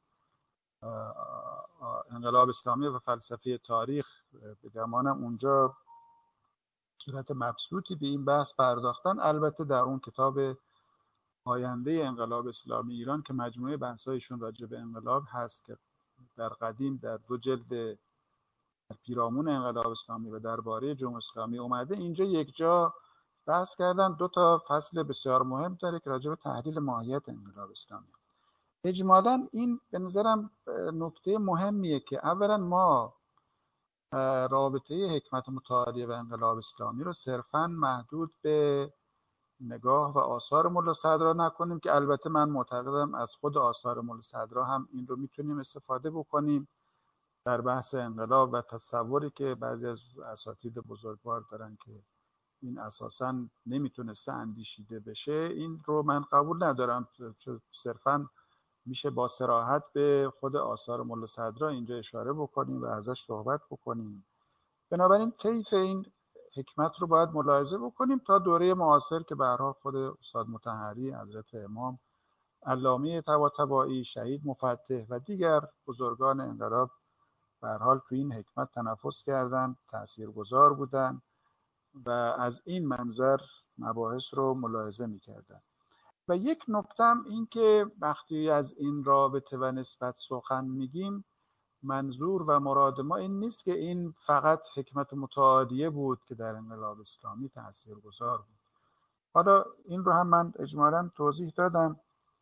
S3: انقلاب اسلامی و فلسفه تاریخ به گمانم اونجا صورت مبسوطی به این بحث پرداختن. البته در اون کتاب آینده انقلاب اسلامی ایران که مجموعه بحث‌هایشون راجع به انقلاب هست که در قدیم در دو جلد پیرامون انقلاب اسلامی و درباره جمهوری اسلامی اومده، اینجا یک جا بحث کردن. دو تا فصل بسیار مهم داره که راجع به تحلیل ماهیت انقلاب اسلامی. اجمالاً این به نظرم نکته مهمیه که اولا ما رابطه حکمت متعالیه و انقلاب اسلامی رو صرفاً محدود به نگاه و آثار ملا صدرا نکنیم که البته من معتقدم از خود آثار ملا صدرا هم این رو میتونیم استفاده بکنیم در بحث انقلاب و تصوری که بعضی از اساتید بزرگوار دارن که این اساساً نمیتونسته اندیشیده بشه، این رو من قبول ندارم. صرفاً میشه با صراحت به خود آثار ملا صدرا اینجا اشاره بکنیم و ازش صحبت بکنیم. بنابراین طیف این حکمت رو باید ملاحظه بکنیم تا دوره معاصر که به هر حال خود استاد مطهری، حضرت امام، علامه طباطبایی، شهید مفتح و دیگر بزرگان انقلاب به هر حال تو این حکمت تنفس کردن، تاثیرگذار بودن و از این منظر مباحث رو ملاحظه میکردن. و یک نکته هم این که وقتی از این رابطه و نسبت سخن میگیم، منظور و مراد ما این نیست که این فقط حکمت متعالیه بود که در انقلاب اسلامی تاثیرگذار بود. حالا این رو هم من اجمالاً توضیح دادم.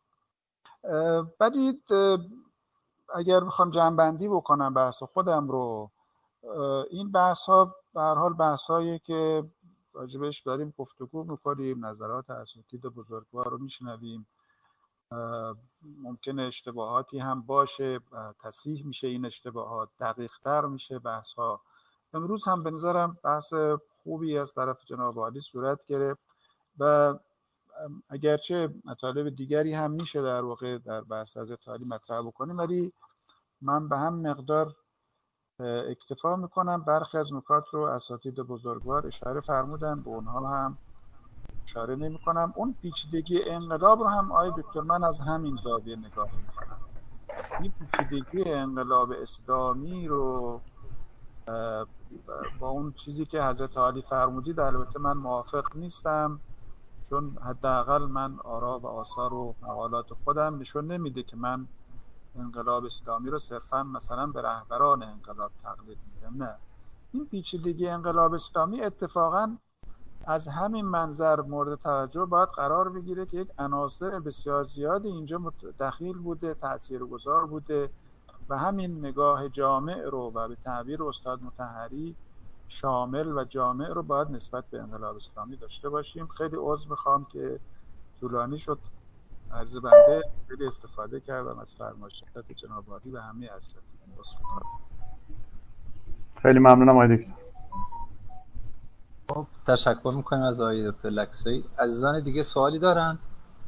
S3: ولی اگر بخوام جمع‌بندی بکنم بحث خودم رو، این بحث ها به هر حال بحث هایی که راجبش داریم گفتگو میکنیم، نظرات اساتید بزرگوار رو میشنویم، ممکنه اشتباهاتی هم باشه، تصحیح میشه این اشتباهات، دقیق تر میشه بحث ها. امروز هم به نظرم بحث خوبی از طرف جناب عالی صورت گرفت و اگرچه مطالب دیگری هم میشه در واقع در بحث از تعلیم مطرح بکنیم، ولی من به هم مقدار اکتفا میکنم. برخی از نکات رو اساتید بزرگوار اشاره فرمودن، به اونها هم اشاره نمی کنم. اون پیچیدگی انقلاب رو هم آقای دکتر من از همین زاویه نگاه میکنم. این پیچیدگی انقلاب اسلامی رو با اون چیزی که حضرت عالی فرمودید البته من موافق نیستم، چون حداقل من آرا و آثار و مقالات خودم نشون نمیده که من انقلاب اسلامی رو صرفا مثلا به رهبران انقلاب تقلید میدم. نه، این پیچیدگی انقلاب اسلامی اتفاقاً از همین منظر مورد توجه باید قرار بگیره که یک عناصر بسیار زیادی اینجا دخیل بوده، تاثیرگذار بوده و همین نگاه جامع رو و به تعبیر استاد مطهری شامل و جامع رو باید نسبت به انقلاب اسلامی داشته باشیم. خیلی عذر میخوام که طولانی شد عرض بنده، خیلی استفاده کردم از فرمایشات جناب عالی و همه اساتید.
S2: خیلی ممنونم آقای دکتر.
S1: خب تشکر میکنیم از آقای دکتر لکسایی. عزیزان دیگه سوالی دارن؟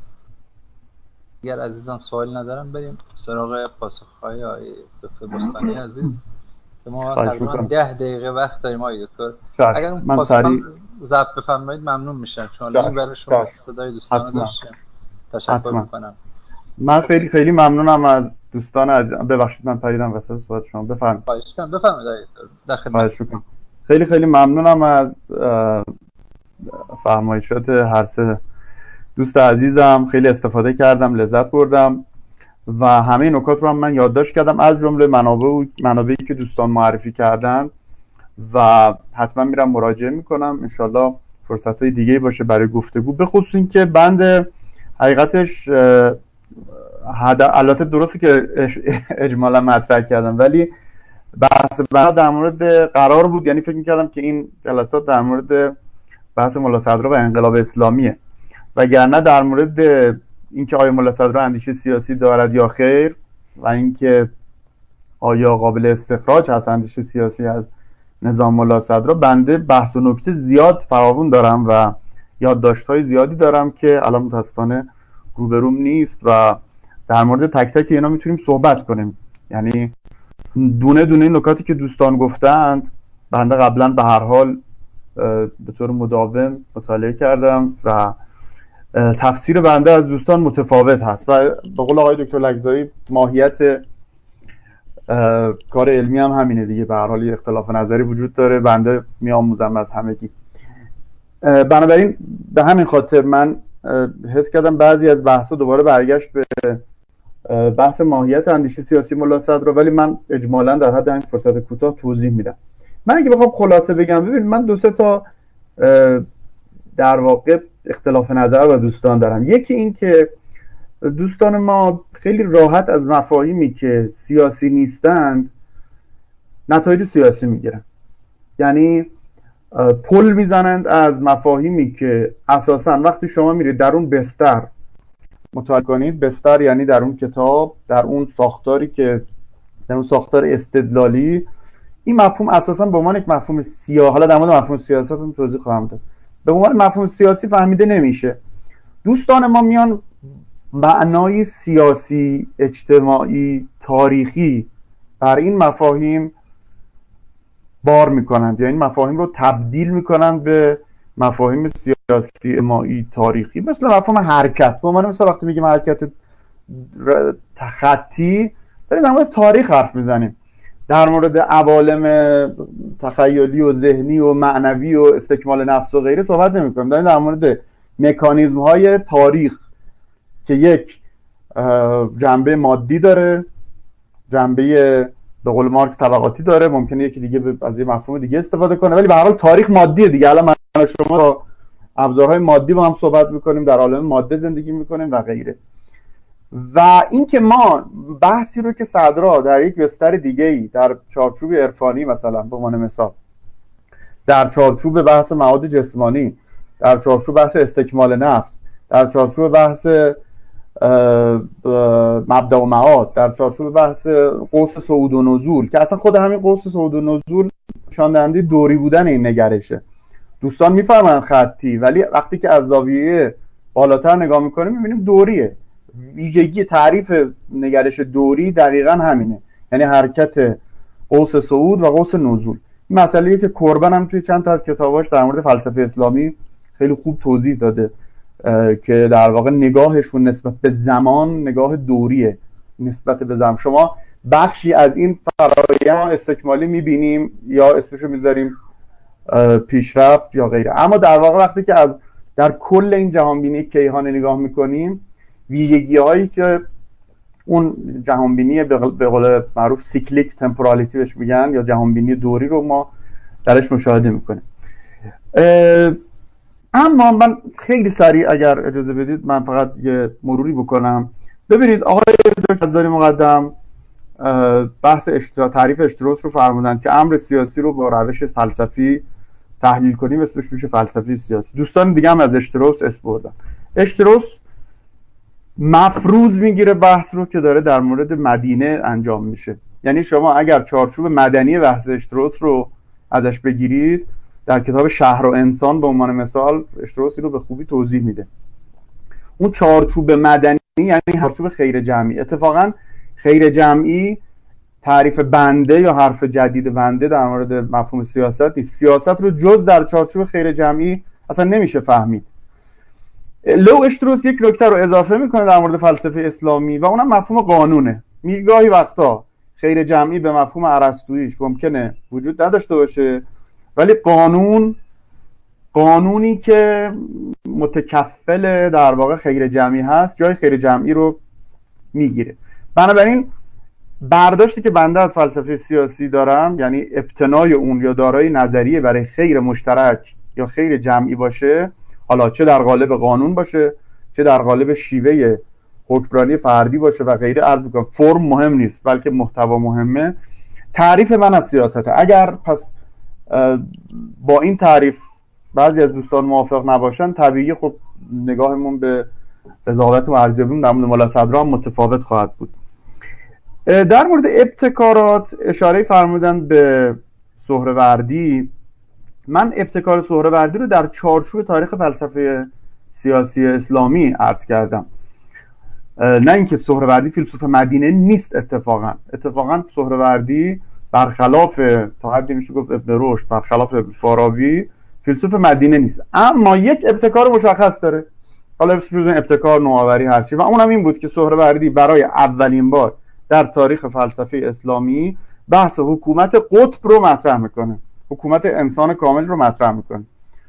S1: اگر عزیزان سوالی ندارن بریم سراغ پاسخهای آقای دکتر بستانی عزیز که ما تقریبا ده دقیقه وقت داریم آقای دکتر. اگر اون پاسخ ضبط بفرمایید ممنون میشم، چون این برای شما صدای دوستان رو داشتیم. تشکر میکنم.
S2: من خیلی خیلی ممنونم از دوستان عزیز. ببخشید من پریدم وسط صحبت شما. بفرمایید.
S1: خواهش می‌کنم. بفرمایید در خدمت.
S2: خیلی خیلی ممنونم از فرمایشات هر سه دوست عزیزم. خیلی استفاده کردم، لذت بردم و همه نکات رو هم من یادداشت کردم، از جمله منابع و منابعی که دوستان معرفی کردن و حتما میرم مراجعه میکنم. انشالله فرصت‌های دیگه باشه برای گفتگو، به خصوص این که بند حقیقتش البته درسته که اجمالا مطرح کردم، ولی بحث بنا در مورد قرار بود، یعنی فکر می‌کردم که این جلسات در مورد بحث ملا صدرا و انقلاب اسلامیه، وگرنه در مورد اینکه آیا ملا صدرا اندیشه سیاسی دارد یا خیر و اینکه آیا قابل استخراج هست اندیشه سیاسی از نظام ملا صدرا، بنده بحث و نکته زیاد فراوون دارم و یادداشت‌های زیادی دارم که الان متاسفانه روبروم نیست و در مورد تک تک اینا میتونیم صحبت کنیم. یعنی دونه دونه نکاتی که دوستان گفتند بنده قبلا به هر حال به طور مداوم مطالعه کردم و تفسیر بنده از دوستان متفاوت هست و به قول آقای دکتر لکزایی ماهیت کار علمی هم همینه دیگه، به هر حال اختلاف نظری وجود داره، بنده میآموزم از همگی. بنابراین به همین خاطر من حس کردم بعضی از بحثا دوباره برگشت به بحث ماهیت اندیشه سیاسی ملا صدرا، ولی من اجمالا در حد این فرصت کوتاه توضیح میدم. من اگه بخوام خلاصه بگم، ببین من دو سه تا در واقع اختلاف نظر با دوستان دارم. یکی این که دوستان ما خیلی راحت از مفاهیمی که سیاسی نیستند نتایج سیاسی میگیرن، یعنی پل میزنند از مفاهیمی که اساسا وقتی شما میرید در اون بستر مطالعه کنید، بستر یعنی در اون کتاب، در اون ساختاری که در اون ساختار استدلالی، این مفهوم اساسا به عنوان یک مفهوم سیاسی، حالا در مورد مفهوم سیاست هم توضیح خواهم داد، به عنوان مفهوم سیاسی فهمیده نمیشه. دوستان ما میان معنای سیاسی، اجتماعی، تاریخی بر این مفاهیم بار میکنند، یعنی این مفاهیم رو تبدیل میکنند به مفاهیم سیاسی، اجتماعی، تاریخی. مثل مفهوم حرکت، به عنوان مثلا وقتی میگیم حرکت خطی داریم در مورد تاریخ حرف میزنیم، در مورد عوالم تخیلی و ذهنی و معنوی و استکمال نفس و غیره صحبت نمی‌کنیم. داریم در مورد مکانیزم‌های تاریخ که یک جنبه مادی داره، جنبه به قول مارکس طبقاتی داره، ممکنه یکی دیگه از یه مفهوم دیگه استفاده کنه، ولی به هر حال تاریخ مادیه دیگه. الان من شما با ابزارهای مادی با هم صحبت می‌کنیم، در عالم ماده زندگی می‌کنیم و غیره. و اینکه ما بحثی رو که صدرا در یک بستر دیگه‌ای در چارچوب عرفانی مثلا به عنوان مثال، در چارچوب بحث مواد جسمانی، در چارچوب بحث استکمال نفس، در چارچوب بحث مبدأ و معاد، در چارچوب بحث قوس صعود و نزول، که اصلا خود همین قوس صعود و نزول نشان دهنده دوری بودن این نگرشه. دوستان میفهمن خطی، ولی وقتی که از زاویه بالاتر نگاه میکنیم میبینیم دوریه. ویژگی تعریف نگرش دوری دقیقا همینه، یعنی حرکت قوس صعود و قوس نزول. این مسئله‌ای که کوربن هم توی چند تا از کتاباش در مورد فلسفه اسلامی خیلی خوب توضیح داده که در واقع نگاهشون نسبت به زمان نگاه دوریه، نسبت به زمان. شما بخشی از این فرآیند استکمالی میبینیم یا اسمشو میذاریم پیشرفت یا غیره، اما در واقع وقتی که از در کل این جهانبینی کیهانی نگاه میکنیم، ویژگی هایی که اون جهانبینی به قول معروف سیکلیک تمپورالیتی بهش میگن یا جهانبینی دوری رو ما درش مشاهده میکنیم. اما من خیلی سریع اگر اجازه بدید من فقط یه مروری بکنم. ببینید آقای دکتر عزیزی مقدم بحث اشترا تعریف اشتروس رو فرمودن که امر سیاسی رو با روش فلسفی تحلیل کنیم، اسمش میشه فلسفی سیاسی. دوستان دیگه هم از اشتروس اسم بردن. اشتروس مفروض میگیره بحث رو که داره در مورد مدینه انجام میشه. یعنی شما اگر چارچوب مدنی بحث اشتروس رو ازش بگیرید، در کتاب شهر و انسان به عنوان مثال اشتروس رو به خوبی توضیح میده. اون چارچوب مدنی یعنی چارچوب خیر جمعی. اتفاقا خیر جمعی تعریف بنده یا حرف جدید بنده در مورد مفهوم سیاست نیست. سیاست رو جز در چارچوب خیر جمعی اصلا نمیشه فهمید. لو اشتروس یک نکته رو اضافه میکنه در مورد فلسفه اسلامی و اونم مفهوم قانونه. میگه گاهی وقتا خیر جمعی به مفهوم ارسطویی ممکنه وجود نداشته باشه، ولی قانون قانونی که متکفل در واقع خیر جمعی هست جای خیر جمعی رو میگیره. بنابراین برداشتی که بنده از فلسفه سیاسی دارم، یعنی ابتنای اون یا دارای نظریه برای خیر مشترک یا خیر جمعی باشه، حالا چه در قالب قانون باشه چه در قالب شیوه حکمرانی فردی باشه و غیره، عرض میکنم فرم مهم نیست بلکه محتوا مهمه. تعریف من از سیاسته. اگر پس با این تعریف بعضی از دوستان موافق نباشن، طبیعی خب نگاهمون به قضاوت و ارزیابی در مورد مولا صدرا هم متفاوت خواهد بود. در مورد ابتکارات اشاره فرمودن به سهروردی. من ابتکار سهروردی رو در چارچوب تاریخ فلسفه سیاسی اسلامی عرض کردم، نه اینکه سهروردی فیلسوف مدینه نیست. اتفاقا اتفاقا سهروردی برخلاف تا حدی میشه گفت ابن رشد، برخلاف فارابی فیلسوف مدینه نیست، اما یک ابتکار مشخص داره. حالا بسیار ابتکار، نوآوری، هرچی، و اونم این بود که سهروردی برای اولین بار در تاریخ فلسفه اسلامی بحث حکومت قطب رو مطرح میکنه، حکومت انسان کامل رو مطرح میکنه.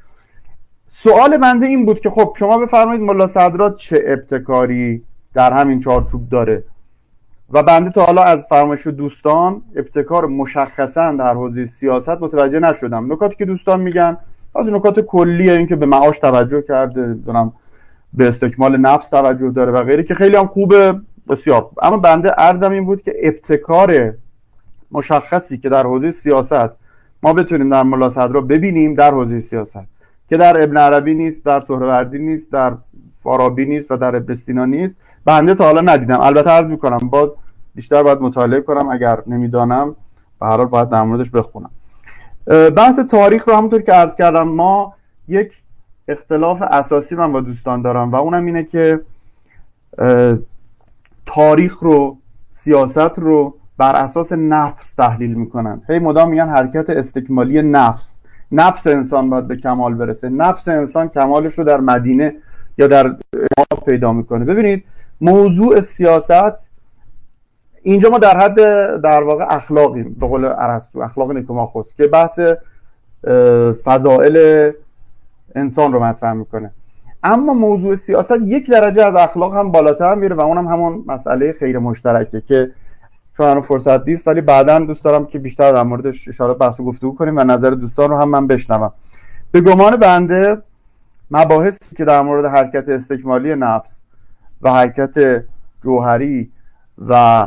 S2: سوال بنده این بود که خب شما بفرمایید ملا صدرا چه ابتکاری در همین چارچوب داره؟ و بنده تا حالا از فرمایش دوستان ابتکار مشخصا در حوزه سیاست متوجه نشدم. نکاتی که دوستان میگن از نکات کلیه، این که به معاش توجه کرده، دونم به استکمال نفس توجه داره و غیره، که خیلی هم خوبه، بسیار خوب. اما بنده عرضم این بود که ابتکار مشخصی که در حوزه سیاست ما بتونیم در ملا صدرا ببینیم در حوزه سیاست، که در ابن عربی نیست، در سهروردی نیست، در فارابی نیست و در ابن سینا نیست، بنده تا حالا ندیدم. البته عرض میکنم باز بیشتر باید مطالعه کنم، اگر نمیدانم به هر حال باید در موردش بخونم. بحث تاریخ رو همونطور که عرض کردم، ما یک اختلاف اساسی من با دوستان دارم و اونم اینه که تاریخ رو، سیاست رو بر اساس نفس تحلیل میکنن. هی مدام میگن حرکت استکمالی نفس، نفس انسان باید به کمال برسه، نفس انسان کمالش رو در مدینه یا در ما پیدا میکنه. ببینید موضوع سیاست اینجا ما در حد در واقع اخلاقیم، به قول ارسطو اخلاق نیکوماخوس که بحث فضائل انسان رو مطرح میکنه. اما موضوع سیاست یک درجه از اخلاق هم بالاتر میره و اونم همون مسئله خیر مشترکه که چون فرصت نیست، ولی بعداً دوست دارم که بیشتر در موردش اشاره بحث و گفتگو کنیم و نظر دوستان رو هم من بشنوم. به گمان بنده مباحثی که در مورد حرکت استکمالی نفس و حرکت جوهری و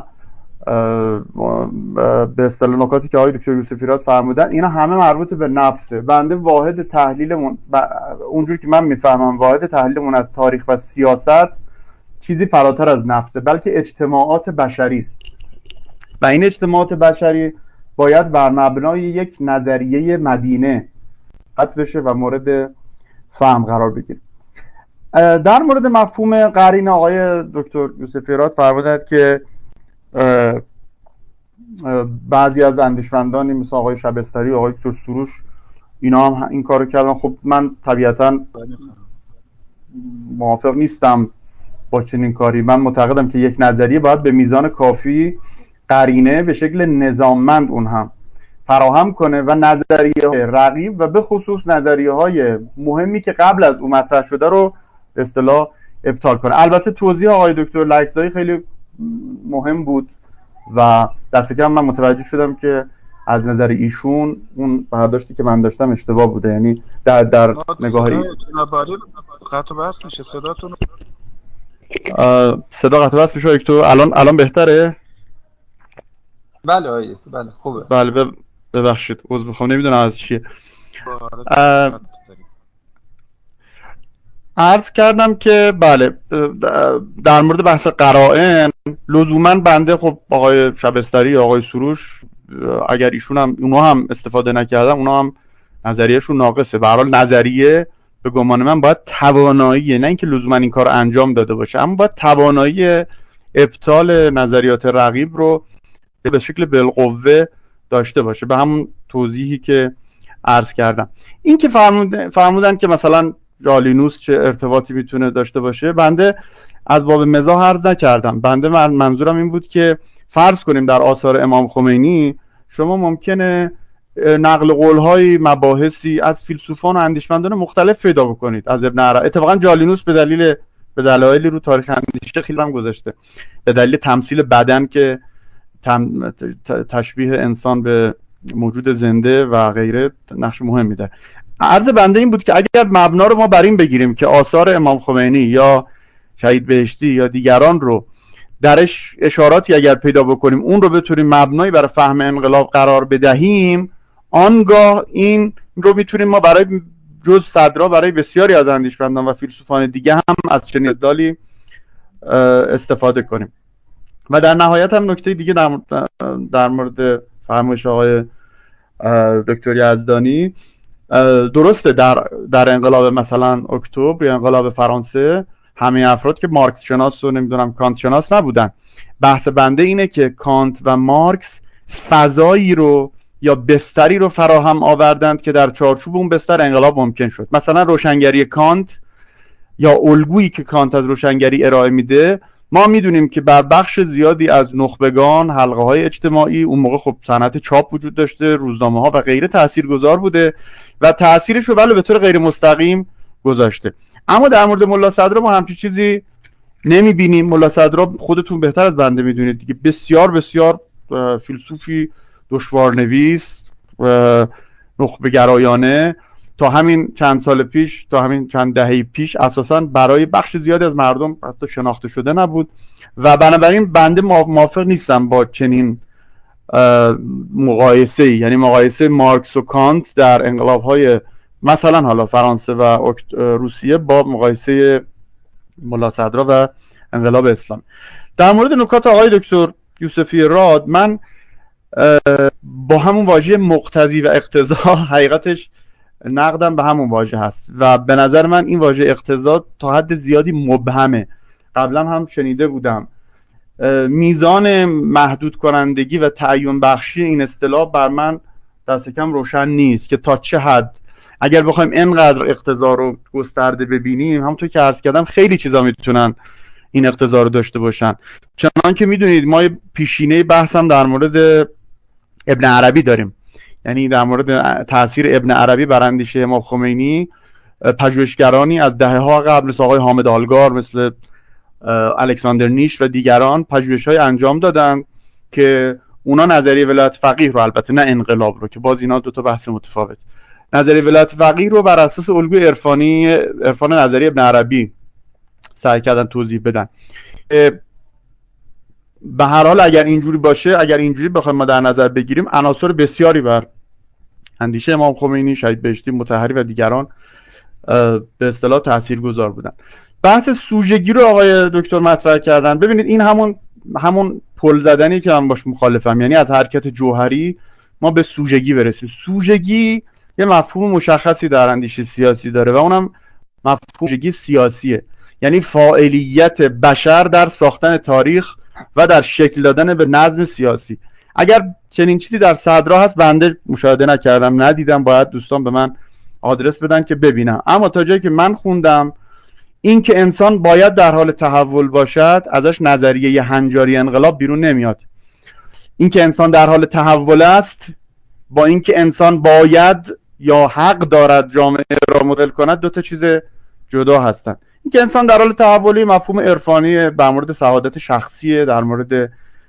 S2: به اصطلاح نکاتی که آقای دکتر یوسفی راد فرمودن، اینا همه مربوط به نفسه. بنده واحد تحلیلمون اونجوری که من میفهمم واحد تحلیلمون از تاریخ و سیاست چیزی فراتر از نفسه، بلکه اجتماعات بشری است و این اجتماعات بشری باید بر مبنای یک نظریه مدینه قطع بشه و مورد فهم قرار بگیره. در مورد مفهوم قرین آقای دکتر یوسفی راد فرمودند که بعضی از اندیشمندانی مثل آقای شبستری و آقای دکتر سروش اینا هم این کارو کردن. خب من طبیعتاً موافق نیستم با چنین کاری. من معتقدم که یک نظریه باید به میزان کافی قرینه به شکل نظاممند اون هم فراهم کنه و نظریه رقیب و به خصوص نظریه های مهمی که قبل از اون مطرح شده رو به اصطلاح ابطال کنه. البته توضیح آقای دکتر لکزایی خیلی مهم بود و دست کم من متوجه شدم که از نظر ایشون اون برداشتی که من داشتم اشتباه بوده. یعنی در در نگاه
S3: قطع و وصل میشه صداتون.
S2: صدا قطع و وصل میشه دکتر. الان الان بهتره؟
S1: بله آید. بله خوبه.
S2: بله ببخشید عذر میخوام نمیدونم از چیه. عرض کردم که بله در مورد بحث قرائن لزوما بنده خب آقای شبستری آقای سروش اگر ایشون هم اونا هم استفاده نکردن اونا هم نظریهشون ناقصه. به هر حال نظریه به گمان من باید توانایی، نه اینکه لزوما این کار انجام داده باشه، اما باید توانایی ابطال نظریات رقیب رو به شکل بالقوه داشته باشه. به همون توضیحی که عرض کردم. این که فرمودن, فرمودن که مثلا جالینوس چه ارتباطی میتونه داشته باشه، بنده از باب مزاح عرض نکردم. بنده منظورم این بود که فرض کنیم در آثار امام خمینی شما ممکنه نقل قول‌های مباحثی از فیلسوفان و اندیشمندان مختلف پیدا بکنید. از ابن عربی اتفاقا جالینوس به دلیل به دلایلی رو تاریخ اندیشه خیلی هم گذاشته، به دلیل تمثیل بدن که تم... تشبیه انسان به موجود زنده و غیره نقش مهم میده. عرض بنده این بود که اگر مبنا رو ما بر این بگیریم که آثار امام خمینی یا شهید بهشتی یا دیگران رو درش اشاراتی اگر پیدا بکنیم اون رو بتونیم مبنایی برای فهم انقلاب قرار بدهیم، آنگاه این رو میتونیم ما برای جز صدرا برای بسیاری از اندیشمندان و فیلسوفان دیگه هم از چنین ادعایی استفاده کنیم. و در نهایت هم نکته دیگه در, در مورد فرمایش آقای دکتر یزدانی، درسته در در انقلاب مثلا اکتبر یا انقلاب فرانسه همه افراد که مارکس شناس و نمیدونم کانت شناس نبودن. بحث بنده اینه که کانت و مارکس فضایی رو یا بستری رو فراهم آوردند که در چارچوب اون بستر انقلاب ممکن شد. مثلا روشنگری کانت یا الگویی که کانت از روشنگری ارائه میده، ما میدونیم که بر بخش زیادی از نخبگان، حلقه های اجتماعی، اون موقع خب صنعت چاپ وجود داشته، روزنامه ها و غیره تاثیرگذار بوده و تأثیرش رو ولی به طور غیر مستقیم گذاشته. اما در مورد ملا صدرا ما همچین چیزی نمیبینیم. ملا صدرا خودتون بهتر از بنده میدونید دیگه بسیار بسیار فیلسوفی دشوارنویس و نخبه گرایانه تا همین چند سال پیش، تا همین چند دهه پیش اساساً برای بخش زیادی از مردم حتی شناخته شده نبود و بنابراین بنده موافق نیستم با چنین مقایسه، یعنی مقایسه مارکس و کانت در انقلاب‌های مثلا حالا فرانسه و روسیه با مقایسه ملا صدرا و انقلاب اسلام. در مورد نکات آقای دکتر یوسفی راد، من با همون واژه مقتضی و اقتضا حقیقتش نقدم به همون واژه هست و به نظر من این واژه اقتضا تا حد زیادی مبهمه. قبلا هم شنیده بودم میزان محدود کنندگی و تعیین بخشی این اصطلاح بر من دست کم روشن نیست که تا چه حد اگر بخوایم اینقدر اقتضا رو گسترده ببینیم، همونطور که عرض کردم خیلی چیزا میتونن این اقتضا رو داشته باشن. چنان که میدونید ما پیشینه بحثم در مورد ابن عربی داریم، یعنی در مورد تاثیر ابن عربی بر اندیشه امام خمینی پژوهشگرانی از دهه‌ها قبل مثل آقای حامد آلگار، مثل الکساندر نیش و دیگران پژوهش‌های انجام دادن که اونا نظریه ولایت فقیه رو، البته نه انقلاب رو که باز اینا دو تا بحث متفاوت، نظریه ولایت فقیه رو بر اساس الگوی عرفانی عرفان نظری ابن عربی سعی کردن توضیح بدن. به هر حال اگر اینجوری باشه، اگر اینجوری بخوایم ما در نظر بگیریم، عناصر بسیاری بر اندیشه امام خمینی، شهید بهشتی، مطهری و دیگران به اصطلاح تاثیرگذار بودن. بحث سوژگی رو آقای دکتر مطرح کردن. ببینید این همون همون پل زدنی که من باش مخالفم، یعنی از حرکت جوهری ما به سوژگی برسیم. سوژگی یه مفهوم مشخصی در اندیشه سیاسی داره و اونم مفهوم سوژگی سیاسیه، یعنی فاعلیت بشر در ساختن تاریخ و در شکل دادن به نظم سیاسی. اگر چنین چیزی در صدرا هست بنده مشاهده نکردم، ندیدم، باید دوستان به من آدرس بدن که ببینم، اما تا جایی که من خوندم این که انسان باید در حال تحول باشد، ازش نظریه هنجاری انقلاب بیرون نمیاد. این که انسان در حال تحول است با این که انسان باید یا حق دارد جامعه را مدل کند دو تا چیز جدا هستند. این که انسان در حال تحولی مفهوم عرفانی در مورد سعادت شخصیه، در مورد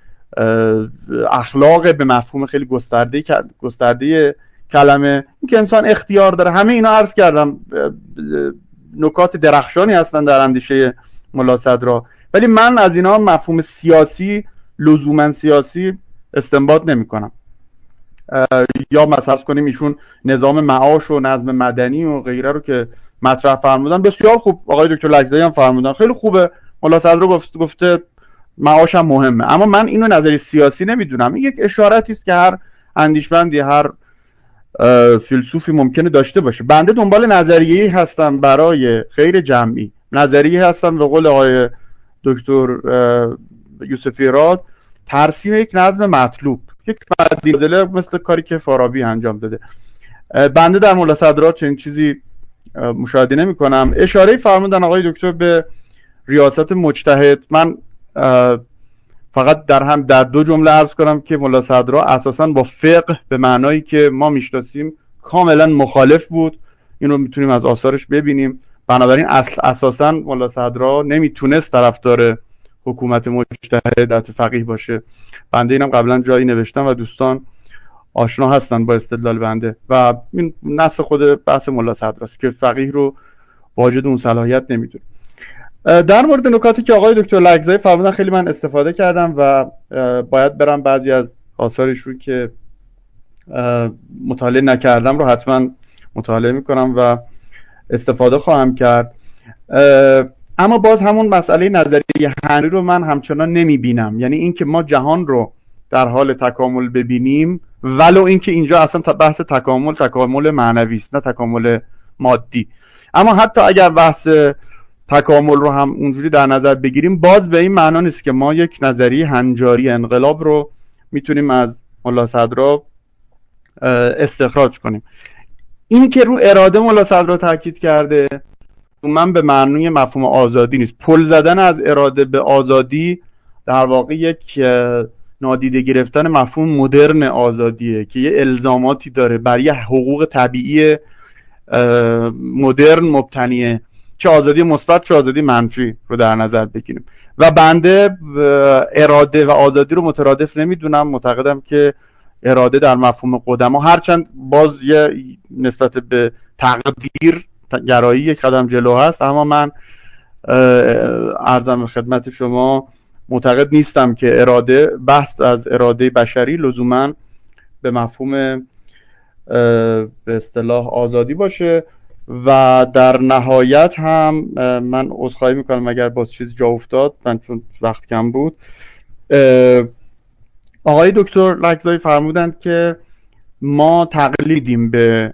S2: اخلاق به مفهوم خیلی گسترده گسترده کلمه، این که انسان اختیار داره، همه اینا عرض کردم نکات درخشانی هستن در اندیشه ملا صدرا، ولی من از اینا مفهوم سیاسی لزوما سیاسی استنباط نمی کنم. یا مثلا کنیم ایشون نظام معاش و نظم مدنی و غیره رو که مطرح فرمودن بسیار خوب، آقای دکتر لکزایی هم فرمودن خیلی خوبه، ملا صدرا گفت گفته معاش هم مهمه، اما من اینو نظری سیاسی نمیدونم. این یک اشارتی است که هر اندیشمندی، هر فیلسوفی ممکنه داشته باشه. بنده دنبال نظریه‌ای هستم برای خیر جمعی، نظریه‌ای هستم به قول آقای دکتر یوسفی راد ترسیم یک نظم مطلوب، یک معادله مثل کاری که فارابی انجام داده. بنده در ملا صدرا چنین چیزی مشاهده نمی کنم. اشاره فرمودن آقای دکتر به ریاست مجتهد. من فقط در هم در دو جمله عرض کنم که ملا صدرا اساساً با فقه به معنایی که ما میشناسیم کاملا مخالف بود. این رو میتونیم از آثارش ببینیم. بنابراین اصل اساساً ملا صدرا نمیتونست طرفدار حکومت مجتهد فقیه باشه. بنده اینم قبلا جایی نوشتم و دوستان آشنا هستن با استدلال بنده و این نص خود بحث ملا صدراست که فقیه رو واجد اون صلاحیت نمیدونه. در مورد نکاتی که آقای دکتر لکزایی فرمودن خیلی من استفاده کردم و باید برم بعضی از آثارش رو که مطالعه نکردم رو حتما مطالعه میکنم و استفاده خواهم کرد. اما باز همون مسئله نظریه هنری رو من همچنان نمیبینم، یعنی این که ما جهان رو در حال تکامل ببینیم، ولو اینکه اینجا اصلا بحث تکامل تکامل معنوی است نه تکامل مادی، اما حتی اگر بحث تکامل رو هم اونجوری در نظر بگیریم باز به این معنا نیست که ما یک نظریه هنجاری انقلاب رو میتونیم از ملا صدرا استخراج کنیم. این که رو اراده ملا صدرا تاکید کرده من به معنی مفهوم آزادی نیست. پل زدن از اراده به آزادی در واقع یک نادیده گرفتن مفهوم مدرن آزادیه که یه الزاماتی داره بر یه حقوق طبیعی مدرن مبتنیه، چه آزادی مثبت چه آزادی منفی رو در نظر بگیریم و بنده اراده و آزادی رو مترادف نمیدونم. معتقدم که اراده در مفهوم قدما هرچند باز یه نسبت به تقدیر گرایی یک قدم جلو هست، اما من عرضم خدمت شما معتقد نیستم که اراده بحث از اراده بشری لزوما به مفهوم به اصطلاح آزادی باشه. و در نهایت هم من عذرخواهی میکنم اگر باز چیزی جا افتاد، من چون وقت کم بود. آقای دکتر لکزایی فرمودند که ما تقلیدیم به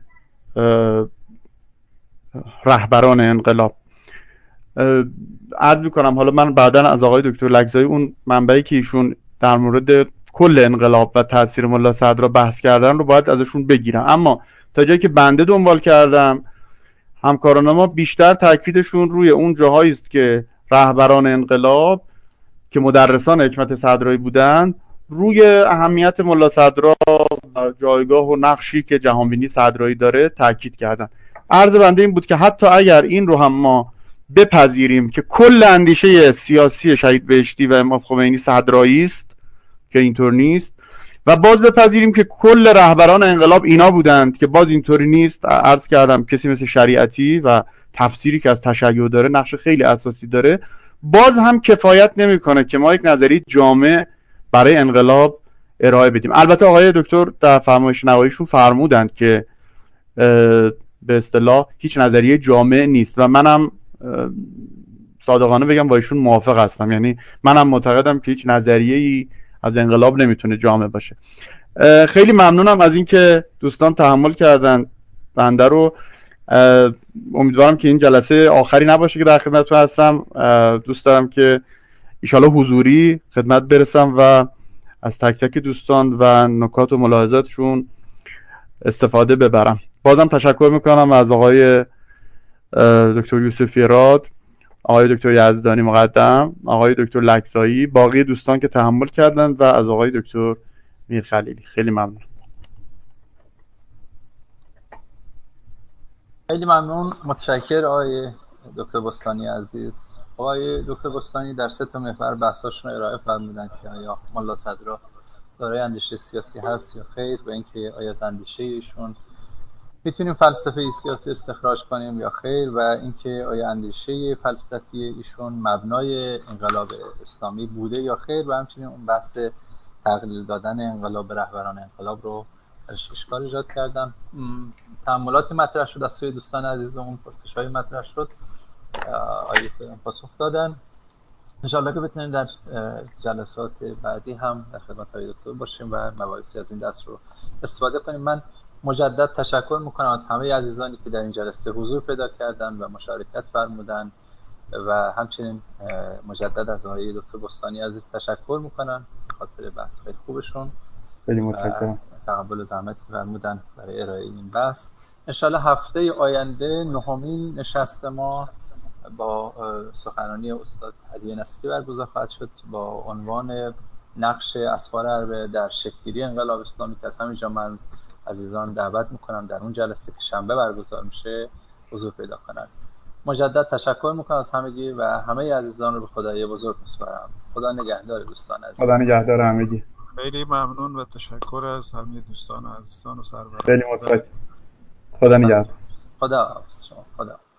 S2: رهبران انقلاب. عرض میکنم حالا من بعداً از آقای دکتر لکزایی اون منبعی که ایشون در مورد کل انقلاب و تاثیر ملا صدرا بحث کردن رو باید ازشون بگیرم، اما تا جایی که بنده دنبال کردم همکاران ما بیشتر تاکیدشون روی اون جاهایی است که رهبران انقلاب که مدرسان حکمت صدرایی بودند روی اهمیت ملا صدرا و جایگاه و نقشی که جهانبینی صدرایی داره تاکید کردن. عرض بنده این بود که حتی اگر این رو هم ما بپذیریم که کل اندیشه سیاسی شهید بهشتی و امام خمینی صدرایی است که اینطور نیست، و باز بپذیریم که کل رهبران انقلاب اینا بودند که باز اینطوری نیست، عرض کردم کسی مثل شریعتی و تفسیری که از تشیع داره نقش خیلی اساسی داره، باز هم کفایت نمیکنه که ما یک نظریه جامع برای انقلاب ارائه بدیم. البته آقای دکتر در فرمایش نهاییشون فرمودند که به اصطلاح هیچ نظریه جامع نیست و منم صادقانه بگم با ایشون موافق هستم. یعنی منم معتقدم که هیچ نظریه‌ای از انقلاب نمیتونه جامع باشه. خیلی ممنونم از اینکه دوستان تحمل کردن بنده رو. امیدوارم که این جلسه آخری نباشه که در خدمتتون هستم. دوست دارم که انشالله حضوری خدمت برسم و از تک تک دوستان و نکات و ملاحظاتشون استفاده ببرم. بازم تشکر میکنم از آقای دکتر یوسفی راد، آقای دکتر یزدانی مقدم، آقای دکتر لکزایی، باقی دوستان که تحمل کردند و از آقای دکتر میر خلیلی. خیلی ممنون.
S1: خیلی ممنون. متشکر آقای دکتر بستانی عزیز. آقای دکتر بستانی در سه تا محور بحثاشون رو ارائه فرمودن که آیا ملا صدرا دارای اندیشه سیاسی هست یا خیر، و اینکه آیا از اندیشه ایشون میتونیم فلسفه سیاسی استخراج کنیم یا خیر، و اینکه آیا اندیشه فلسفی ایشون مبنای انقلاب اسلامی بوده یا خیر، و همچنین اون بحث تقلیل دادن انقلاب به رهبران انقلاب رو اشکال ایجاد کردم. تأملاتی مطرح شد از سوی دوستان عزیزمون، پرسش‌های مطرح شد، آیه پاسخ دادن. انشاءالله که بتونیم در جلسات بعدی هم در خدمت های دکتر باشیم و مباحثی از این دست رو استفاده کنیم. من مجدد تشکر میکنم از همه عزیزانی که در این جلسه حضور پیدا کردن و مشارکت فرمودن، و همچنین مجدد از آقای دکتر بستانی عزیز تشکر میکنم خاطر بحث خیلی خوبشون.
S2: خیلی متشکرم.
S1: تقبل زحمت فرمودن برای ارائه این بحث. انشالله هفته آینده نهمین نشست ما با سخنرانی استاد علی نصفی برگزار خواهد شد با عنوان نقش اسفار حربه در شکل‌گیری انقلاب اسلامی، که از همینجا من عزیزان دعوت میکنم در اون جلسه که شنبه برگزار میشه حضور پیدا کنند. مجدد تشکر میکنم از همگی و همه عزیزان رو به خدای بزرگ میسپارم. خدا نگهدار دوستان عزیز.
S2: خدا نگهدار همگی.
S3: خیلی ممنون و تشکر از همه دوستان و عزیزان و سروران.
S2: خیلی متشکرم. خدا نگهدار.
S1: خدا حافظ شما. خدا